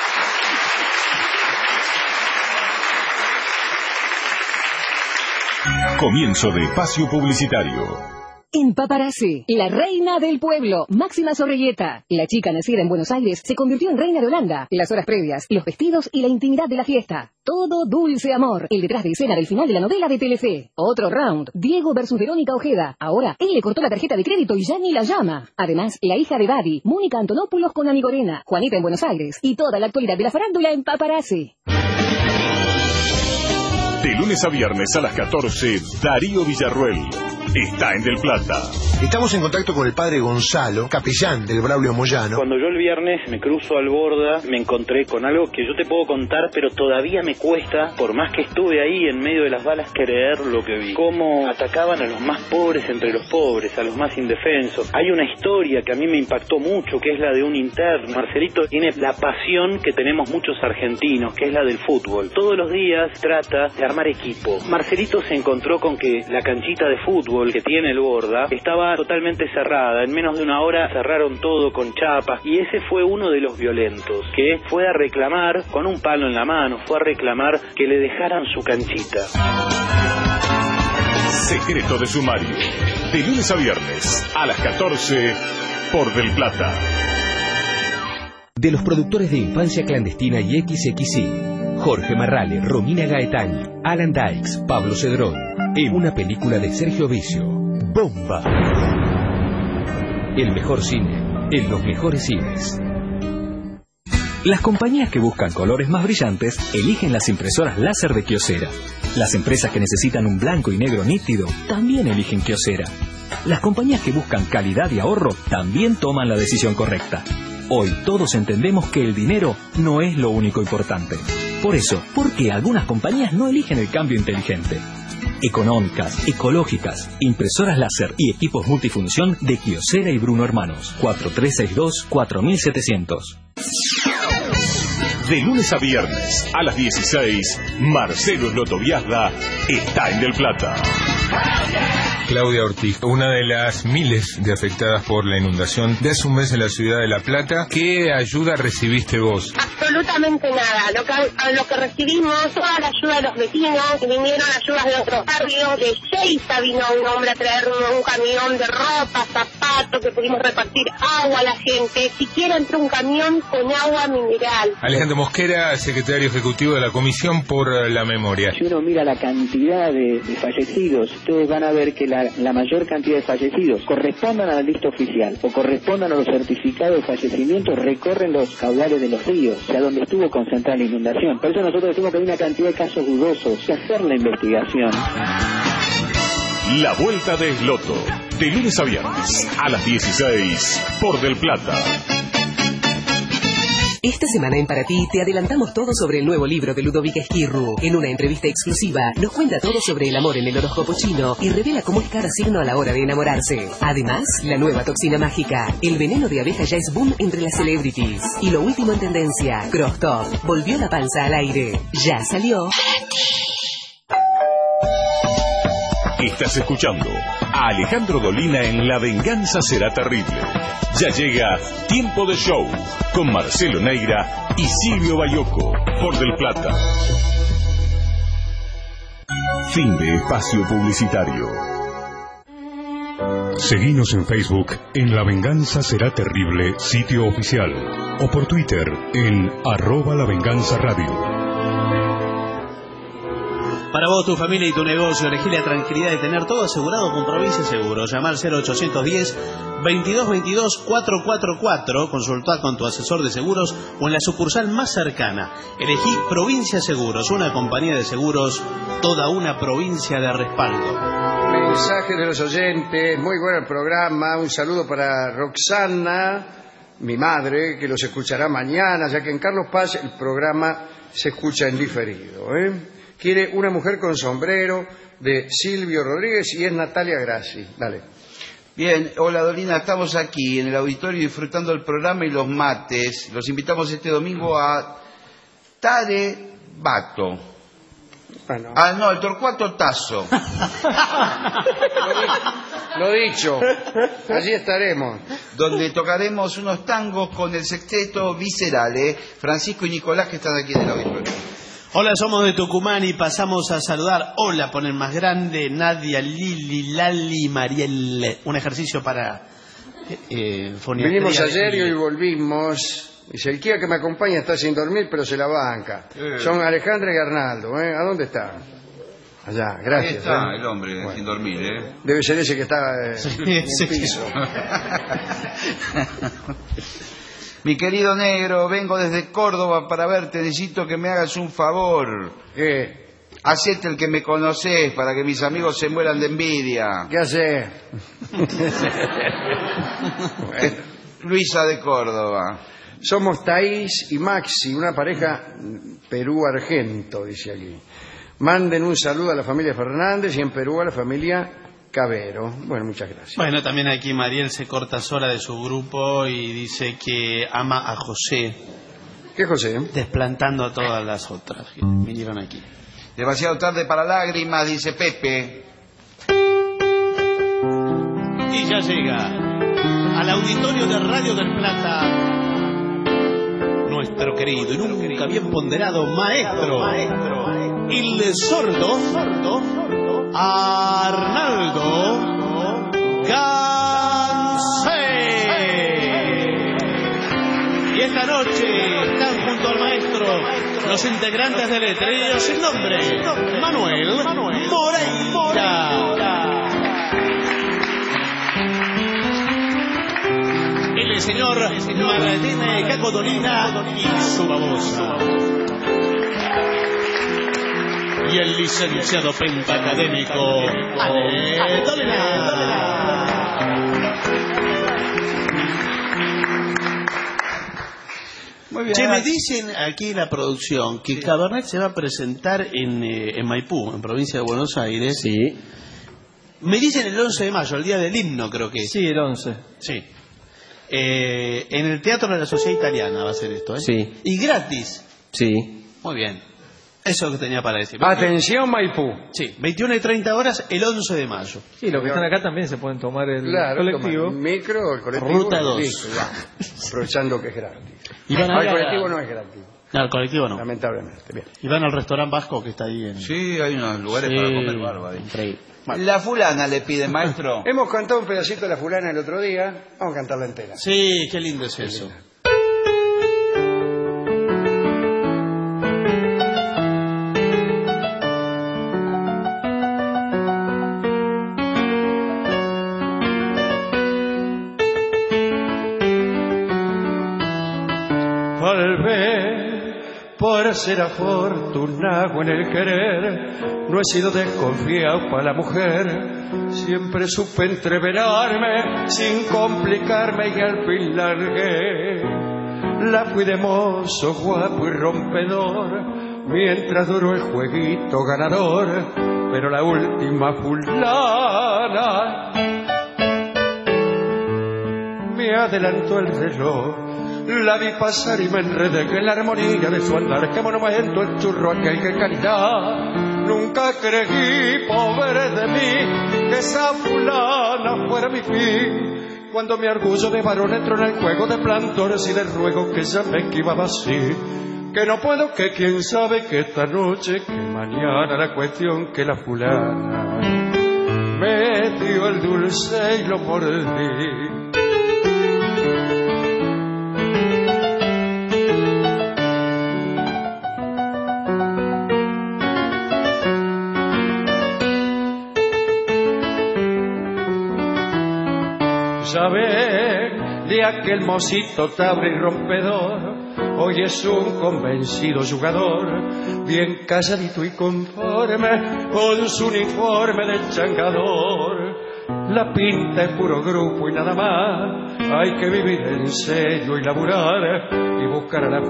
Comienzo de espacio publicitario. En Paparazzi, la reina del pueblo, Máxima Zorrilleta. La chica nacida en Buenos Aires se convirtió en reina de Holanda. Las horas previas, los vestidos y la intimidad de la fiesta. Todo dulce amor. El detrás de escena del final de la novela de Telefe. Otro round. Diego versus Verónica Ojeda. Ahora, él le cortó la tarjeta de crédito y ya ni la llama. Además, la hija de Daddy, Mónica Antonopoulos con Amigorena, Juanita en Buenos Aires. Y toda la actualidad de la farándula en Paparazzi. De lunes a viernes a las 14, Darío Villarruel está en Del Plata. Estamos en contacto con el padre Gonzalo, capellán del Braulio Moyano. Cuando yo el viernes me cruzo al Borda, me encontré con algo que yo te puedo contar, pero todavía me cuesta, por más que estuve ahí en medio de las balas, creer lo que vi. Cómo atacaban a los más pobres entre los pobres, a los más indefensos. Hay una historia que a mí me impactó mucho, que es la de un interno. Marcelito tiene la pasión que tenemos muchos argentinos, que es la del fútbol. Todos los días trata de armar equipo. Marcelito se encontró con que la canchita de fútbol que tiene el Borda estaba totalmente cerrada. En menos de una hora cerraron todo con chapas y ese fue uno de los violentos que fue a reclamar, con un palo en la mano, fue a reclamar que le dejaran su canchita. Secreto de sumario. De lunes a viernes a las 14 por Del Plata. De los productores de Infancia Clandestina y XXI, Jorge Marrale, Romina Gaetani, Alan Dykes, Pablo Cedrón, en una película de Sergio Vicio, Bomba. El mejor cine, en los mejores cines. Las compañías que buscan colores más brillantes eligen las impresoras láser de Kyocera. Las empresas que necesitan un blanco y negro nítido también eligen Kyocera. Las compañías que buscan calidad y ahorro también toman la decisión correcta. Hoy todos entendemos que el dinero no es lo único importante. Por eso, ¿por qué algunas compañías no eligen el cambio inteligente? Económicas, ecológicas, impresoras láser y equipos multifunción de Kyocera y Bruno Hermanos. 4362-4700. De lunes a viernes a las 16, Marcelo Slotoviazda está en Del Plata. Claudia Ortiz, una de las miles de afectadas por la inundación de hace un mes en la ciudad de La Plata. ¿Qué ayuda recibiste vos? Absolutamente nada. Lo que recibimos, toda la ayuda de los vecinos, vinieron ayudas de otros barrios. De Seiza vino un hombre a traernos un camión de ropa, zapatos, que pudimos repartir agua a la gente. Siquiera entró un camión con agua mineral. Alejandro Mosquera, secretario ejecutivo de la Comisión por la Memoria. Si uno mira la cantidad de fallecidos, ustedes van a ver que la mayor cantidad de fallecidos correspondan a la lista oficial o correspondan a los certificados de fallecimiento, recorren los caudales de los ríos, o sea, donde estuvo concentrada la inundación. Por eso nosotros decimos que hay una cantidad de casos dudosos, que hacer la investigación. La Vuelta de Esloto, de lunes a viernes a las 16 por Del Plata. Esta semana en Para Ti te adelantamos todo sobre el nuevo libro de Ludovica Esquirru. En una entrevista exclusiva nos cuenta todo sobre el amor en el horóscopo chino y revela cómo es cada signo a la hora de enamorarse. Además, la nueva toxina mágica, el veneno de abeja ya es boom entre las celebrities. Y lo último en tendencia, Cross Top, volvió la panza al aire. Ya salió. Estás escuchando a Alejandro Dolina en La Venganza Será Terrible. Ya llega Tiempo de Show con Marcelo Neira y Silvio Bayoco por Del Plata. Fin de espacio publicitario. Seguinos en Facebook en La Venganza Será Terrible, sitio oficial, o por Twitter en @lavenganzaradio. Para vos, tu familia y tu negocio, elegí la tranquilidad de tener todo asegurado con Provincia Seguros. Llama al 0810-2222-444, consultá con tu asesor de seguros o en la sucursal más cercana. Elegí Provincia Seguros, una compañía de seguros, toda una provincia de respaldo. Mensajes de los oyentes, muy bueno el programa. Un saludo para Roxana, mi madre, que los escuchará mañana, ya que en Carlos Paz el programa se escucha en diferido. Quiere Una mujer con sombrero, de Silvio Rodríguez, y es Natalia Grassi. Dale. Bien, hola Dolina, estamos aquí en el auditorio disfrutando el programa y los mates. Los invitamos este domingo a Tarebato. Bueno. No, el Torcuato Tasso. Lo dicho, allí estaremos. Donde tocaremos unos tangos con el sexteto Viscerale, Francisco y Nicolás, que están aquí en el auditorio. Hola, somos de Tucumán y pasamos a saludar. Hola, poner más grande, Nadia, Lili, Lali, Mariel. Un ejercicio para foniatría. Vinimos ayer y hoy volvimos. Dice, el Kia que me acompaña está sin dormir, pero se la banca. Son Alejandra y Arnaldo, ¿eh? ¿A dónde está? Allá, gracias. Ahí está el hombre, sin dormir, ¿eh? Debe ser ese que está en el piso. Mi querido negro, vengo desde Córdoba para verte. Necesito que me hagas un favor. ¿Qué? Hacete el que me conoces para que mis amigos se mueran de envidia. ¿Qué hace? Luisa de Córdoba. Somos Thaís y Maxi, una pareja Perú-Argento, dice aquí. Manden un saludo a la familia Fernández y en Perú a la familia Cabero. Bueno, muchas gracias. Bueno, también aquí Mariel se corta sola de su grupo y dice que ama a José. ¿Qué José? Desplantando a todas las otras que vinieron aquí. Demasiado tarde para lágrimas, dice Pepe. Y ya llega al auditorio de Radio del Plata nuestro querido y nunca bien ponderado maestro, el sordo Arnaldo Gansé. Y esta noche están junto al maestro los integrantes del trío sin nombre, Manuel Moreira, el señor Martín Cacodolina y su babosa, y el licenciado pentacadémico Ale Dolina. Muy bien. Che, me dicen aquí en la producción que Cabernet se va a presentar en Maipú, en provincia de Buenos Aires. Sí. Me dicen el 11 de mayo, el día del himno, creo que es. Sí, el 11. Sí. En el Teatro de la Sociedad Italiana va a ser esto, ¿eh? Sí. Y gratis. Sí. Muy bien. Eso es lo que tenía para decir. Atención, Maipú. Sí, 21 y 30 horas el 11 de mayo. Sí, los que están acá también se pueden tomar el Toma colectivo. el micro, el colectivo. Ruta 2. Listo, ya. Aprovechando que es gratis. Y van a El colectivo no es gratis. No, el colectivo no. Lamentablemente. Bien. Y van al restaurante vasco que está ahí en... Sí, hay unos lugares Sí, para comer bárbaro. increíble. La fulana le pide, maestro. Hemos cantado un pedacito de la fulana el otro día. Vamos a cantarla entera. Sí, qué lindo es eso. Tal vez por ser afortunado en el querer, no he sido desconfiado para la mujer. Siempre supe entreverarme sin complicarme y al fin largué. La fui de mozo, guapo y rompedor, mientras duró el jueguito ganador. Pero la última fulana me adelantó el reloj. La vi pasar y me enredé en la armonía de su andar. Qué monumento el churro aquel que calidad. Nunca creí, pobre de mí, que esa fulana fuera mi fin. Cuando mi orgullo de varón entró en el juego de plantores y de ruego, que ya me esquivaba así. Que no puedo, que quién sabe que esta noche, que mañana, la cuestión que la fulana me dio el dulce y lo mordí. Saber de aquel mocito tabra y rompedor, hoy es un convencido jugador, bien calladito y conforme, con su uniforme de changador. La pinta es puro grupo y nada más, hay que vivir en serio y laburar, y buscar a la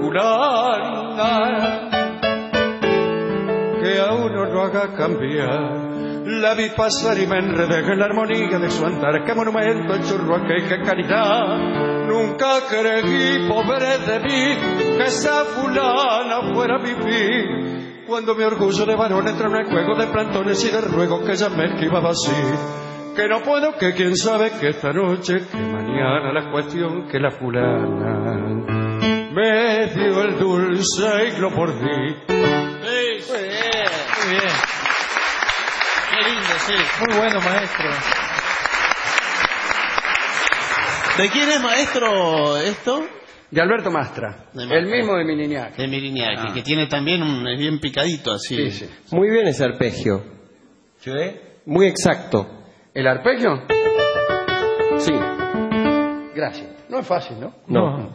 fulana que a uno lo haga cambiar. La vi pasar y me enredé en la armonía de su andar. Qué monumento el churro, qué caridad. Nunca creí, pobre de mí, que esa fulana fuera mi fin. Cuando mi orgullo de varón entra en el juego de plantones y de ruegos que ella me esquivaba así. Que no puedo, que quién sabe que esta noche, que mañana la cuestión que la fulana me dio el dulce y lo mordí. Sí, muy bien, muy bien. Qué lindo, sí. Muy bueno, maestro. ¿De quién es, maestro, esto? De Alberto Mastra, el mismo de Miriñaki. De Miriñaki, que tiene también es bien picadito así. Sí, sí. Muy bien ese arpegio. ¿Sí? Muy exacto. ¿El arpegio? Sí. Gracias. No es fácil, ¿no? No.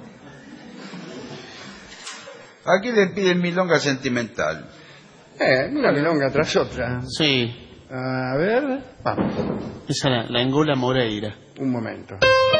Aquí le piden milonga sentimental. Una milonga tras otra. Sí. A ver, vamos. Esa la Engola Moreira. Un momento.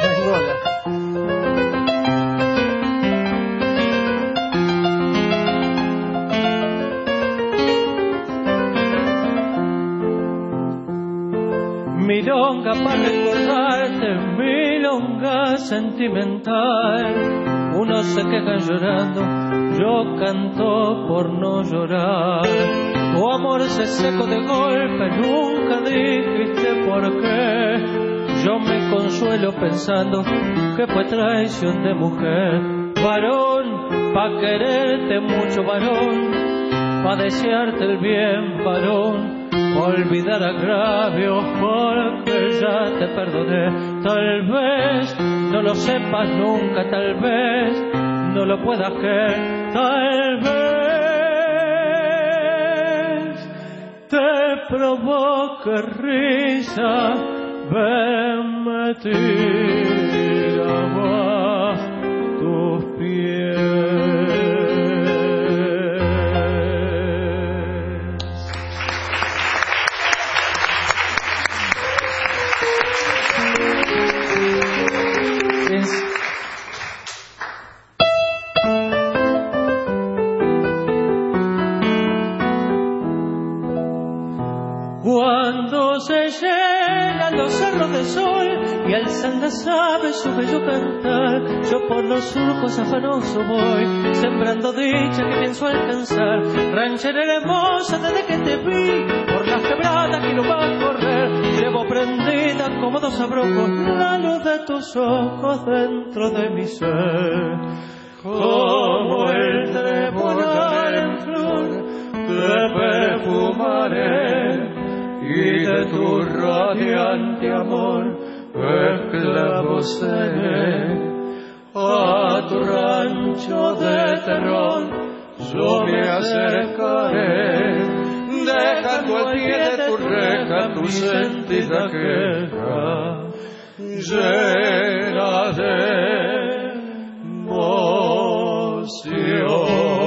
Milonga para recordarte, milonga sentimental. Unos se quejan llorando, yo canto por no llorar. Tu amor se secó de golpe, nunca dijiste por qué. Yo me consuelo pensando que fue traición de mujer. Varón, pa' quererte mucho, varón, pa' desearte el bien, varón. Olvidar agravios porque ya te perdoné. Tal vez no lo sepas nunca, tal vez no lo puedas creer. Tal vez te provoque risa, ven metida más tus pies. Cuando se llenan los cerros de sol y alzan las aves su bello cantar, yo por los surcos afanoso voy, sembrando dicha que pienso alcanzar. Ranchera hermosa desde que te vi, por las quebradas que no va a correr, llevo prendida como dos abrojos la luz de tus ojos dentro de mi ser. Como el trébol en flor, te perfumaré, y de tu radiante amor esclavo seré. A tu rancho de terror yo me acercaré, dejando al pie de tu reja tu sentida queja llena de emoción.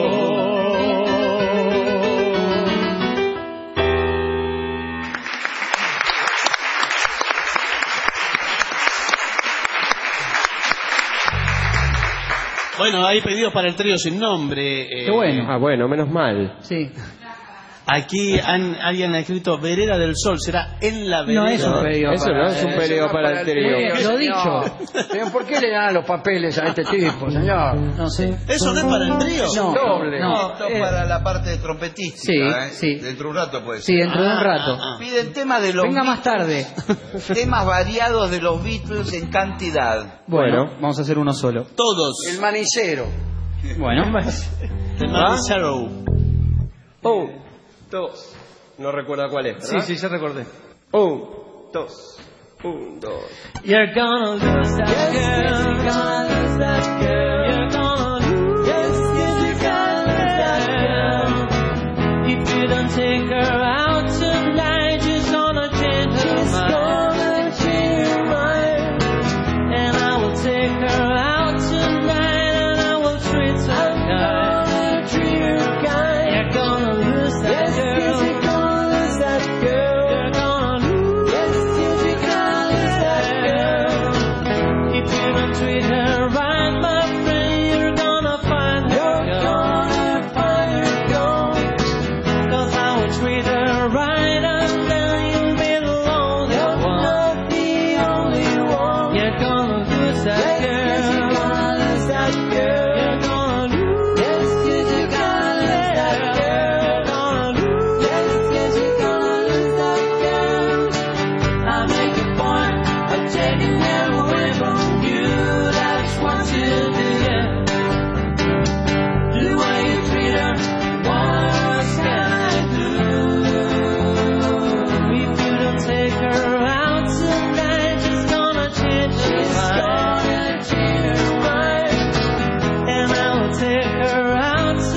Bueno, hay pedidos para el trío sin nombre. Qué bueno. Ah, bueno, menos mal. Sí. Aquí alguien ha escrito Vereda del Sol, será en la vereda. No es un pedido. Eso no es un pedido para el trío. Lo dicho. Señor, ¿por qué le dan los papeles a este tipo, señor? No sé. ¿Eso no es para el trío? No. Doble. No. Esto para la parte trompetística. Sí, sí. Dentro de un rato puede ser. Sí, dentro de un rato. Piden temas de los Venga más tarde. temas variados de los Beatles en cantidad. Bueno, vamos a hacer uno solo. Todos. El manicero. Bueno. The Manicero. Un, dos. No recuerda cuál es, ¿verdad? Sí, ya recordé. Un, dos. Un, dos. You're gonna lose that girl. You're gonna lose that girl. You're gonna lose. Yes, you're gonna lose that girl. If you don't take her out tonight, she's gonna change her mind. She's gonna change her mind. And I will take her out tonight, and I will treat her kind. Treat her kind. You're gonna lose that girl. Yes, you're gonna lose that girl. You're gonna lose. Yes, you're gonna lose that girl. If you don't treat her right, my friend,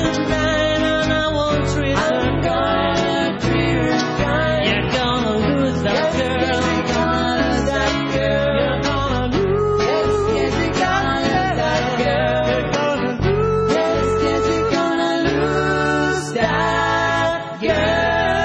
tonight and I won't treat her kind. You're gonna lose that girl. You're gonna lose that girl. You're gonna lose. Yes, you're gonna lose that girl. You're gonna lose. Yes, you're gonna lose that girl.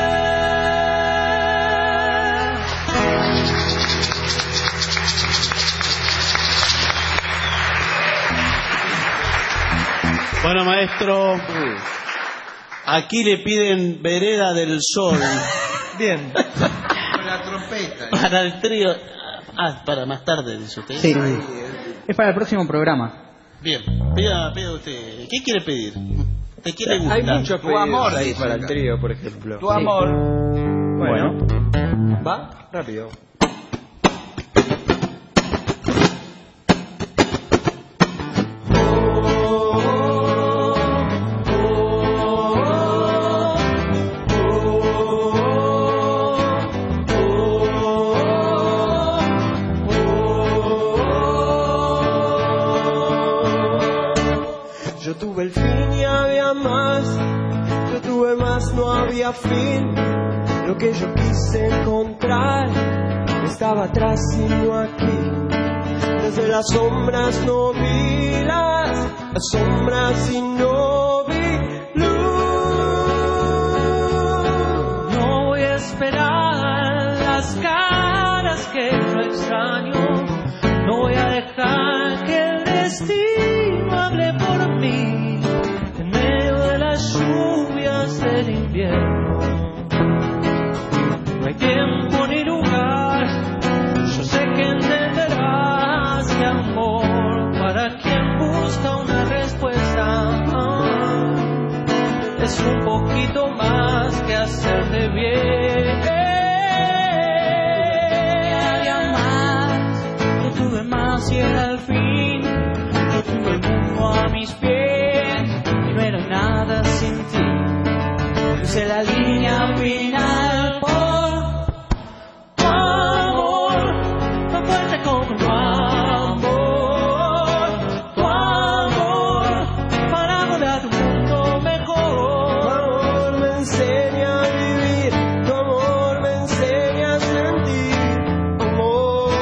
Bueno, maestro, aquí le piden Vereda del Sol. Bien. Con la trompeta. Para el trío. Ah, para más tarde, dice usted. Sí. Es para el próximo programa. Bien, pida usted. ¿Qué quiere pedir? ¿De qué le gusta? Hay muchos Tu pedidos amor, ahí dice para acá. el trío, por ejemplo. Tu amor. Bueno. Va, rápido. Yo tuve el fin y había más, yo tuve más, no había fin. Lo que yo quise encontrar estaba atrás y no aquí. Desde las sombras no vi las sombras y no vi luz. No voy a esperar las caras que yo extraño, no voy a dejar que el destino hable por mí en medio de las lluvias del invierno. No hay tiempo ni lugar, yo sé que entenderás que amor para quien busca una respuesta es un poquito más que hacerte bien. Había más, yo tuve más y era el fin. Yo tuve el mundo a mis pies y no era nada sin ti. Crucé la línea final por tu amor, tan fuerte como tu amor, tu amor, para volar un mundo mejor. Tu amor me enseña a vivir, tu amor me enseña a sentir, amor.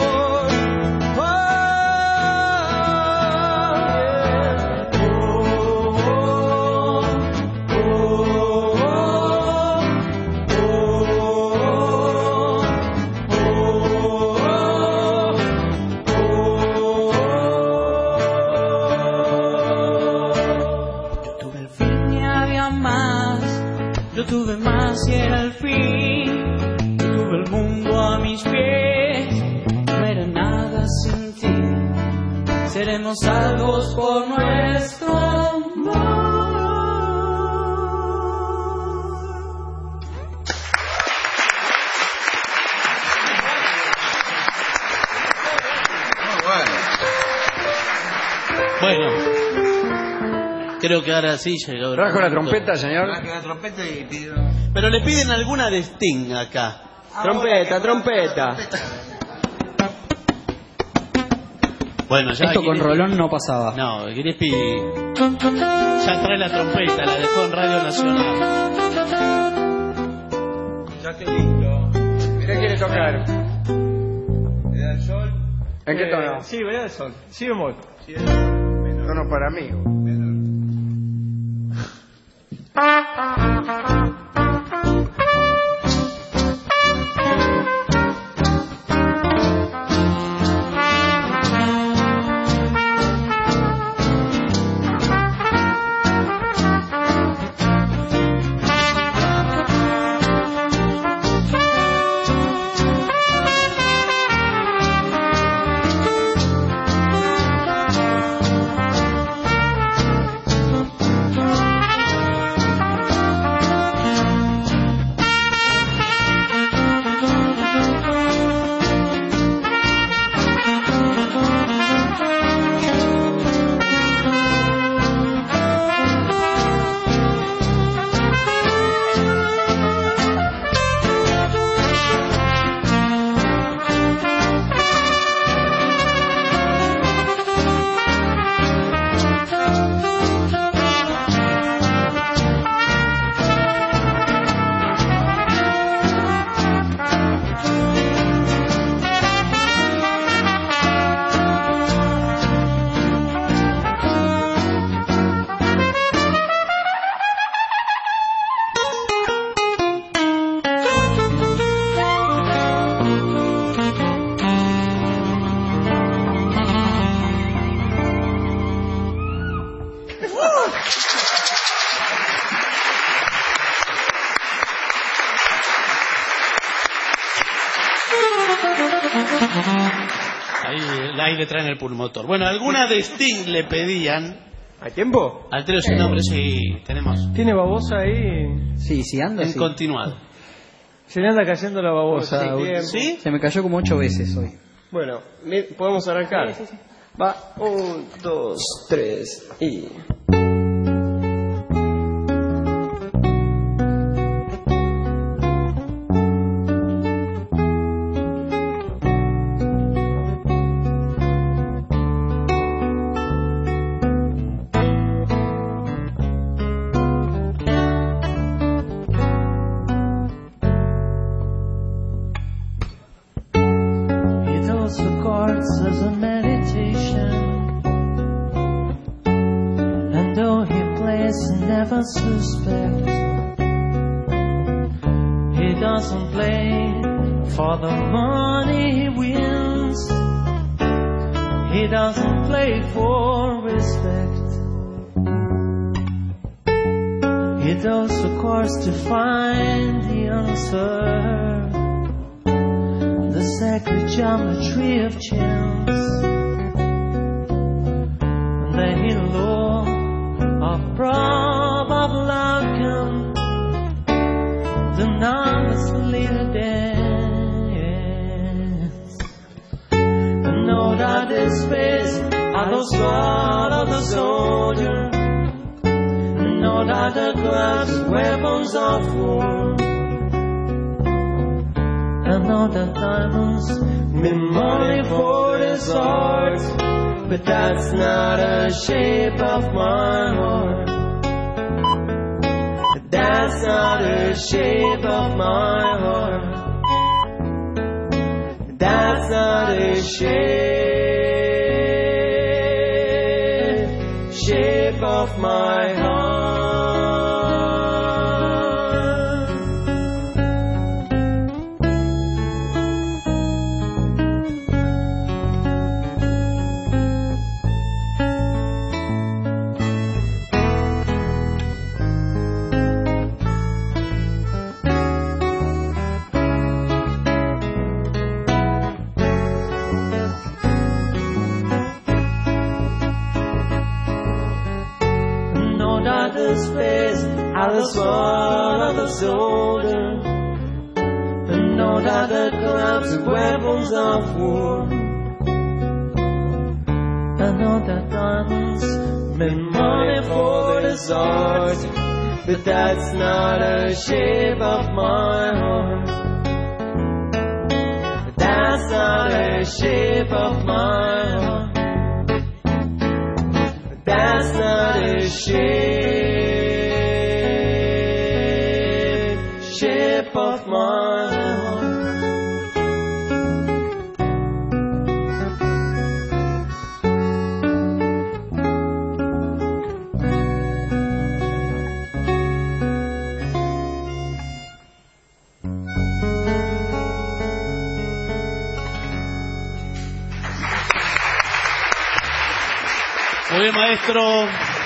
Yo tuve más y era el fin. Yo tuve el mundo a mis pies. No era nada sin ti. Seremos salvos por nuestro amor. Bueno, creo que ahora sí llegó. ¿Trajo la trompeta, señor? Trajo la trompeta y pidió... Pero le piden alguna de Sting acá. Trompeta, trompeta. Bueno, ya Esto con Gillespie- Rolón no pasaba. No, Gillespie ya trae la trompeta, la dejó en Radio Nacional. Ya estoy listo. ¿Qué quiere tocar? ¿Vereda del Sol? ¿En qué tono? Sí, Vereda del Sol. Sí, bemol. Tono para mí. ahí le traen el pulmotor. Bueno, alguna de Sting le pedían. ¿Hay tiempo? Al trío sin nombre, sí, tenemos. ¿Tiene babosa ahí? Sí, anda. En continuado. Se le anda cayendo la babosa. ¿Sí? Se me cayó como 8 veces hoy. Bueno, podemos arrancar. Sí. Va, 1, 2, 3 y... as a meditation, and though he plays never suspect, he doesn't play for the money he wins, he doesn't play for respect, he does of course to find the answer, the sacred geometry of chance, the halo of probable outcome, the non-misleading dance. And know that this space are the sword of the soldier, and know that the gloves weapons of war, and know that diamonds mean money for his heart, but that's not the shape of my heart. That's not the shape of my heart. That's not the shape of my heart. Space, I the sword of the soldier, and know that the clubs are weapons of war, and know that diamonds mean money for the sword, but that's not the shape of my heart. That's not the shape of my heart. That's not the shape of my heart. Muy bien, maestro.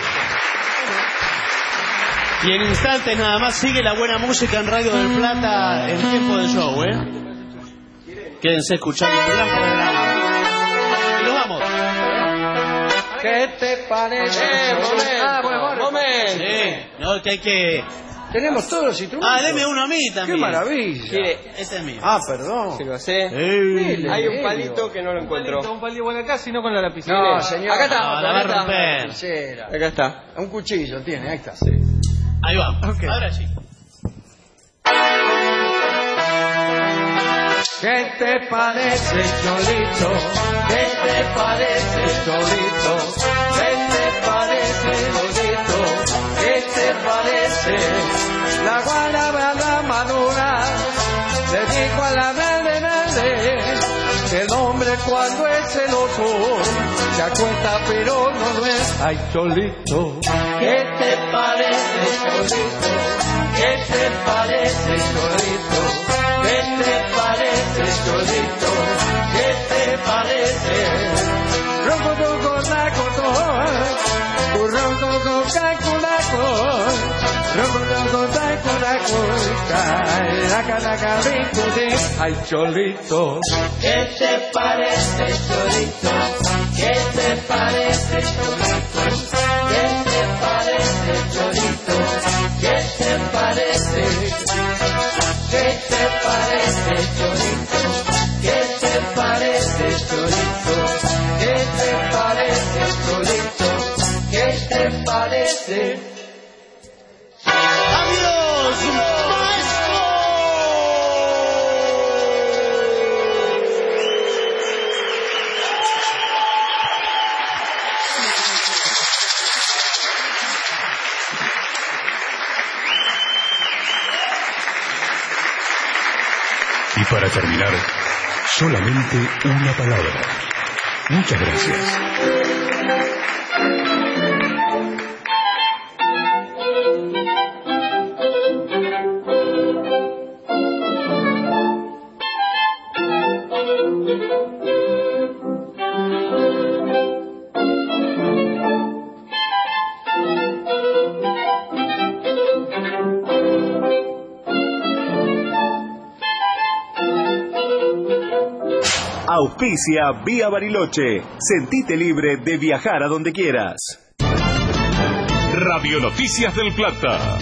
Y en instantes nada más sigue la buena música en Radio del Plata en tiempo de show, ¿eh? Quédense escuchando el Blanco de Grama. Y nos vamos. ¿Qué te parece? Momento. Sí, no, que hay que... Tenemos todos los instrumentos. Deme uno a mí también. ¡Qué maravilla! Sí. Ese es mío. Perdón. Se lo sé. Hay un palito que no lo encuentro. Un palito bueno acá, sino con la lapicera. No, señor. Acá está. No, la va a romper. Acá está. Un cuchillo tiene, ahí está. Sí. Ahí va. Okay. Ahora sí. ¿Qué te parece, Cholito? ¿Qué te parece, Cholito? ¿Qué te parece, Cholito? ¿Qué te parece? La guayaba madura le dijo a la verde que el hombre cuando es celoso se acuesta pero no lo es. Ay, Cholito, ¿qué te parece, Cholito? ¿Qué te parece, Cholito? ¿Qué te parece, Cholito? ¿Qué te parece? Roco, roco, naco, Ay, Cholito, ¿qué te parece, Cholito? ¿Qué te parece, Cholito? ¿Qué te parece, Cholito? ¿Qué te parece? ¿Qué te parece, Cholito? ¿Qué te parece, Cholito? ¿Qué te parece, Cholito? ¿Qué te parece? ¡Adiós, maestro! Y para terminar, solamente una palabra. Muchas gracias. Auspicia Vía Bariloche. Sentite libre de viajar a donde quieras. Radio Noticias del Plata.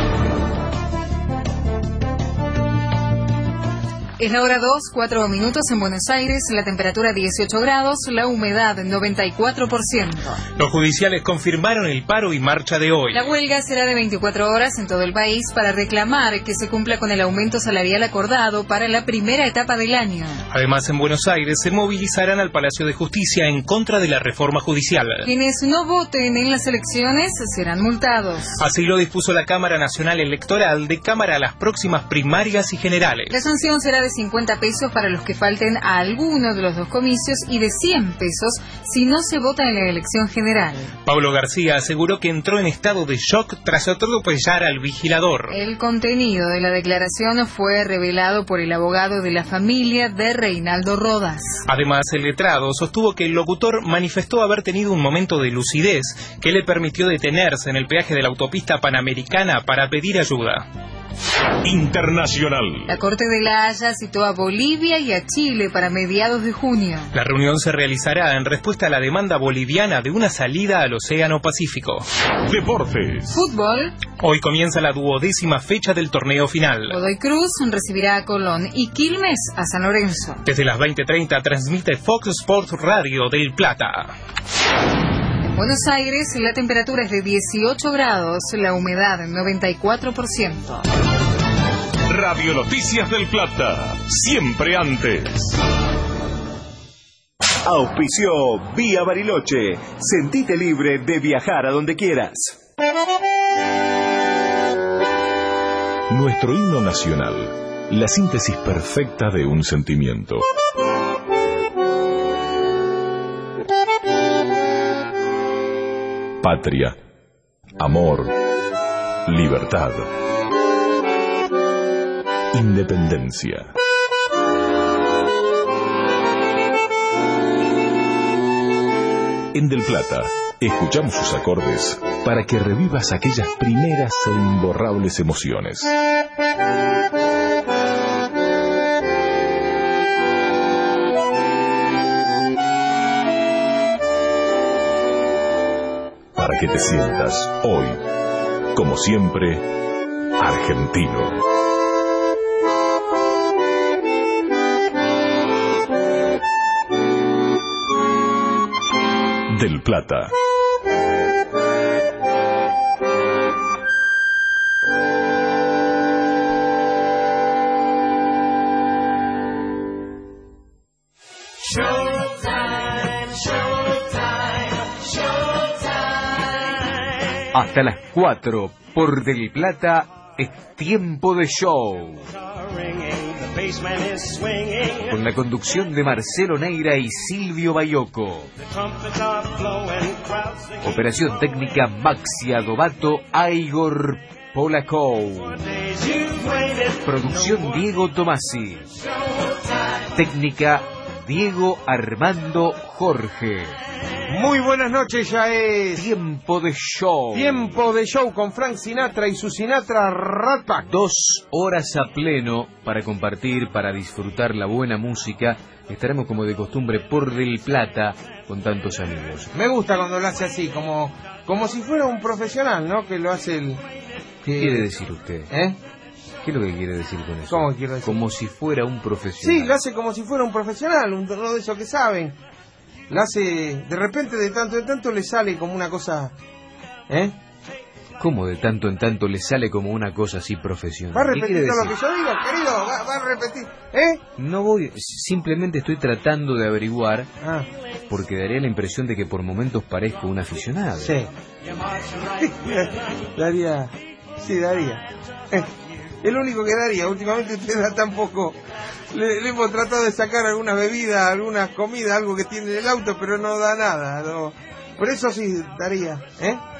Es la hora 2:04 en Buenos Aires, la temperatura 18 grados, la humedad 94%. Los judiciales confirmaron el paro y marcha de hoy. La huelga será de 24 horas en todo el país para reclamar que se cumpla con el aumento salarial acordado para la primera etapa del año. Además, en Buenos Aires se movilizarán al Palacio de Justicia en contra de la reforma judicial. Quienes no voten en las elecciones serán multados. Así lo dispuso la Cámara Nacional Electoral de cara a las próximas primarias y generales. La sanción será de 50 pesos para los que falten a alguno de los dos comicios y de 100 pesos si no se vota en la elección general. Pablo García aseguró que entró en estado de shock tras atropellar al vigilador. El contenido de la declaración fue revelado por el abogado de la familia de Reinaldo Rodas. Además, el letrado sostuvo que el locutor manifestó haber tenido un momento de lucidez que le permitió detenerse en el peaje de la autopista Panamericana para pedir ayuda. Internacional. La Corte de La Haya citó a Bolivia y a Chile para mediados de junio. La reunión se realizará en respuesta a la demanda boliviana de una salida al Océano Pacífico. Deportes. Fútbol. Hoy comienza la 12ª fecha del torneo final. Godoy Cruz recibirá a Colón y Quilmes a San Lorenzo. Desde las 20:30 transmite Fox Sports Radio del Plata. En Buenos Aires la temperatura es de 18 grados, la humedad 94%. Radio Noticias del Plata, siempre antes. Auspició Vía Bariloche. Sentite libre de viajar a donde quieras. Nuestro himno nacional, la síntesis perfecta de un sentimiento. Patria, amor, libertad, independencia. En Del Plata, escuchamos sus acordes para que revivas aquellas primeras e imborrables emociones. Para que te sientas hoy, como siempre, argentino. Del Plata. Hasta las 4 por Del Plata es tiempo de show. Con la conducción de Marcelo Neira y Silvio Bayoco. Operación técnica Maxi Adobato, Igor Polakov. Producción Diego Tomasi. Técnica Diego Armando Jorge. Muy buenas noches, ya es Tiempo de Show. Tiempo de Show con Frank Sinatra y su Sinatra Rat Pack. 2 horas a pleno para compartir, para disfrutar la buena música. Estaremos como de costumbre por Del Plata con tantos amigos. Me gusta cuando lo hace así, como si fuera un profesional, ¿no? Que lo hace el... ¿Qué quiere decir usted? ¿Qué es lo que quiere decir con eso? ¿Cómo quiero decir? Como si fuera un profesional. Sí, lo hace como si fuera un profesional, uno de esos que saben. Lo hace, de repente, de tanto en tanto le sale como una cosa... ¿Cómo de tanto en tanto le sale como una cosa así profesional? ¿Va a repetir lo que yo digo, querido? ¿Va a repetir? No voy, simplemente estoy tratando de averiguar, porque daría la impresión de que por momentos parezco un aficionado. Sí. Daría. Es lo único que daría. Últimamente usted da tan poco. Le hemos tratado de sacar algunas bebidas, algunas comidas, algo que tiene en el auto, pero no da nada. No. Por eso sí daría.